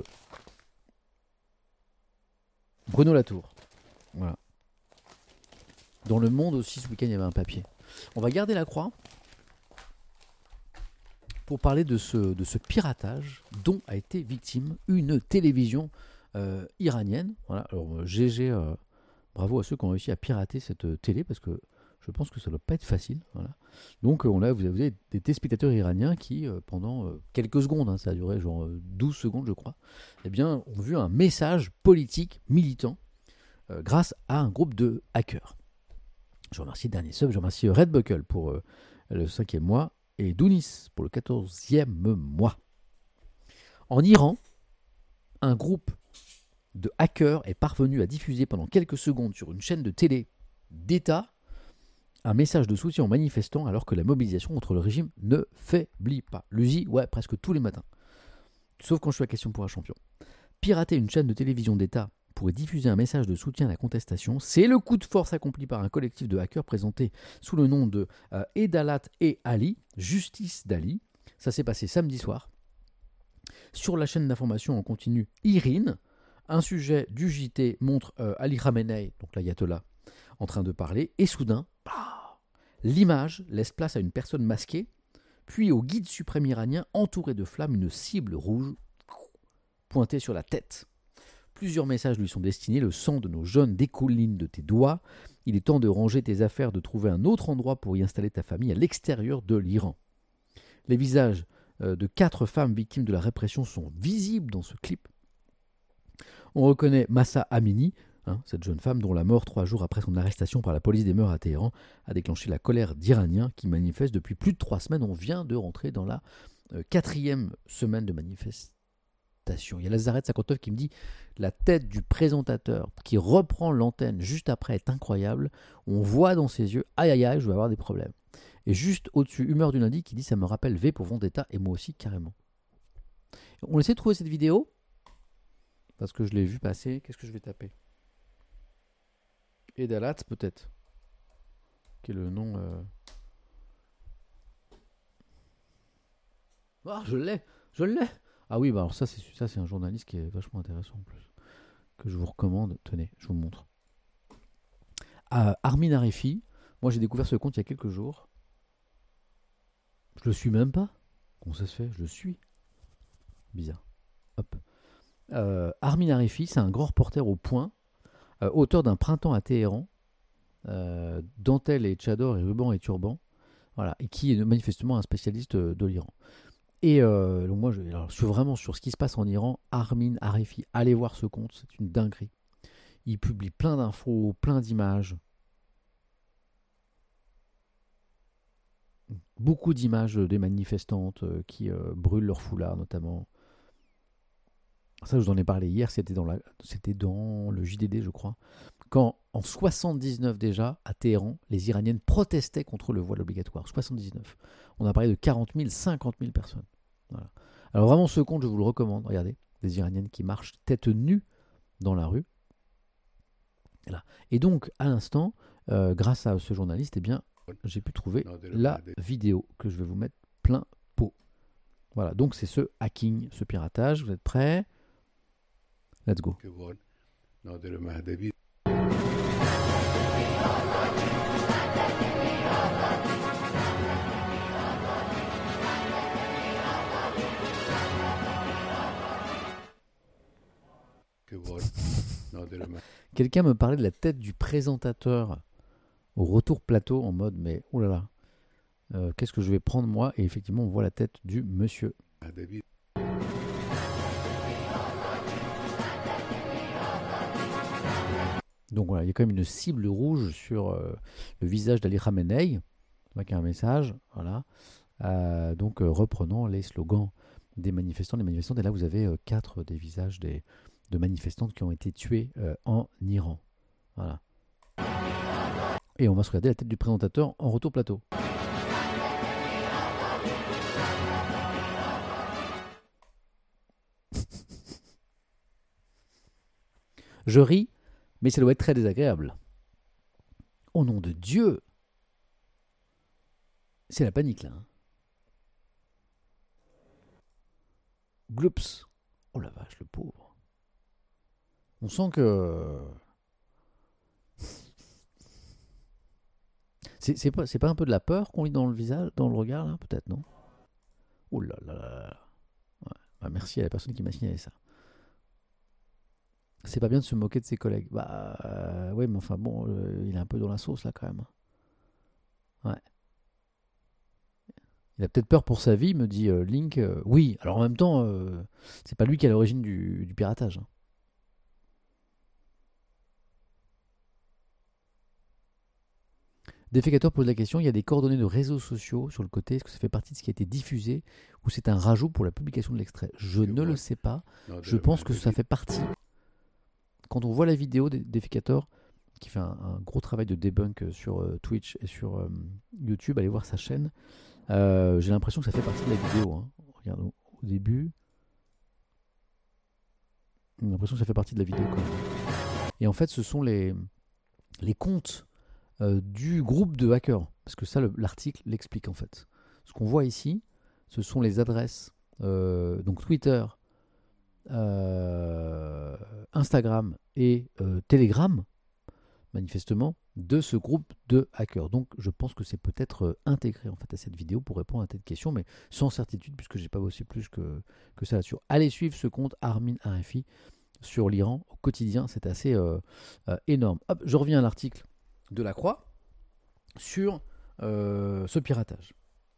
Bruno Latour. Voilà. Dans Le Monde aussi, ce week-end, il y avait un papier. On va garder La Croix pour parler de ce, de ce piratage dont a été victime une télévision euh, iranienne. Voilà. Alors, G G, euh, bravo à ceux qui ont réussi à pirater cette télé, parce que je pense que ça ne doit pas être facile. Voilà. Donc, on a, vous avez des téléspectateurs iraniens qui, euh, pendant euh, quelques secondes, hein, ça a duré genre euh, douze secondes, je crois, eh bien, ont vu un message politique militant euh, grâce à un groupe de hackers. Je remercie Dernier Sub, je remercie Redbuckle pour euh, le cinquième mois et Dounis pour le quatorzième mois. En Iran, un groupe de hackers est parvenu à diffuser pendant quelques secondes sur une chaîne de télé d'État un message de soutien aux manifestants alors que la mobilisation contre le régime ne faiblit pas. L'U Z I, ouais, presque tous les matins. Sauf quand je suis à Question pour un champion. Pirater une chaîne de télévision d'État pour diffuser un message de soutien à la contestation, c'est le coup de force accompli par un collectif de hackers présenté sous le nom de euh, Edalat et Ali, Justice d'Ali. Ça s'est passé samedi soir. Sur la chaîne d'information en continu IRIN, un sujet du J T montre euh, Ali Khamenei, donc l'ayatollah, en train de parler, et soudain, bah, l'image laisse place à une personne masquée, puis au guide suprême iranien entouré de flammes, une cible rouge pointée sur la tête. Plusieurs messages lui sont destinés. Le sang de nos jeunes découline de tes doigts. Il est temps de ranger tes affaires, de trouver un autre endroit pour y installer ta famille à l'extérieur de l'Iran. Les visages euh, de quatre femmes victimes de la répression sont visibles dans ce clip. On reconnaît Mahsa Amini, hein, cette jeune femme dont la mort trois jours après son arrestation par la police des mœurs à Téhéran a déclenché la colère d'Iraniens qui manifestent depuis plus de trois semaines. On vient de rentrer dans la euh, quatrième semaine de manifestation. Il y a Lazaret cinquante-neuf qui me dit « La tête du présentateur qui reprend l'antenne juste après est incroyable. On voit dans ses yeux « Aïe aïe aïe, je vais avoir des problèmes. » Et juste au-dessus, Humeur du lundi qui dit « Ça me rappelle V pour Vendetta et moi aussi carrément. » On essaie de trouver cette vidéo parce que je l'ai vu passer. Qu'est-ce que je vais taper? Edalat peut-être, qui est le nom... Euh... Ah, je l'ai, je l'ai. Ah oui, bah alors ça c'est, ça, c'est un journaliste qui est vachement intéressant en plus, que je vous recommande. Tenez, je vous montre. Ah, Armin Arifi, moi j'ai découvert ce compte il y a quelques jours. Je le suis même pas. Comment ça se fait? Je le suis. Bizarre. Hop. Euh, Armin Arifi, c'est un grand reporter au Point, euh, auteur d'un Printemps à Téhéran, euh, dentelle et tchador et ruban et turban, voilà, et qui est manifestement un spécialiste de l'Iran. Et euh, donc moi, je, alors, je suis vraiment sur ce qui se passe en Iran. Armin Arifi, allez voir ce compte, c'est une dinguerie. Il publie plein d'infos, plein d'images. Beaucoup d'images des manifestantes euh, qui euh, brûlent leur foulard, notamment. Ça, je vous en ai parlé hier, c'était dans, la, c'était dans le J D D, je crois. Quand, en soixante-dix-neuf déjà, à Téhéran, les Iraniennes protestaient contre le voile obligatoire. soixante-dix-neuf. On a parlé de quarante mille, cinquante mille personnes. Voilà. Alors vraiment, ce compte, je vous le recommande. Regardez, des Iraniennes qui marchent tête nue dans la rue. Voilà. Et donc, à l'instant, euh, grâce à ce journaliste, eh bien, j'ai pu trouver non, la vidéo que je vais vous mettre plein pot. Voilà, donc c'est ce hacking, ce piratage. Vous êtes prêts? Let's go. Quelqu'un me parlait de la tête du présentateur au retour plateau en mode mais oh là là, euh, qu'est-ce que je vais prendre moi? Et effectivement on voit la tête du monsieur. Donc voilà, il y a quand même une cible rouge sur euh, le visage d'Ali Khamenei avec un message, voilà. Euh, donc euh, reprenant les slogans des manifestants, des manifestantes. Et là vous avez euh, quatre des visages des, de manifestantes qui ont été tuées euh, en Iran. Voilà. Et on va se regarder la tête du présentateur en retour plateau. Je ris, mais ça doit être très désagréable. Au nom de Dieu, c'est la panique là. Hein. Gloops. Oh la vache, le pauvre. On sent que... C'est, c'est, pas, c'est pas un peu de la peur qu'on lit dans le visage, dans le regard là, peut-être, non? Oh là là là là. Ouais. Bah, merci à la personne qui m'a signalé ça. C'est pas bien de se moquer de ses collègues. Bah euh, ouais, mais enfin bon, euh, il est un peu dans la sauce là quand même. Ouais. Il a peut-être peur pour sa vie, me dit euh, Link. Euh, oui, alors en même temps, euh, c'est pas lui qui est à l'origine du, du piratage. Hein. Défécateur pose la question, il y a des coordonnées de réseaux sociaux sur le côté, est-ce que ça fait partie de ce qui a été diffusé ou c'est un rajout pour la publication de l'extrait? Je ne le sais pas, je pense que ça fait partie. Quand on voit la vidéo des Défécateur, qui fait un, un gros travail de debunk sur euh, Twitch et sur euh, YouTube, allez voir sa chaîne, euh, j'ai l'impression que ça fait partie de la vidéo. Hein. Regarde, au, au début, j'ai l'impression que ça fait partie de la vidéo quand même. Et en fait, ce sont les, les comptes Euh, du groupe de hackers, parce que ça le, l'article l'explique en fait. Ce qu'on voit ici, ce sont les adresses euh, donc Twitter, euh, Instagram et euh, Telegram, manifestement, de ce groupe de hackers. Donc je pense que c'est peut-être euh, intégré en fait à cette vidéo pour répondre à cette question, mais sans certitude puisque j'ai pas bossé plus que, que ça là-dessus. Allez suivre ce compte Armin Arifi sur l'Iran au quotidien, c'est assez euh, euh, énorme. Hop, je reviens à l'article de la Croix sur euh, ce piratage.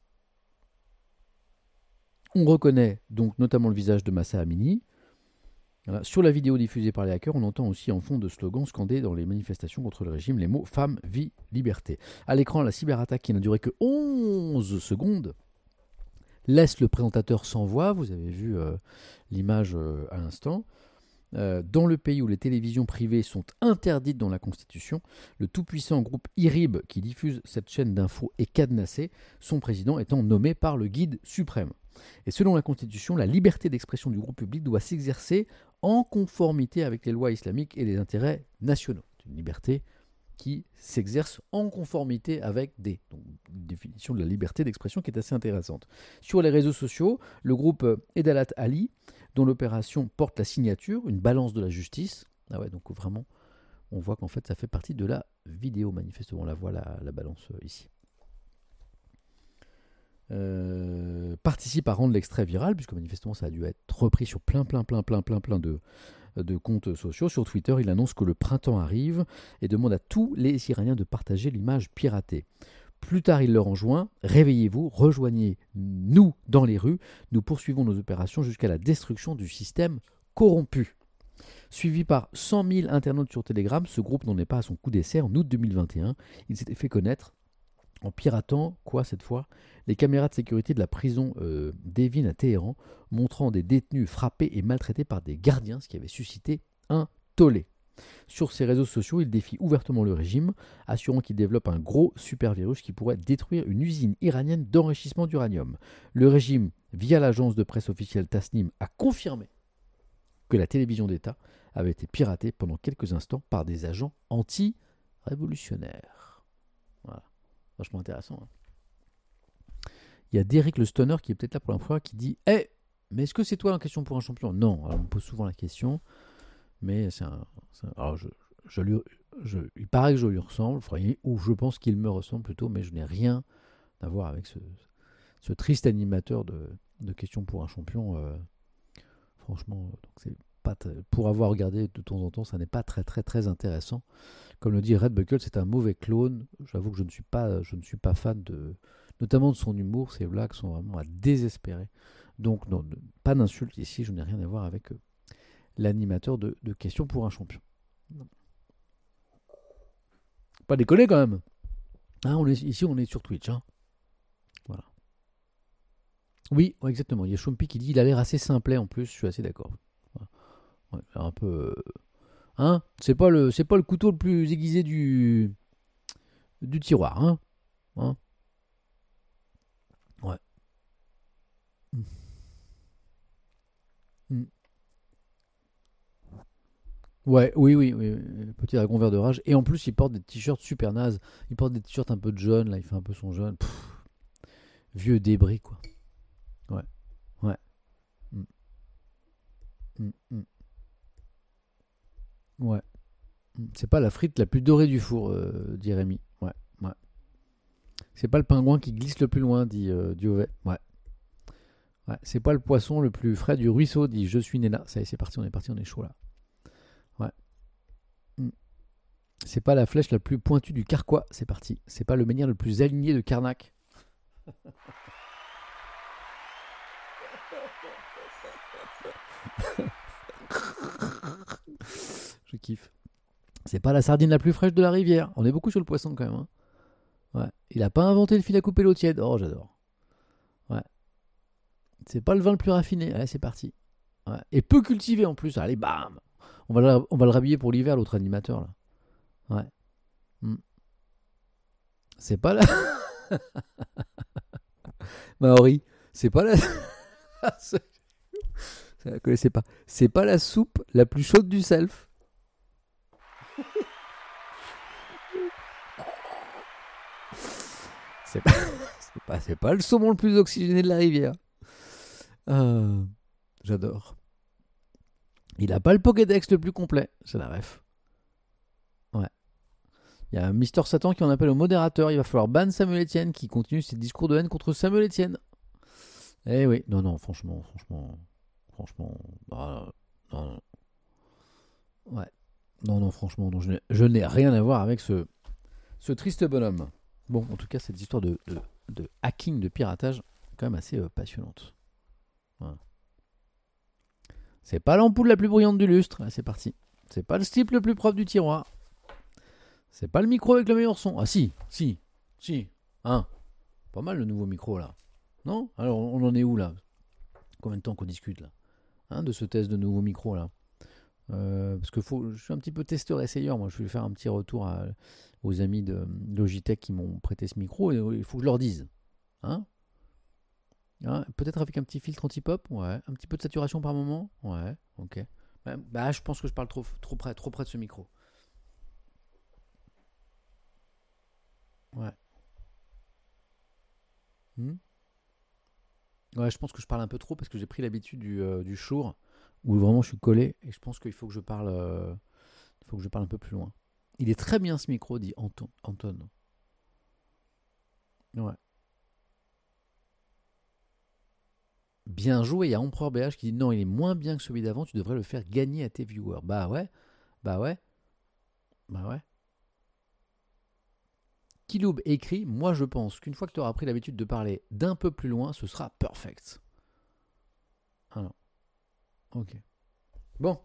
On reconnaît donc notamment le visage de Mahsa Amini. Voilà. Sur la vidéo diffusée par les hackers, on entend aussi en fond de slogans scandés dans les manifestations contre le régime les mots « Femme, vie, liberté ». À l'écran, la cyberattaque qui n'a duré que onze secondes laisse le présentateur sans voix. Vous avez vu euh, l'image euh, à l'instant. Euh, dans le pays où les télévisions privées sont interdites dans la Constitution, le tout-puissant groupe I R I B qui diffuse cette chaîne d'infos est cadenassé, son président étant nommé par le guide suprême. Et selon la Constitution, la liberté d'expression du groupe public doit s'exercer en conformité avec les lois islamiques et les intérêts nationaux. C'est une liberté qui s'exerce en conformité avec des... Donc, une définition de la liberté d'expression qui est assez intéressante. Sur les réseaux sociaux, le groupe Edalat Ali, dont l'opération porte la signature, une balance de la justice. Ah ouais, donc vraiment, on voit qu'en fait, ça fait partie de la vidéo, manifestement. On la voit, la, la balance euh, ici. Euh, participe à rendre l'extrait viral, puisque manifestement, ça a dû être repris sur plein, plein, plein, plein, plein, plein de, de comptes sociaux. Sur Twitter, il annonce que le printemps arrive et demande à tous les Iraniens de partager l'image piratée. Plus tard, il leur enjoint « Réveillez-vous, rejoignez-nous dans les rues, nous poursuivons nos opérations jusqu'à la destruction du système corrompu ». Suivi par cent mille internautes sur Telegram, ce groupe n'en est pas à son coup d'essai. En août deux mille vingt et un, il s'était fait connaître en piratant, quoi cette fois, les caméras de sécurité de la prison euh, d'Evin à Téhéran, montrant des détenus frappés et maltraités par des gardiens, ce qui avait suscité un tollé. Sur ses réseaux sociaux, il défie ouvertement le régime, assurant qu'il développe un gros supervirus qui pourrait détruire une usine iranienne d'enrichissement d'uranium. Le régime, via l'agence de presse officielle Tasnim, a confirmé que la télévision d'État avait été piratée pendant quelques instants par des agents anti-révolutionnaires. Voilà, vachement intéressant. Hein. Il y a Derrick le Stoner qui est peut-être là pour la première fois qui dit « Eh, hey, mais est-ce que c'est toi la question pour un champion ?» Non, alors on me pose souvent la question. Mais c'est un. c'est un- alors, je, je lui, je, il paraît que je lui ressemble, enfin, ou je pense qu'il me ressemble plutôt, mais je n'ai rien à voir avec ce, ce triste animateur de, de questions pour un champion. euh, franchement, euh, donc c'est pas très- pour avoir regardé de temps en temps, ça n'est pas très très très intéressant. Comme le dit Red Buckle, c'est un mauvais clone. J'avoue que je ne suis pas, je ne suis pas fan de, notamment de son humour. Ses blagues sont vraiment à désespérer. Donc, non, ne- pas d'insulte ici. Je n'ai rien à voir avec euh, l'animateur de, de questions pour un champion. Non. Pas déconner quand même. Hein, on est, ici, on est sur Twitch. Hein. Voilà. Oui, ouais, exactement. Il y a Chompi qui dit il a l'air assez simplet en plus. Je suis assez d'accord. Voilà. Ouais, un peu. euh, Hein, c'est pas le, c'est pas le couteau le plus aiguisé du, du tiroir. Hein. Hein. Ouais. Mm. Ouais, oui, oui, oui, oui, petit dragon vert de rage. Et en plus, il porte des t-shirts super nazes. Il porte des t-shirts un peu de jaune, là, il fait un peu son jaune. Pff, vieux débris, quoi. Ouais, ouais. Mm, mm, mm. Ouais. Mm. C'est pas la frite la plus dorée du four, euh, dit Rémi. Ouais, ouais. C'est pas le pingouin qui glisse le plus loin, dit euh, Diovet. Ouais, ouais. C'est pas le poisson le plus frais du ruisseau, dit Je suis né là. Ça y est, c'est parti, on est parti, on est chaud là. Ouais. Mm. C'est pas la flèche la plus pointue du carquois, c'est parti. C'est pas le menhir le plus aligné de Carnac. Je kiffe. C'est pas la sardine la plus fraîche de la rivière. On est beaucoup sur le poisson quand même. Hein. Ouais. Il a pas inventé le fil à couper l'eau tiède. Oh, j'adore. Ouais. C'est pas le vin le plus raffiné. Allez, c'est parti. Ouais. Et peu cultivé en plus. Allez, bam. On va le, on va le rhabiller pour l'hiver, l'autre animateur là. Ouais. Mm. C'est pas la. Maori. C'est pas la. Ça, je la connaissais pas. C'est pas la soupe la plus chaude du self. C'est pas, c'est pas, c'est pas le saumon le plus oxygéné de la rivière. Euh, J'adore. Il a pas le Pokédex le plus complet. C'est la ref. Ouais. Il y a Mister Satan qui en appelle au modérateur. Il va falloir ban Samuel Etienne qui continue ses discours de haine contre Samuel Etienne. Eh oui. Non, non, franchement, franchement, franchement. Bah, non, non. Ouais. Non, non, franchement, non, je n'ai, je n'ai rien à voir avec ce, ce triste bonhomme. Bon, en tout cas, cette histoire de, de, de hacking, de piratage, est quand même assez euh, passionnante. Voilà. C'est pas l'ampoule la plus brillante du lustre. Ah, c'est parti. C'est pas le slip le plus propre du tiroir. C'est pas le micro avec le meilleur son. Ah si, si, si. Hein. Pas mal le nouveau micro là. Non. Alors on en est où là? Combien de temps qu'on discute là, hein, de ce test de nouveau micro là? Euh, parce que faut, je suis un petit peu testeur essayeur. Moi, je vais faire un petit retour à, aux amis de Logitech qui m'ont prêté ce micro. Et il faut que je leur dise. Hein. Hein, peut-être avec un petit filtre anti-pop, ouais. Un petit peu de saturation par moment, ouais. Ok. Bah, bah, je pense que je parle trop, trop près, trop près de ce micro. Ouais. Hmm. Ouais, je pense que je parle un peu trop parce que j'ai pris l'habitude du, euh, du Shure où vraiment je suis collé et je pense qu'il faut que je parle, euh, il faut que je parle un peu plus loin. Il est très bien ce micro, dit Anton. Anton. Ouais. Bien joué, il y a Empereur B H qui dit non, il est moins bien que celui d'avant, tu devrais le faire gagner à tes viewers. Bah ouais, bah ouais, bah ouais. Kiloub écrit Moi je pense qu'une fois que tu auras pris l'habitude de parler d'un peu plus loin, ce sera perfect. Alors, ok. Bon,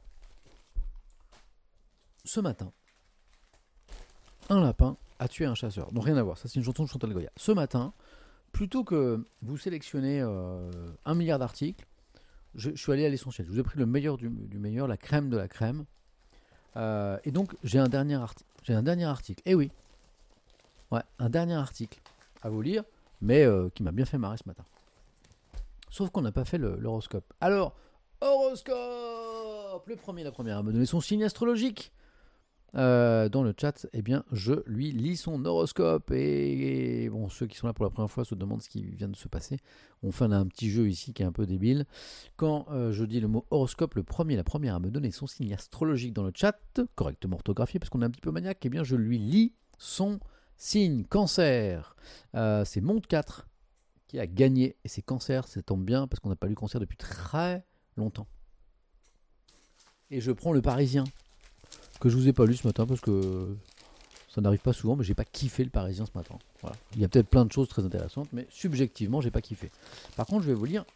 ce matin, un lapin a tué un chasseur. Donc rien à voir, ça c'est une chanson de Chantal Goya. Ce matin, plutôt que vous sélectionnez euh, un milliard d'articles, je, je suis allé à l'essentiel. Je vous ai pris le meilleur du, du meilleur, la crème de la crème. Euh, et donc j'ai un dernier article. J'ai un dernier article. Eh oui, ouais, un dernier article à vous lire, mais euh, qui m'a bien fait marrer ce matin. Sauf qu'on n'a pas fait le, l'horoscope. Alors, horoscope. Le premier, la première à me donner son signe astrologique. euh, dans le chat, eh bien, je lui lis son horoscope. Et, et bon, ceux qui sont là pour la première fois se demandent ce qui vient de se passer. On fait un petit jeu ici qui est un peu débile. Quand euh, je dis le mot horoscope, le premier, la première à me donner son signe astrologique dans le chat, correctement orthographié parce qu'on est un petit peu maniaque, eh bien, je lui lis son signe. Cancer, euh, c'est Monde quatre qui a gagné. Et c'est Cancer, ça tombe bien parce qu'on n'a pas lu Cancer depuis très longtemps. Et je prends le Parisien, que je vous ai pas lu ce matin parce que ça n'arrive pas souvent, mais j'ai pas kiffé le Parisien ce matin. Voilà. Il y a peut-être plein de choses très intéressantes, mais subjectivement, j'ai pas kiffé. Par contre, je vais vous lire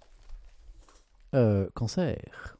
euh, Cancer.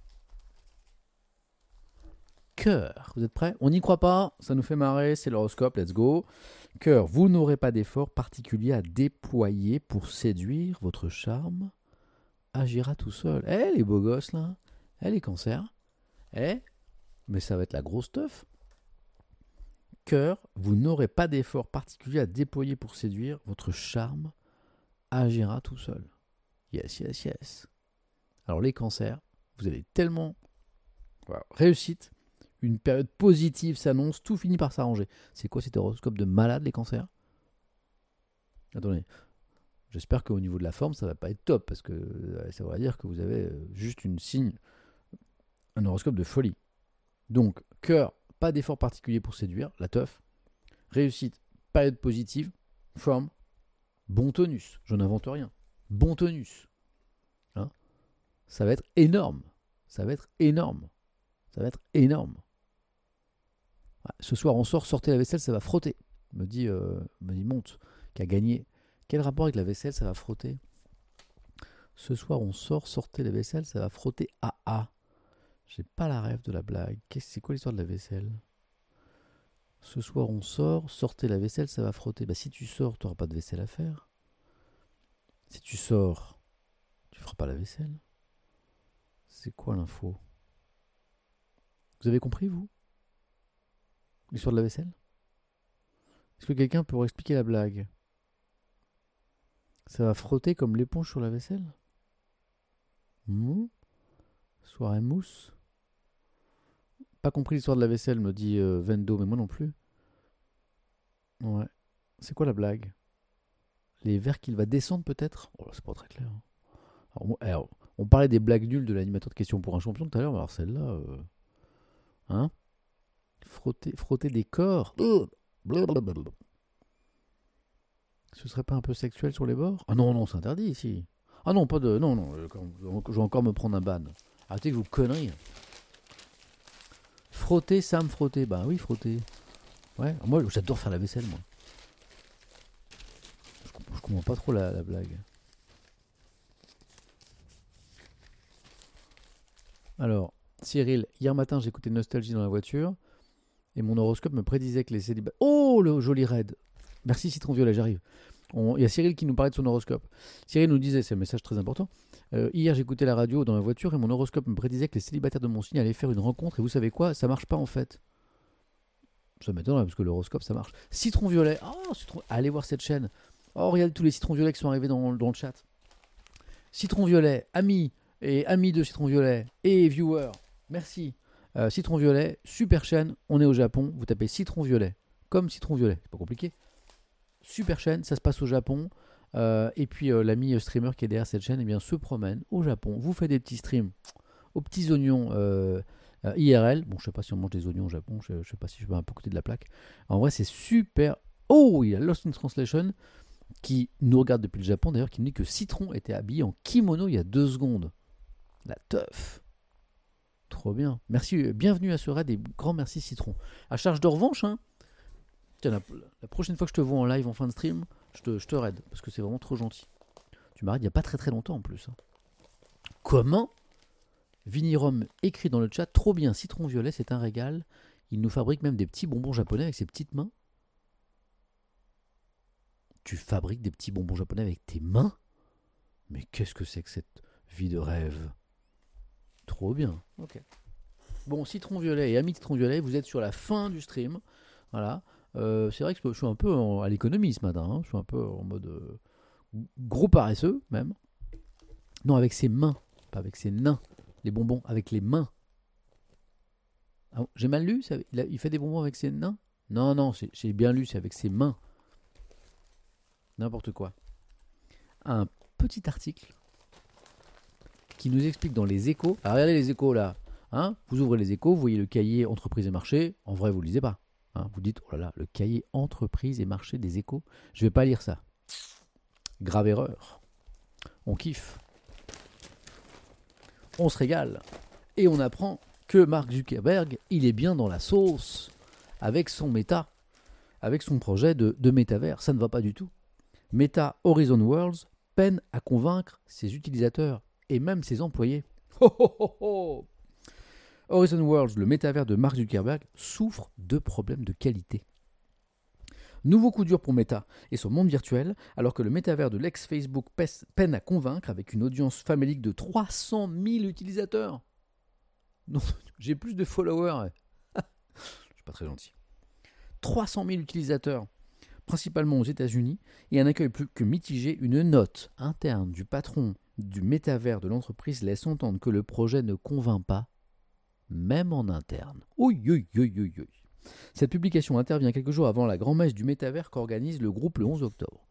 Cœur. Vous êtes prêts? On n'y croit pas, ça nous fait marrer, c'est l'horoscope, let's go. Cœur, vous n'aurez pas d'effort particulier à déployer pour séduire, votre charme agira tout seul. Eh, les beaux gosses là, eh, les cancers, eh, mais ça va être la grosse teuf. Cœur, vous n'aurez pas d'effort particulier à déployer pour séduire, votre charme agira tout seul. Yes, yes, yes. Alors les cancers, vous avez tellement voilà, réussite, une période positive s'annonce, tout finit par s'arranger. C'est quoi cet horoscope de malade, les cancers? Attendez, j'espère qu'au niveau de la forme, ça va pas être top, parce que ça va dire que vous avez juste une signe, un horoscope de folie. Donc, cœur, pas d'effort particulier pour séduire, la teuf. Réussite, période positive, forme, bon tonus, je n'invente rien. Bon tonus. Hein, ça va être énorme. Ça va être énorme. Ça va être énorme. Ouais, ce soir, on sort, sortez la vaisselle, ça va frotter. Me dit, euh, me dit Monte, qui a gagné. Quel rapport avec la vaisselle, ça va frotter? Ce soir, on sort, sortez la vaisselle, ça va frotter. Ah ah. J'ai pas la rêve de la blague. Qu'est-ce, c'est quoi l'histoire de la vaisselle? Ce soir, on sort, sortez la vaisselle, ça va frotter. Bah, si tu sors, tu n'auras pas de vaisselle à faire. Si tu sors, tu feras pas la vaisselle. C'est quoi l'info? Vous avez compris, vous? L'histoire de la vaisselle? Est-ce que quelqu'un pourrait expliquer la blague? Ça va frotter comme l'éponge sur la vaisselle? Mmh. Soirée mousse? Pas compris l'histoire de la vaisselle, me dit euh, Vendo, mais moi non plus. Ouais. C'est quoi la blague? Les vers qu'il va descendre peut-être? Oh là, c'est pas très clair. Alors, alors, on parlait des blagues nulles de l'animateur de questions pour un champion tout à l'heure, mais alors celle-là... Euh... Hein? Frotter, frotter des corps? Blablabla. Ce serait pas un peu sexuel sur les bords? Ah non, non, c'est interdit ici. Ah non, pas de... Non, non, je vais encore me prendre un ban. Arrêtez que vous conneries. Frotter, Sam, frotter. Bah oui, frotter. Ouais, moi j'adore faire la vaisselle, moi. Je comprends, je comprends pas trop la, la blague. Alors, Cyril, hier matin j'écoutais Nostalgie dans la voiture et mon horoscope me prédisait que les célibataires... Oh, le joli raid. Merci Citron Violet, j'arrive. On... Il y a Cyril qui nous parlait de son horoscope. Cyril nous disait, c'est un message très important, euh, hier j'écoutais la radio dans la voiture et mon horoscope me prédisait que les célibataires de mon signe allaient faire une rencontre et vous savez quoi? Ça marche pas en fait. Ça m'étonnerait parce que l'horoscope ça marche. Citron Violet, oh, citron... allez voir cette chaîne. Oh, regardez tous les citrons violets qui sont arrivés dans, dans le chat. Citron Violet, amis et amis de Citron Violet et viewers, merci. Euh, Citron Violet, super chaîne, on est au Japon, vous tapez Citron Violet, comme Citron Violet, c'est pas compliqué. Super chaîne, ça se passe au Japon. Euh, et puis euh, l'ami streamer qui est derrière cette chaîne eh bien, se promène au Japon, vous fait des petits streams aux petits oignons euh, euh, I R L. Bon, je sais pas si on mange des oignons au Japon, je, je sais pas si je vais un peu côté de la plaque. En vrai, c'est super. Oh, il y a Lost in Translation qui nous regarde depuis le Japon d'ailleurs, qui nous dit que Citron était habillé en kimono il y a deux secondes. La teuf. Trop bien. Merci, bienvenue à ce raid et grand merci Citron. À charge de revanche, hein. Tiens, la, la prochaine fois que je te vois en live en fin de stream, je te, je te raid parce que c'est vraiment trop gentil. Tu m'arrêtes il n'y a pas très très longtemps en plus. Hein. Comment? Vinirom écrit dans le chat, trop bien, Citron Violet, c'est un régal. Il nous fabrique même des petits bonbons japonais avec ses petites mains. Tu fabriques des petits bonbons japonais avec tes mains? Mais qu'est-ce que c'est que cette vie de rêve? Trop bien. Ok. Bon, Citron Violet et amis Citron Violet, vous êtes sur la fin du stream. Voilà. Euh, c'est vrai que je suis un peu en, à l'économie ce matin. Hein. Je suis un peu en mode euh, gros paresseux même. Non, avec ses mains, pas avec ses nains. Les bonbons avec les mains. Ah, j'ai mal lu, c'est avec- il, a- il fait des bonbons avec ses mains? Non, non, c'est- j'ai bien lu, c'est avec ses mains. N'importe quoi. Un petit article qui nous explique dans les échos. Alors regardez les échos là. Hein, vous ouvrez les échos, vous voyez le cahier entreprise et marché. En vrai, vous ne le lisez pas. Hein, vous dites, oh là là, le cahier entreprise et marché des échos. Je ne vais pas lire ça. Grave erreur. On kiffe. On se régale. Et on apprend que Mark Zuckerberg, il est bien dans la sauce avec son méta, avec son projet de, de métavers. Ça ne va pas du tout. Meta Horizon Worlds peine à convaincre ses utilisateurs et même ses employés. Oh, oh, oh, oh. Horizon Worlds, le métavers de Mark Zuckerberg, souffre de problèmes de qualité. Nouveau coup dur pour Meta et son monde virtuel, alors que le métavers de l'ex-Facebook peine à convaincre avec une audience famélique de trois cent mille utilisateurs. Non, j'ai plus de followers. Je suis pas très gentil. trois cent mille utilisateurs, principalement aux États-Unis, et un accueil plus que mitigé. Une note interne du patron du métavers de l'entreprise laisse entendre que le projet ne convainc pas, même en interne. Oui, oui, oui, oui, oui. Cette publication intervient quelques jours avant la grand-messe du métavers qu'organise le groupe le onze octobre.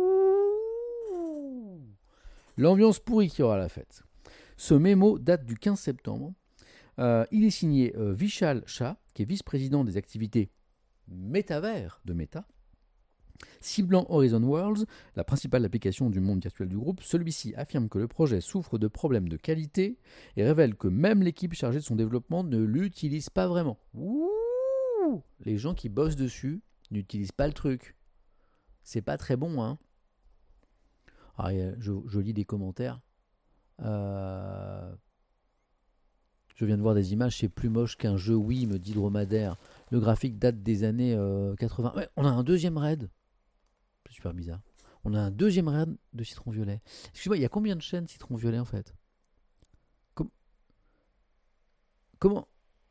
Ouh. L'ambiance pourrie qu'il y aura à la fête. Ce mémo date du quinze septembre. Euh, il est signé euh, Vishal Shah, qui est vice-président des activités métavers de Meta. Ciblant Horizon Worlds, la principale application du monde virtuel du groupe, celui-ci affirme que le projet souffre de problèmes de qualité et révèle que même l'équipe chargée de son développement ne l'utilise pas vraiment. Ouh. Les gens qui bossent dessus n'utilisent pas le truc. C'est pas très bon, hein. Ah, je, je lis des commentaires. Euh... Je viens de voir des images, c'est plus moche qu'un jeu Wii, me dit Dromadaire. Le graphique date des années euh, quatre-vingts. Ouais, on a un deuxième raid. C'est super bizarre. On a un deuxième raid de Citron Violet. Excuse-moi, il y a combien de chaînes Citron Violet en fait? Com- Comment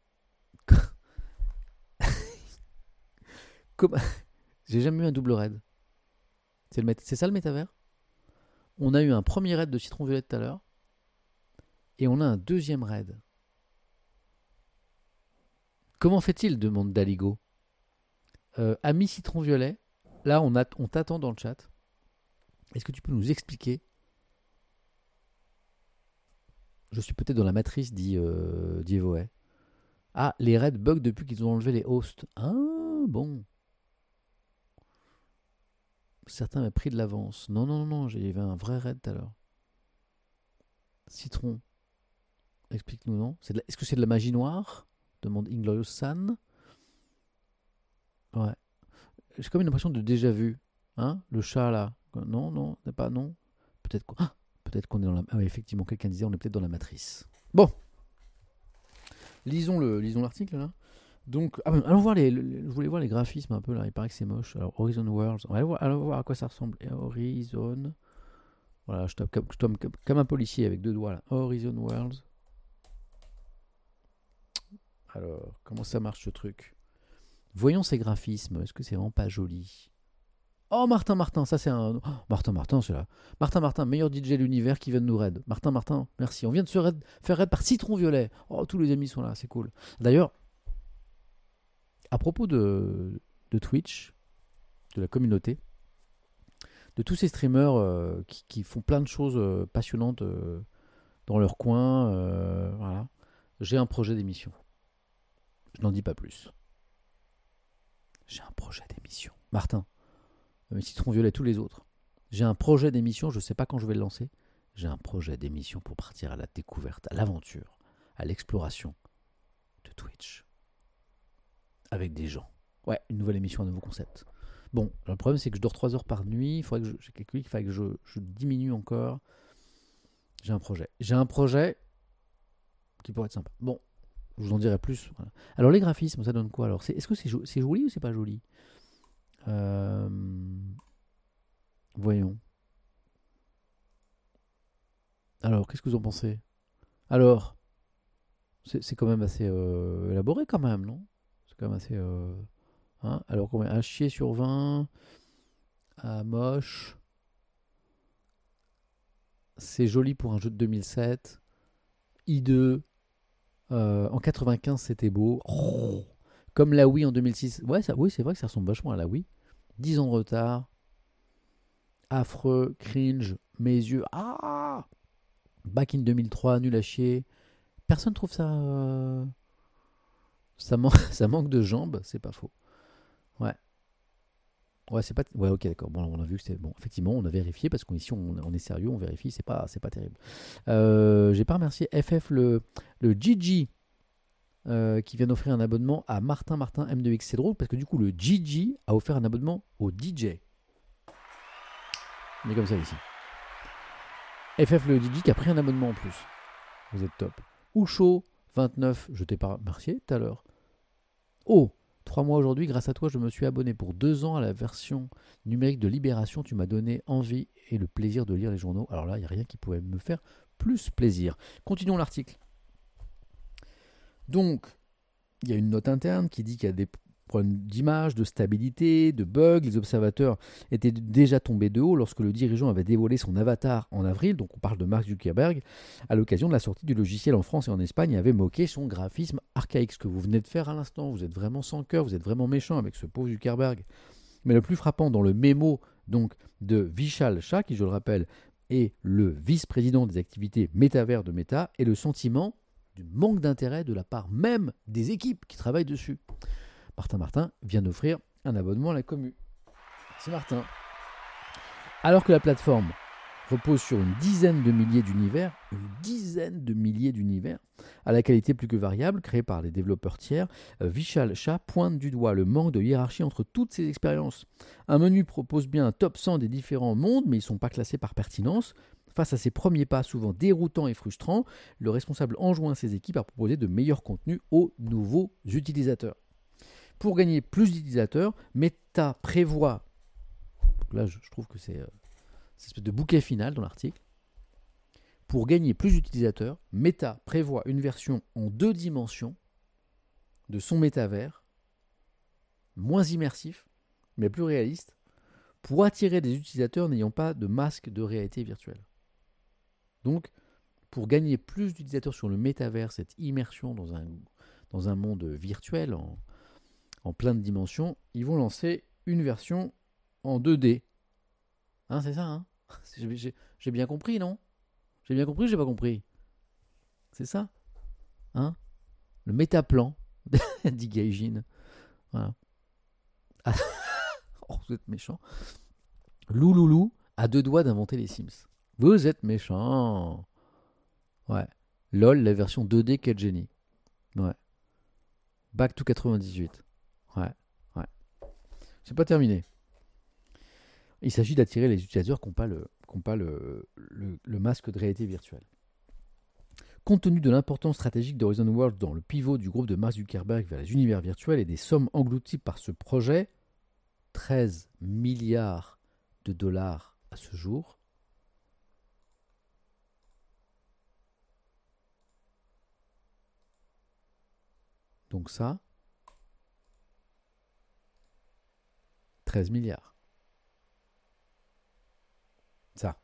Comment J'ai jamais eu un double raid. C'est, le mét- c'est ça le métavers? On a eu un premier raid de Citron Violet tout à l'heure. Et on a un deuxième raid. Comment fait-il demande Daligo. Euh, ami Citron Violet, là on, a, on t'attend dans le chat. Est-ce que tu peux nous expliquer? Je suis peut-être dans la matrice, dit euh, Dievoet. Ah, les raids bug depuis qu'ils ont enlevé les hosts. Ah, bon. Certains avaient pris de l'avance. Non, non, non, il y avait un vrai raid tout à l'heure. Citron, explique-nous, non c'est de la... Est-ce que c'est de la magie noire demande Inglorious San. Ouais. J'ai comme une impression de déjà vu. Hein, le chat là. Non, non, n'est pas, non. Peut-être qu'on, ah, peut-être qu'on est dans la. Ah oui, effectivement, quelqu'un disait on est peut-être dans la matrice. Bon. Lisons, le, lisons l'article là. Donc, ah, allons voir les, les, je voulais voir les graphismes un peu là, il paraît que c'est moche. Alors, Horizon Worlds, on va aller voir, allons voir à quoi ça ressemble. Horizon, voilà, je tape comme, je tape comme, comme un policier avec deux doigts là. Horizon Worlds. Alors, comment ça marche ce truc? Voyons ces graphismes, est-ce que c'est vraiment pas joli? Oh, Martin Martin, ça c'est un. Oh, Martin Martin, c'est là. Martin Martin, meilleur D J de l'univers qui vient de nous raid. Martin Martin, merci. On vient de se raid, faire raid par Citron Violet. Oh, tous les amis sont là, c'est cool. D'ailleurs, à propos de, de Twitch, de la communauté, de tous ces streamers euh, qui, qui font plein de choses euh, passionnantes euh, dans leur coin, euh, voilà. J'ai un projet d'émission. Je n'en dis pas plus. J'ai un projet d'émission. Martin, euh, Citron Violet, tous les autres. J'ai un projet d'émission, je ne sais pas quand je vais le lancer. J'ai un projet d'émission pour partir à la découverte, à l'aventure, à l'exploration de Twitch. Avec des gens. Ouais, une nouvelle émission, un nouveau concept. Bon, le problème c'est que je dors trois heures par nuit. Il faudrait que je, j'ai calculé qu'il faudrait que je, je diminue encore. J'ai un projet. J'ai un projet qui pourrait être sympa. Bon, je vous en dirai plus. Voilà. Alors les graphismes, ça donne quoi alors c'est, est-ce que c'est, jo- c'est joli ou c'est pas joli? euh, Voyons. Alors, qu'est-ce que vous en pensez? Alors, c'est, c'est quand même assez euh, élaboré quand même, non? C'est quand même assez... Euh, hein, alors, combien? Un chier sur vingt. À moche. C'est joli pour un jeu de deux mille sept. hideux. Euh, en quatre-vingt-quinze, c'était beau. Oh, comme la Wii en deux mille six. Ouais, ça, oui, c'est vrai que ça ressemble vachement à la Wii. dix ans de retard. Affreux, cringe, mes yeux. Ah Back in deux mille trois, nul à chier. Personne trouve ça. euh, Ça, man- ça manque de jambes, c'est pas faux. Ouais. Ouais, c'est pas. Ouais, ok, d'accord. Bon, on a vu que c'était bon. Effectivement, on a vérifié parce qu'ici on, on est sérieux, on vérifie, c'est pas, c'est pas terrible. Euh, j'ai pas remercié F F le, le Gigi euh, qui vient d'offrir un abonnement à Martin Martin M deux X. C'est drôle parce que du coup, le Gigi a offert un abonnement au D J. On est comme ça ici. F F le Gigi qui a pris un abonnement en plus. Vous êtes top. Oucho vingt-neuf, je t'ai pas remercié tout à l'heure. Oh, trois mois aujourd'hui, grâce à toi, je me suis abonné pour deux ans à la version numérique de Libération. Tu m'as donné envie et le plaisir de lire les journaux. Alors là, il n'y a rien qui pouvait me faire plus plaisir. Continuons l'article. Donc, il y a une note interne qui dit qu'il y a des problèmes d'image, de stabilité, de bugs. Les observateurs étaient déjà tombés de haut lorsque le dirigeant avait dévoilé son avatar en avril. Donc on parle de Mark Zuckerberg à l'occasion de la sortie du logiciel en France et en Espagne et avait moqué son graphisme archaïque. Ce que vous venez de faire à l'instant, vous êtes vraiment sans cœur, vous êtes vraiment méchant avec ce pauvre Zuckerberg. Mais le plus frappant dans le mémo donc de Vishal Shah, qui je le rappelle est le vice-président des activités métavers de Meta, est le sentiment du manque d'intérêt de la part même des équipes qui travaillent dessus. Martin Martin vient d'offrir un abonnement à la commu. C'est Martin. Alors que la plateforme repose sur une dizaine de milliers d'univers, une dizaine de milliers d'univers, à la qualité plus que variable, créée par les développeurs tiers, euh, Vishal Shah pointe du doigt le manque de hiérarchie entre toutes ces expériences. Un menu propose bien un top cent des différents mondes, mais ils ne sont pas classés par pertinence. Face à ces premiers pas souvent déroutants et frustrants, le responsable enjoint ses équipes à proposer de meilleurs contenus aux nouveaux utilisateurs. Pour gagner plus d'utilisateurs, Meta prévoit, donc là je, je trouve que c'est euh, cette espèce de bouquet final dans l'article, pour gagner plus d'utilisateurs, Meta prévoit une version en deux dimensions de son métavers, moins immersif, mais plus réaliste, pour attirer des utilisateurs n'ayant pas de masque de réalité virtuelle. Donc, pour gagner plus d'utilisateurs sur le métavers, cette immersion dans un, dans un monde virtuel, en, en plein de dimensions, ils vont lancer une version en deux D. Hein, c'est ça, hein j'ai, j'ai, j'ai bien compris, non? J'ai bien compris ou j'ai pas compris? C'est ça? Hein? Le métaplan, dit Gaijin. Voilà. Ah, oh, vous êtes méchant. Louloulou a deux doigts d'inventer les Sims. Vous êtes méchant. Ouais. LOL, la version deux D, quel génie. Ouais. Back to quatre-vingt-dix-huit. Ouais. Ouais. C'est pas terminé. Il s'agit d'attirer les utilisateurs qui n'ont pas, le, qui n'ont pas le, le, le masque de réalité virtuelle. Compte tenu de l'importance stratégique d'Horizon Worlds dans le pivot du groupe de Mark Zuckerberg vers les univers virtuels et des sommes englouties par ce projet, treize milliards de dollars à ce jour, donc ça, treize milliards. Ça.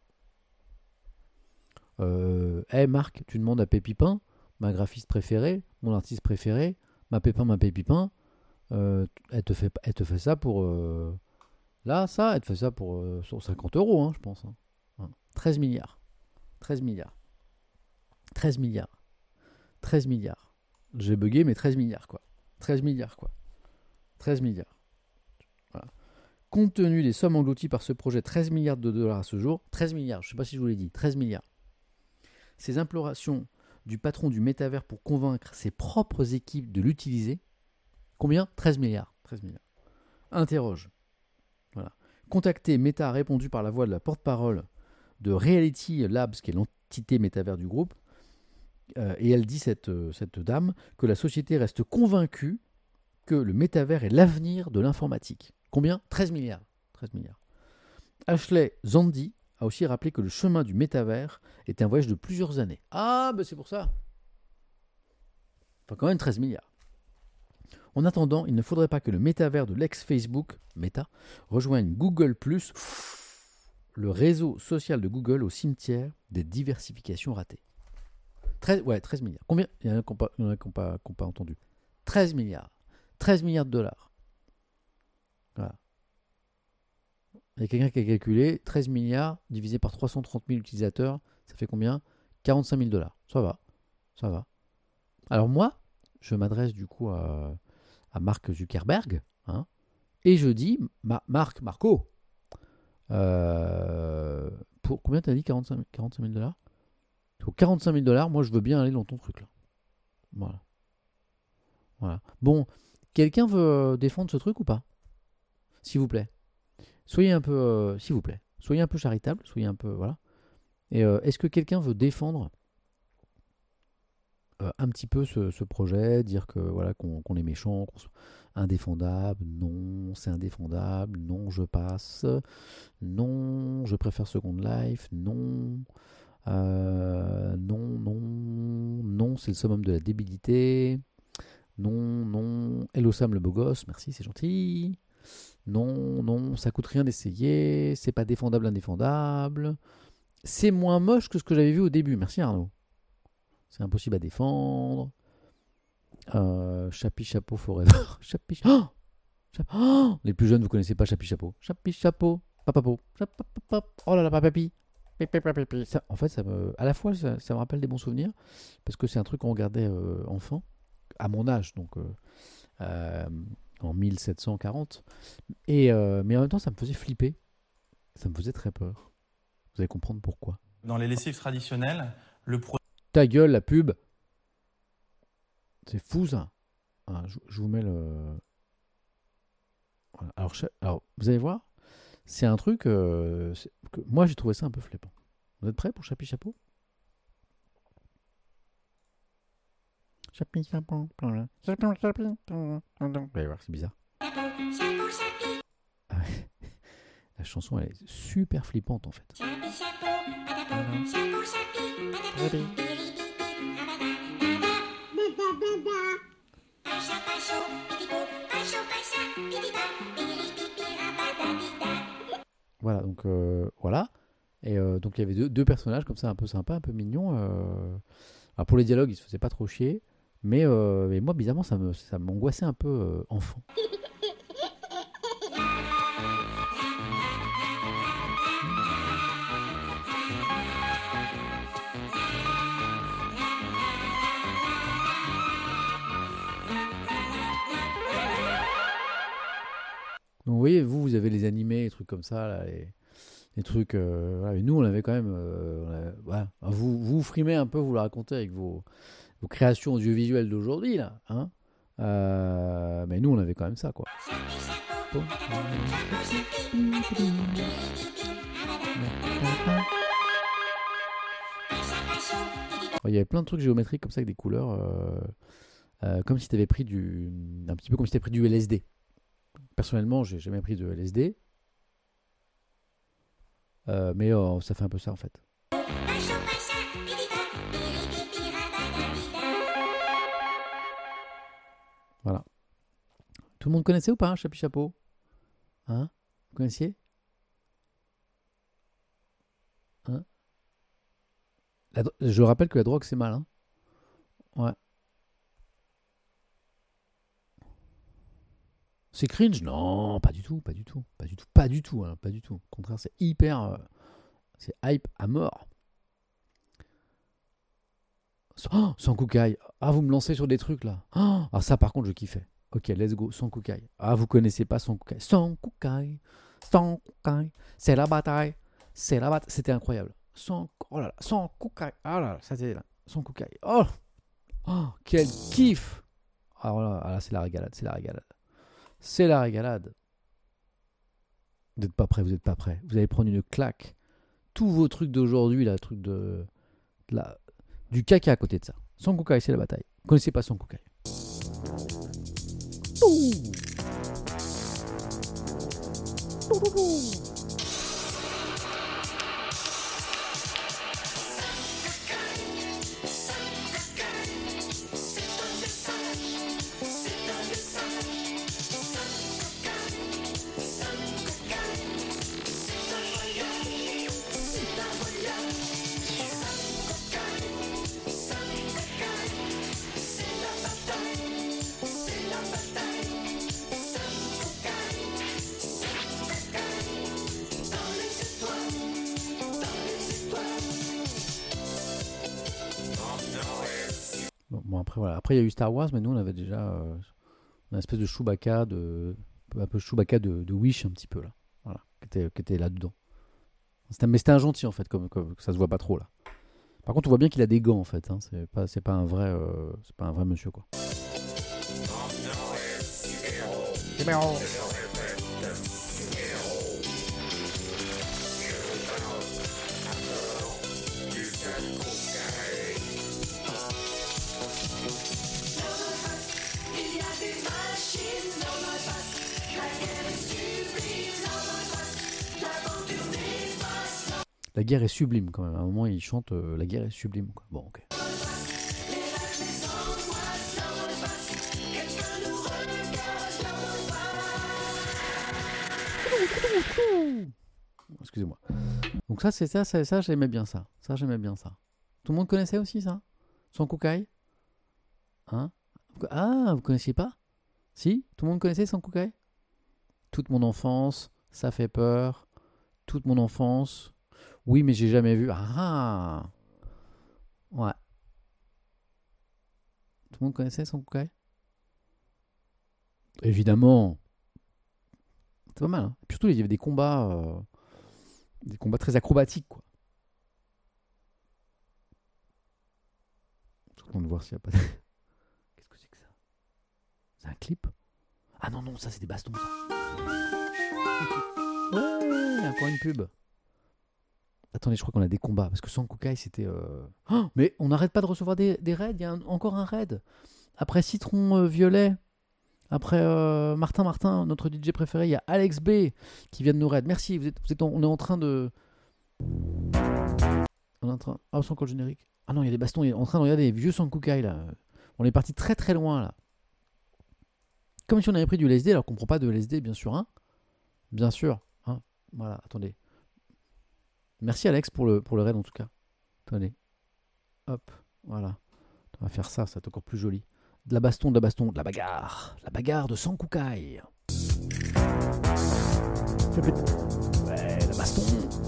Euh, hey Marc, tu demandes à Pépipin, ma graphiste préférée, mon artiste préféré, ma Pépin, ma Pépipin, euh, elle, te fait, elle te fait ça pour... Euh, là, ça, elle te fait ça pour euh, sur cinquante euros, hein, je pense. Hein. Hein. treize milliards. treize milliards. treize milliards. treize milliards. J'ai bugué, mais treize milliards, quoi. treize milliards, quoi. treize milliards. Voilà. Compte tenu des sommes englouties par ce projet, treize milliards de dollars à ce jour, treize milliards, je ne sais pas si je vous l'ai dit, treize milliards. Ces implorations du patron du métavers pour convaincre ses propres équipes de l'utiliser, combien? treize milliards. treize milliards. Interroge. Voilà. Contacté, Meta a répondu par la voix de la porte-parole de Reality Labs, qui est l'entité métavers du groupe, euh, et elle dit, cette, euh, cette dame, que la société reste convaincue que le métavers est l'avenir de l'informatique. Combien? treize milliards. treize milliards. Ashley Zandi a aussi rappelé que le chemin du métavers est un voyage de plusieurs années. Ah, ben c'est pour ça. Enfin, quand même treize milliards. En attendant, il ne faudrait pas que le métavers de l'ex-Facebook, Meta, rejoigne Google plus, le réseau social de Google au cimetière des diversifications ratées. treize, ouais, treize milliards. Combien? Il y en a qui n'ont pas, il y en a qui ont pas, qui ont pas entendu. treize milliards. treize milliards de dollars. Voilà. Il y a quelqu'un qui a calculé treize milliards divisé par trois cent trente mille utilisateurs, ça fait combien? quarante-cinq mille dollars. Ça va, ça va. Alors moi, je m'adresse du coup à, à Mark Zuckerberg, hein, et je dis, Ma- Marc, Marco, euh, pour combien t'as dit quarante-cinq mille dollars? Pour quarante-cinq mille dollars, moi je veux bien aller dans ton truc là. Voilà. Voilà. Bon, quelqu'un veut défendre ce truc ou pas? S'il vous plaît. Soyez un peu, euh, s'il vous plaît, soyez un peu charitable, soyez un peu, voilà. Et euh, est-ce que quelqu'un veut défendre euh, un petit peu ce, ce projet, dire que voilà qu'on, qu'on est méchant, qu'on soit indéfendable? Non, c'est indéfendable. Non, je passe. Non, je préfère Second Life. Non, euh, non, non, non, c'est le summum de la débilité. Non, non. Hello Sam le beau gosse, merci, c'est gentil. Non, non, ça coûte rien d'essayer, c'est pas défendable, indéfendable. C'est moins moche que ce que j'avais vu au début, merci Arnaud. C'est impossible à défendre. Euh, Chapi Chapeau Forever. Chapi oh Chap- oh Les plus jeunes, vous connaissez pas Chapi Chapeau. Chapi Chapeau, papapo. Oh là là, papapi. Ça, en fait, ça me, à la fois, ça, ça me rappelle des bons souvenirs, parce que c'est un truc qu'on regardait euh, enfant, à mon âge, donc euh, euh, en mille sept cent quarante. Et, euh, mais en même temps, ça me faisait flipper. Ça me faisait très peur. Vous allez comprendre pourquoi. Dans les lessives traditionnelles, le produit... Ta gueule, la pub. C'est fou, ça. Ah, je, je vous mets le... Voilà. Alors, je- alors, vous allez voir, c'est un truc... euh, c'est- que moi, j'ai trouvé ça un peu flippant. Vous êtes prêts pour Chapi Chapeau? Chapi Chapeau. Chapi Chapeau. Vous allez voir, c'est bizarre. Ah ouais. La chanson, elle est super flippante, en fait. Voilà, donc euh, voilà. Et euh, donc il y avait deux, deux personnages comme ça, un peu sympa, un peu mignon. Euh... Alors pour les dialogues, ils se faisaient pas trop chier. Mais, euh, mais moi, bizarrement, ça, me, ça m'angoissait un peu euh, enfant. Donc vous voyez, vous, vous avez les animés, les trucs comme ça, là, les, les trucs... euh, voilà. Et nous, on avait quand même... euh, on avait- voilà. Vous, vous vous frimez un peu, vous le racontez avec vos, vos créations audiovisuelles d'aujourd'hui, là. Hein. Euh, mais nous, on avait quand même ça, quoi. Il y avait plein de trucs géométriques comme ça avec des couleurs, euh, euh, comme si tu avais pris du, un petit peu comme si tu avais pris du L S D. Personnellement, j'ai jamais pris de L S D, euh, mais euh, ça fait un peu ça en fait. Voilà. Tout le monde connaissait ou pas, hein, Chapi Chapeau? Hein? Vous connaissiez? Hein? La dro- Je rappelle que la drogue c'est mal, hein? Ouais. C'est cringe? Non, pas du tout, pas du tout, pas du tout, pas du tout, hein, pas du tout. Au contraire, c'est hyper, euh, c'est hype à mort. Oh, sans Kukai. Ah, vous me lancez sur des trucs là. Oh, ah, ça par contre, je kiffais. Ok, let's go, sans Kukai. Ah, vous connaissez pas Son Kukai. Son Kukai, Son Kukai, c'est la bataille, c'est la bataille. C'était incroyable. Son, oh là là, Son Kukai. Ah là là, ça c'était là. Son Kukai. Oh, oh, quel kiff. Ah là, ah là, c'est la régalade, c'est la régalade. C'est la régalade. Vous n'êtes pas prêts, vous n'êtes pas prêts. Vous allez prendre une claque. Tous vos trucs d'aujourd'hui, là, trucs de, de la, du caca à côté de ça. Son Kukai, c'est la bataille. Vous connaissez pas Son Kukai? après, voilà. Après, il y a eu Star Wars, mais nous, on avait déjà euh, une espèce de Chewbacca, de, un peu Chewbacca de, de Wish, un petit peu, là. Voilà, qui était, qui était là-dedans. C'était, mais c'était un gentil, en fait, comme, comme ça se voit pas trop, là. Par contre, on voit bien qu'il a des gants, en fait. Hein. C'est pas, c'est pas un vrai, euh, c'est pas un vrai monsieur, quoi. La guerre est sublime quand même. À un moment, il chante euh, La guerre est sublime. Quoi. Bon, ok. Excusez-moi. Donc ça, c'est ça, c'est ça, j'aimais bien ça. Ça, j'aimais bien ça. Tout le monde connaissait aussi ça Son Kukai Hein Ah, vous connaissiez pas Si Tout le monde connaissait Son Kukai Toute mon enfance, ça fait peur. Toute mon enfance. Oui, mais j'ai jamais vu. Ah Ouais. Tout le monde connaissait Son Kukai Évidemment. C'est pas mal. Hein. Puis surtout, il y avait des combats, euh, des combats très acrobatiques, quoi. On va voir s'il n'y a pas. Qu'est-ce que c'est que ça C'est un clip Ah non non, ça c'est des bastons. Ça. Ouais, encore une pub. Attendez, je crois qu'on a des combats parce que Son Kukai c'était. Euh... Oh, mais on n'arrête pas de recevoir des, des raids. Il y a un, encore un raid. Après Citron euh, Violet. Après euh, Martin Martin, notre D J préféré, il y a Alex B qui vient de nous raid. Merci, vous êtes, vous êtes en, on est en train de. On est en train. Ah, c'est encore le générique. Ah non, il y a des bastons. Il est en train de regarder les vieux Son Kukai là. On est parti très très loin là. Comme si on avait pris du L S D, alors qu'on ne prend pas de L S D, bien sûr. Hein bien sûr. Hein voilà, attendez. Merci Alex pour le, pour le raid en tout cas. Attendez. Hop, voilà. On va faire ça, ça va être encore plus joli. De la baston, de la baston, de la bagarre. La bagarre de Son Kukai. Ouais, la baston.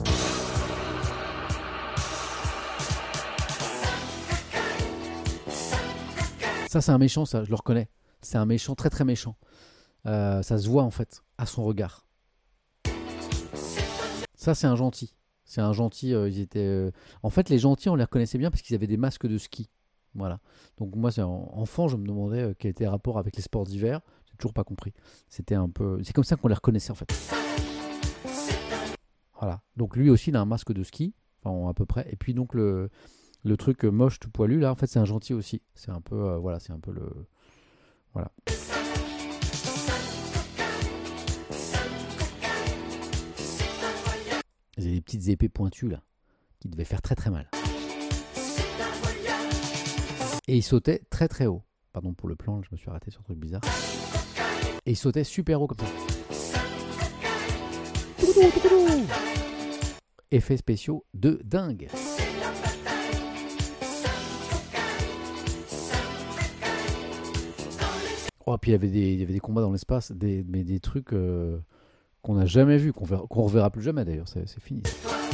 Ça, c'est un méchant, ça, je le reconnais. C'est un méchant, très très méchant. Euh, ça se voit en fait, à son regard. Ça, c'est un gentil. C'est un gentil. Euh, ils étaient. Euh... En fait, les gentils, on les reconnaissait bien parce qu'ils avaient des masques de ski. Voilà. Donc moi, c'est en... enfant, je me demandais euh, quel était le rapport avec les sports d'hiver. J'ai toujours pas compris. C'était un peu. C'est comme ça qu'on les reconnaissait en fait. Voilà. Donc lui aussi, il a un masque de ski, enfin à peu près. Et puis donc le. Le truc moche tout poilu là, en fait, c'est un gentil aussi. C'est un peu, euh, voilà, c'est un peu le, voilà. Il y a des petites épées pointues là, qui devaient faire très très mal. Et il sautait très très haut. Pardon pour le plan, je me suis arrêté sur un truc bizarre. Et il sautait super haut comme ça. Effets spéciaux de dingue. Oh, puis il y avait des, il y avait des combats dans l'espace, des, mais des trucs euh, qu'on n'a jamais vus, qu'on verra, qu'on reverra plus jamais d'ailleurs, c'est, c'est fini.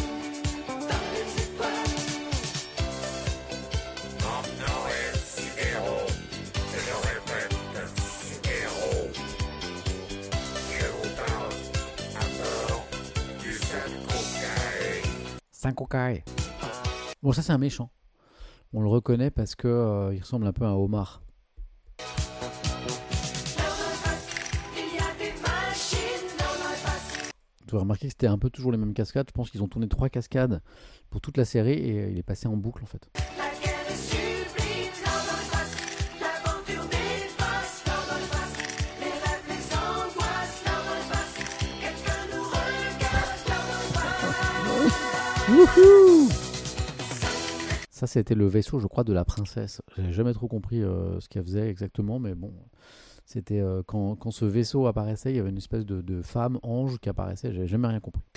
Son Kukai. Bon, ça c'est un méchant. On le reconnaît parce que euh, il ressemble un peu à un homard. Vous avez remarqué que c'était un peu toujours les mêmes cascades. Je pense qu'ils ont tourné trois cascades pour toute la série et il est passé en boucle en fait. Wouhou! Ça c'était le vaisseau je crois de la princesse. J'ai jamais trop compris euh, ce qu'elle faisait exactement, mais bon. C'était euh, quand, quand ce vaisseau apparaissait, il y avait une espèce de, de femme, ange qui apparaissait, j'avais jamais rien compris.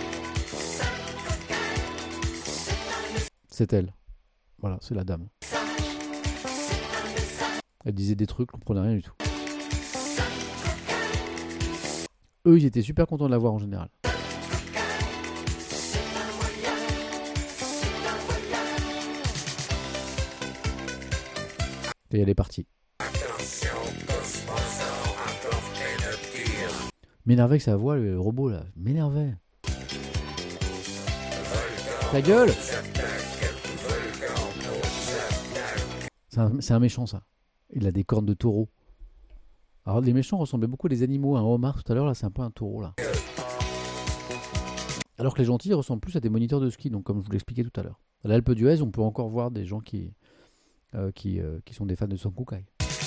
C'est elle. Voilà, c'est la dame. Elle disait des trucs, on comprenait rien du tout. Eux, ils étaient super contents de la voir en général. Et elle est partie. M'énervait que sa voix, le robot là. M'énervait. Ta gueule! C'est un, c'est un méchant ça. Il a des cornes de taureau. Alors les méchants ressemblaient beaucoup à des animaux. Un homard tout à l'heure, là c'est un peu un taureau là. Alors que les gentils ressemblent plus à des moniteurs de ski, donc comme je vous l'expliquais tout à l'heure. À l'Alpe d'Huez, on peut encore voir des gens qui, euh, qui, euh, qui sont des fans de Son Koukai.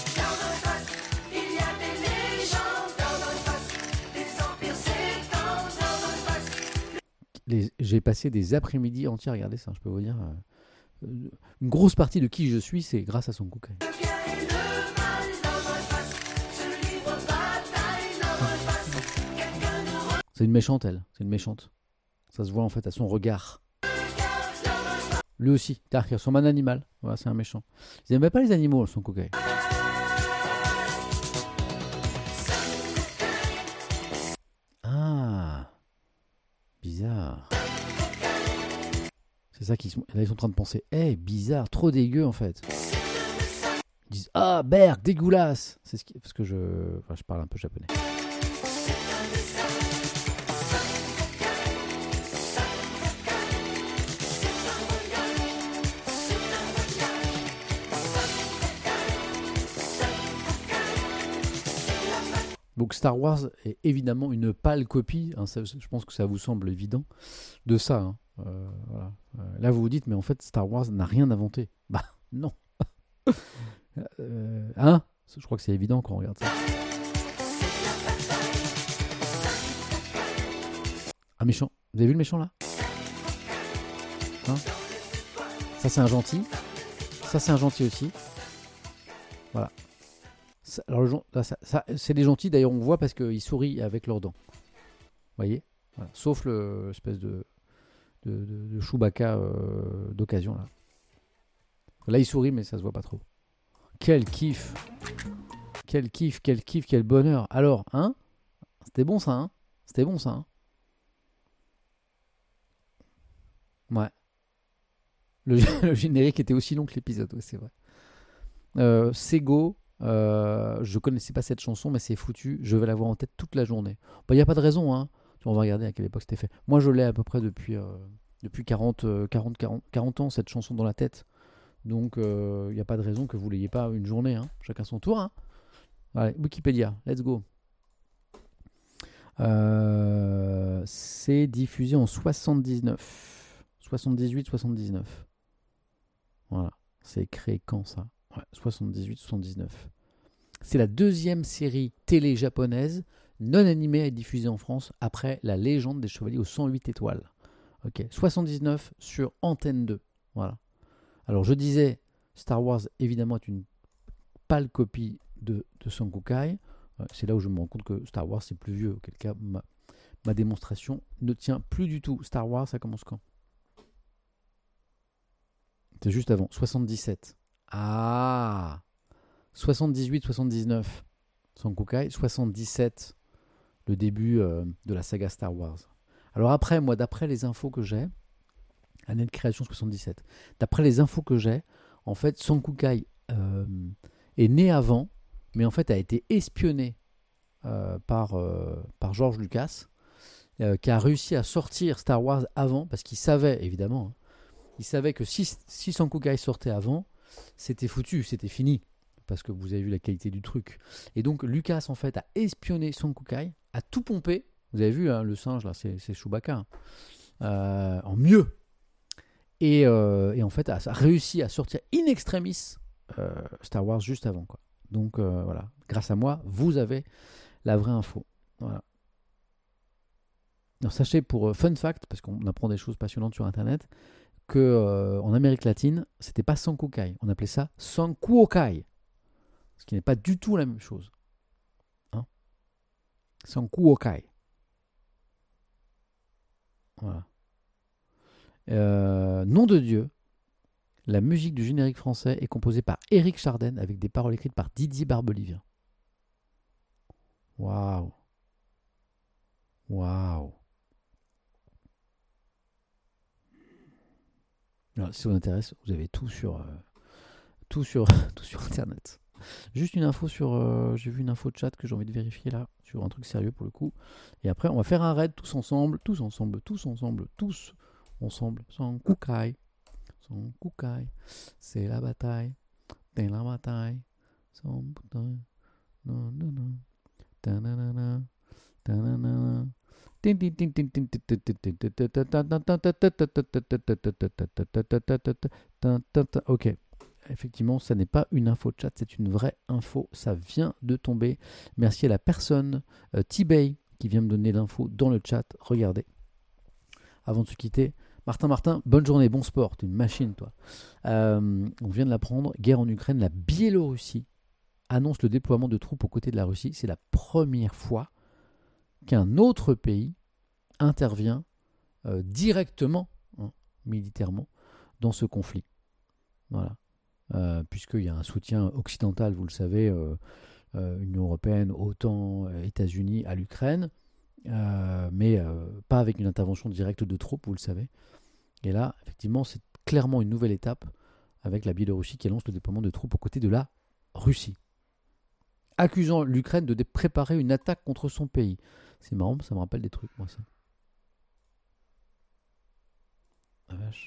Les, j'ai passé des après-midi entiers à regarder ça, je peux vous dire. Euh, une grosse partie de qui je suis, c'est grâce à Son Koukai. C'est une méchante, elle. C'est une méchante. Ça se voit en fait à son regard. Lui aussi, car il ressemble à un animal. Voilà, c'est un méchant. Ils n'aimaient pas les animaux, Son Koukai. Ah, bizarre. C'est ça qu'ils sont. Là, ils sont en train de penser. Eh, hey, bizarre, trop dégueu en fait. Ils disent ah, Berg, dégueulasse. C'est ce qui... parce que je, enfin, je parle un peu japonais. Donc Star Wars est évidemment une pâle copie, hein, ça, je pense que ça vous semble évident, de ça. Hein. Euh, voilà. euh, là vous vous dites, mais en fait Star Wars n'a rien inventé. Bah non. euh, hein Je crois que c'est évident quand on regarde ça. Un méchant. Vous avez vu le méchant là hein Ça c'est un gentil. Ça c'est un gentil aussi. Voilà. Ça, alors, le, là, ça, ça, c'est les gentils, d'ailleurs on voit parce qu'ils sourient avec leurs dents. Vous voyez voilà. Sauf le, l'espèce de, de, de, de Chewbacca euh, d'occasion là. Là il sourit mais ça se voit pas trop. Quel kiff. Quel kiff, quel kiff, quel bonheur. Alors, hein C'était bon ça, hein C'était bon ça, hein Ouais. Le, le générique était aussi long que l'épisode, ouais, c'est vrai. Euh, Sego. Euh, je connaissais pas cette chanson, mais c'est foutu. Je vais l'avoir en tête toute la journée. Il bah, n'y a pas de raison, hein. On va regarder à quelle époque c'était fait. Moi, je l'ai à peu près depuis, euh, depuis quarante, quarante, quarante, quarante ans, cette chanson dans la tête. Donc, il euh, n'y a pas de raison que vous l'ayez pas une journée. Hein. Chacun son tour. Hein. Allez, Wikipédia, let's go. Euh, c'est diffusé en soixante-dix-neuf. soixante-dix-huit soixante-dix-neuf. Voilà. C'est créé quand ça Ouais, soixante-dix-huit soixante-dix-neuf. C'est la deuxième série télé japonaise non animée à être diffusée en France après La Légende des Chevaliers aux cent huit étoiles. Ok, soixante-dix-neuf sur Antenne deux. Voilà. Alors je disais, Star Wars évidemment est une pâle copie de, de Son Koukai. C'est là où je me rends compte que Star Wars c'est plus vieux. Auquel cas ma, ma démonstration ne tient plus du tout. Star Wars ça commence quand C'est juste avant, soixante-dix-sept. Ah soixante-dix-huit soixante-dix-neuf, Son Koukai, soixante-dix-sept, le début euh, de la saga Star Wars. Alors après, moi, d'après les infos que j'ai, année de création soixante-dix-sept, d'après les infos que j'ai, en fait, Son Koukai euh, est né avant, mais en fait a été espionné euh, par, euh, par George Lucas, euh, qui a réussi à sortir Star Wars avant, parce qu'il savait, évidemment, hein, il savait que si, si Son Koukai sortait avant, c'était foutu, c'était fini. Parce que vous avez vu la qualité du truc. Et donc Lucas en fait a espionné Son Koukai, a tout pompé. Vous avez vu hein, le singe là, c'est, c'est Chewbacca, hein, euh, en mieux. Et, euh, et en fait a, a réussi à sortir in extremis euh, Star Wars juste avant quoi. Donc euh, voilà, grâce à moi, vous avez la vraie info. Voilà. Alors sachez pour euh, fun fact, parce qu'on apprend des choses passionnantes sur Internet, que euh, en Amérique latine, c'était pas Son Koukai, on appelait ça Son Kuokai. Ce qui n'est pas du tout la même chose. Hein Son Kuokai. Voilà. Euh, nom de Dieu, la musique du générique français est composée par Éric Chardin avec des paroles écrites par Didier Barbelivien. Waouh. Waouh. Alors, si ça vous intéresse, vous avez tout sur, euh, tout sur, tout sur Internet. Juste une info sur... Euh, j'ai vu une info de chat que j'ai envie de vérifier là, sur un truc sérieux pour le coup. Et après, on va faire un raid tous ensemble, tous ensemble, tous ensemble, tous ensemble, sans koukai. Sans koukai. C'est la bataille. C'est la bataille. Sans bataille. Non, non, non. Ta-na-na-na. Ta-na-na-na. Ok. Effectivement, ça n'est pas une info de chat, c'est une vraie info. Ça vient de tomber. Merci à la personne euh, T-Bay qui vient me donner l'info dans le chat. Regardez. Avant de se quitter, Martin, Martin, bonne journée, bon sport. T'es une machine, toi. Euh, on vient de l'apprendre. Guerre en Ukraine. La Biélorussie annonce le déploiement de troupes aux côtés de la Russie. C'est la première fois qu'un autre pays intervient euh, directement, hein, militairement, dans ce conflit. Voilà. Euh, puisqu'il y a un soutien occidental, vous le savez, euh, euh, Union européenne, OTAN, euh, États-Unis à l'Ukraine, euh, mais euh, pas avec une intervention directe de troupes, vous le savez. Et là, effectivement, c'est clairement une nouvelle étape avec la Biélorussie qui annonce le déploiement de troupes aux côtés de la Russie, accusant l'Ukraine de dé- préparer une attaque contre son pays. C'est marrant, ça me rappelle des trucs, moi, ça. La vache.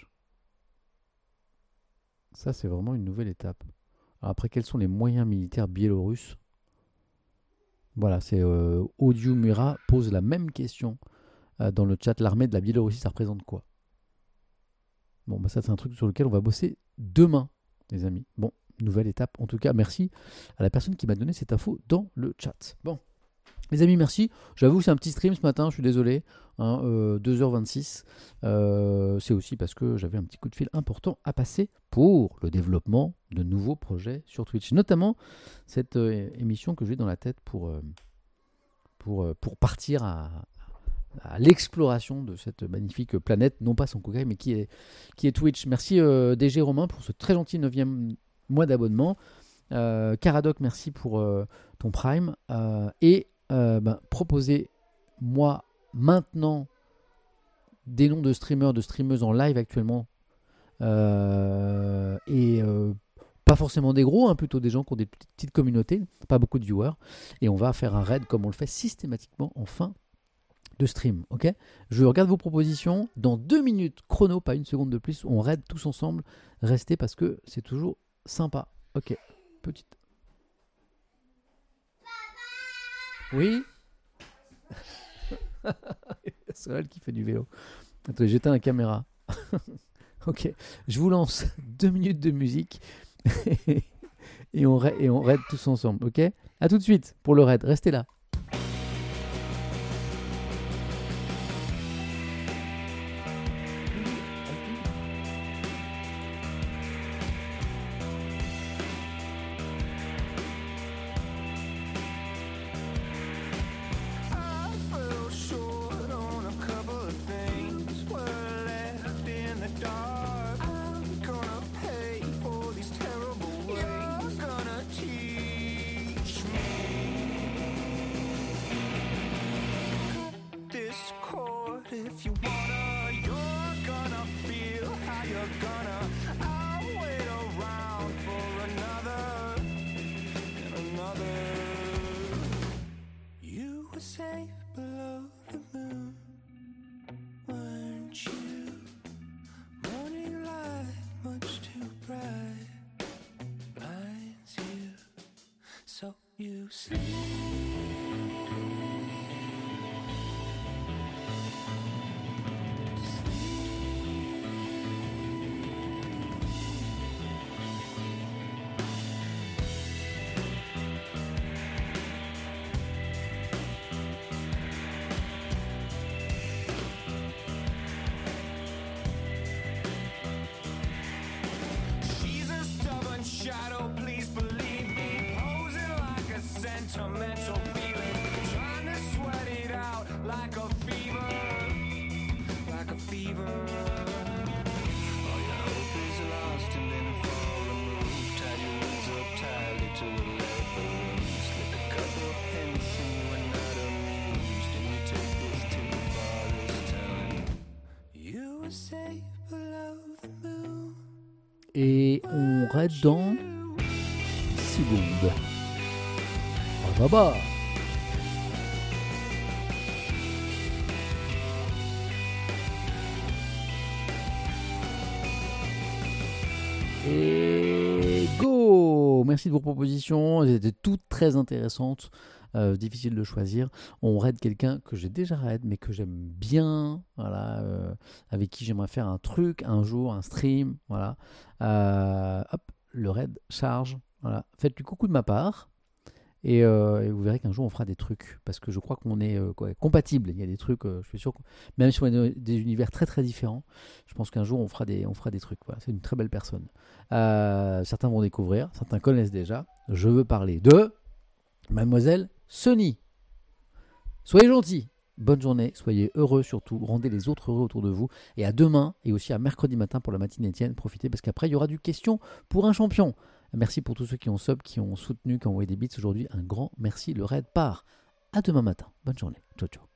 Ça, c'est vraiment une nouvelle étape. Alors après, quels sont les moyens militaires biélorusses ? Voilà, c'est euh, Audio Mura pose la même question euh, dans le chat. L'armée de la Biélorussie, ça représente quoi ? Bon, bah ça, c'est un truc sur lequel on va bosser demain, les amis. Bon, nouvelle étape. En tout cas, merci à la personne qui m'a donné cette info dans le chat. Bon, les amis, merci. J'avoue que c'est un petit stream ce matin, je suis désolé. Hein, euh, deux heures vingt-six. Euh, c'est aussi parce que j'avais un petit coup de fil important à passer pour le développement de nouveaux projets sur Twitch. Notamment cette euh, émission que j'ai dans la tête pour, euh, pour, euh, pour partir à, à l'exploration de cette magnifique planète, non pas son Kukai, mais qui est, qui est Twitch. Merci euh, D G Romain pour ce très gentil neuvième mois d'abonnement. Euh, Caradoc, merci pour euh, ton Prime. Euh, et euh, ben, proposez-moi maintenant des noms de streamers, de streameuses en live actuellement. Euh, et euh, pas forcément des gros, hein, plutôt des gens qui ont des petites communautés, pas beaucoup de viewers. Et on va faire un raid comme on le fait systématiquement en fin de stream. Ok ? Je regarde vos propositions. Dans deux minutes, chrono, pas une seconde de plus, on raid tous ensemble. Restez parce que c'est toujours sympa. Ok, petite. Oui. C'est elle qui fait du vélo. Attends, j'éteins la caméra. Ok, je vous lance deux minutes de musique et on raid, et on raid tous ensemble. Ok, à tout de suite pour le raid. Restez là. If you wanna, you're gonna feel how you're gonna. I'll wait around for another and another. You were safe below the moon, weren't you? Morning light, much too bright, blinds you, so you sleep. Shadow, please believe me, posing like a sentimental Et on raid dans six secondes. Ah bah bah. Et go! Merci de vos propositions, elles étaient toutes très intéressantes, euh, difficile de choisir. On raid quelqu'un que j'ai déjà raid, mais que j'aime bien, voilà, euh, avec qui j'aimerais faire un truc, un jour, un stream, voilà. Euh, hop, le raid charge, voilà. Faites-lui coucou de ma part. Et, euh, et vous verrez qu'un jour on fera des trucs, parce que je crois qu'on est euh, quoi, compatibles. Il y a des trucs, euh, je suis sûr, que, même si on est dans des univers très très différents, je pense qu'un jour on fera des, on fera des trucs. Voilà. C'est une très belle personne. Euh, certains vont découvrir, certains connaissent déjà. Je veux parler de Mademoiselle Sony. Soyez gentils, bonne journée, soyez heureux surtout, rendez les autres heureux autour de vous. Et à demain, et aussi à mercredi matin pour la matinée Étienne, profitez parce qu'après il y aura du question pour un champion. Merci pour tous ceux qui ont sub, qui ont soutenu, qui ont envoyé des bits aujourd'hui. Un grand merci. Le raid part. À demain matin. Bonne journée. Ciao, ciao.